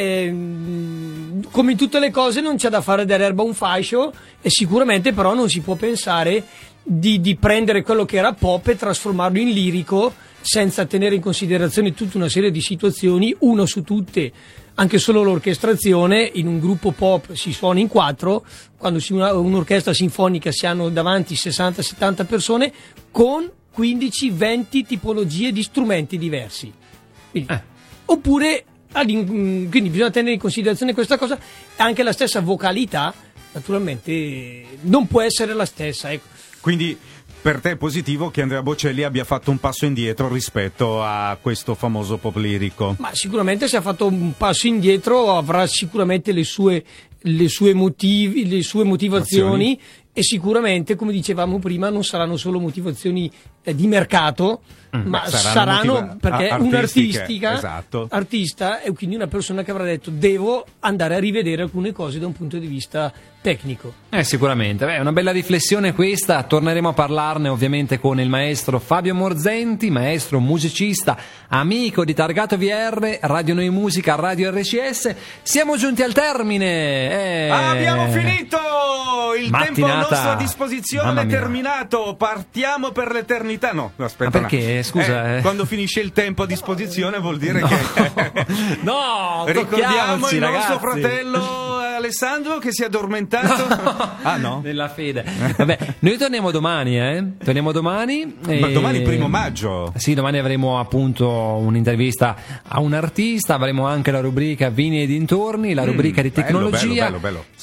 S3: Ehm, come in tutte le cose non c'è da fare dell'erba un fascio, e sicuramente però non si può pensare di, di prendere quello che era pop e trasformarlo in lirico senza tenere in considerazione tutta una serie di situazioni, una su tutte. Anche solo l'orchestrazione, in un gruppo pop si suona in quattro, quando si una, un'orchestra sinfonica si hanno davanti sessanta settanta persone con quindici venti tipologie di strumenti diversi. Quindi, oppure, all'in- quindi bisogna tenere in considerazione questa cosa, anche la stessa vocalità, naturalmente, non può essere la stessa. Ecco.
S13: quindi per te è positivo che Andrea Bocelli abbia fatto un passo indietro rispetto a questo famoso pop lirico?
S3: Ma sicuramente se ha fatto un passo indietro avrà sicuramente le sue, le sue, motivi, le sue motivazioni, e sicuramente, come dicevamo prima, non saranno solo motivazioni eh, di mercato,
S13: Mm,
S3: ma
S13: saranno
S3: saranno,
S13: motiva-
S3: perché
S13: a-
S3: un
S13: artistiche,
S3: artistica,
S13: esatto.
S3: artista è quindi una persona che avrà detto devo andare a rivedere alcune cose da un punto di vista tecnico.
S12: Eh, sicuramente, beh, è una bella riflessione questa, torneremo a parlarne ovviamente con il maestro Fabio Morzenti, maestro musicista, amico di Targato V R, Radio Noi Musica, Radio R C S. Siamo giunti al termine. Eh...
S13: Abbiamo finito! Il tempo a
S12: Mattinata.
S13: nostra disposizione
S12: Mamma
S13: è
S12: mia.
S13: terminato. Partiamo per l'eternità. No, no, aspetta.
S12: Ma perché?
S13: no.
S12: Scusa,
S13: Eh,
S12: eh.
S13: Quando finisce il tempo a disposizione vuol dire che.
S12: No,
S13: Ricordiamo
S12: tocchiamoci,
S13: il nostro
S12: ragazzi.
S13: fratello Alessandro che si è addormentato. Ah no?
S12: Nella fede. Vabbè, noi torniamo domani, eh? Torniamo domani.
S13: Ma
S12: e-
S13: domani primo maggio.
S12: Sì, domani avremo appunto un'intervista a un artista, avremo anche la rubrica Vini e dintorni, la
S13: Mm,
S12: rubrica di
S13: bello,
S12: tecnologia.
S13: bello, bello, bello.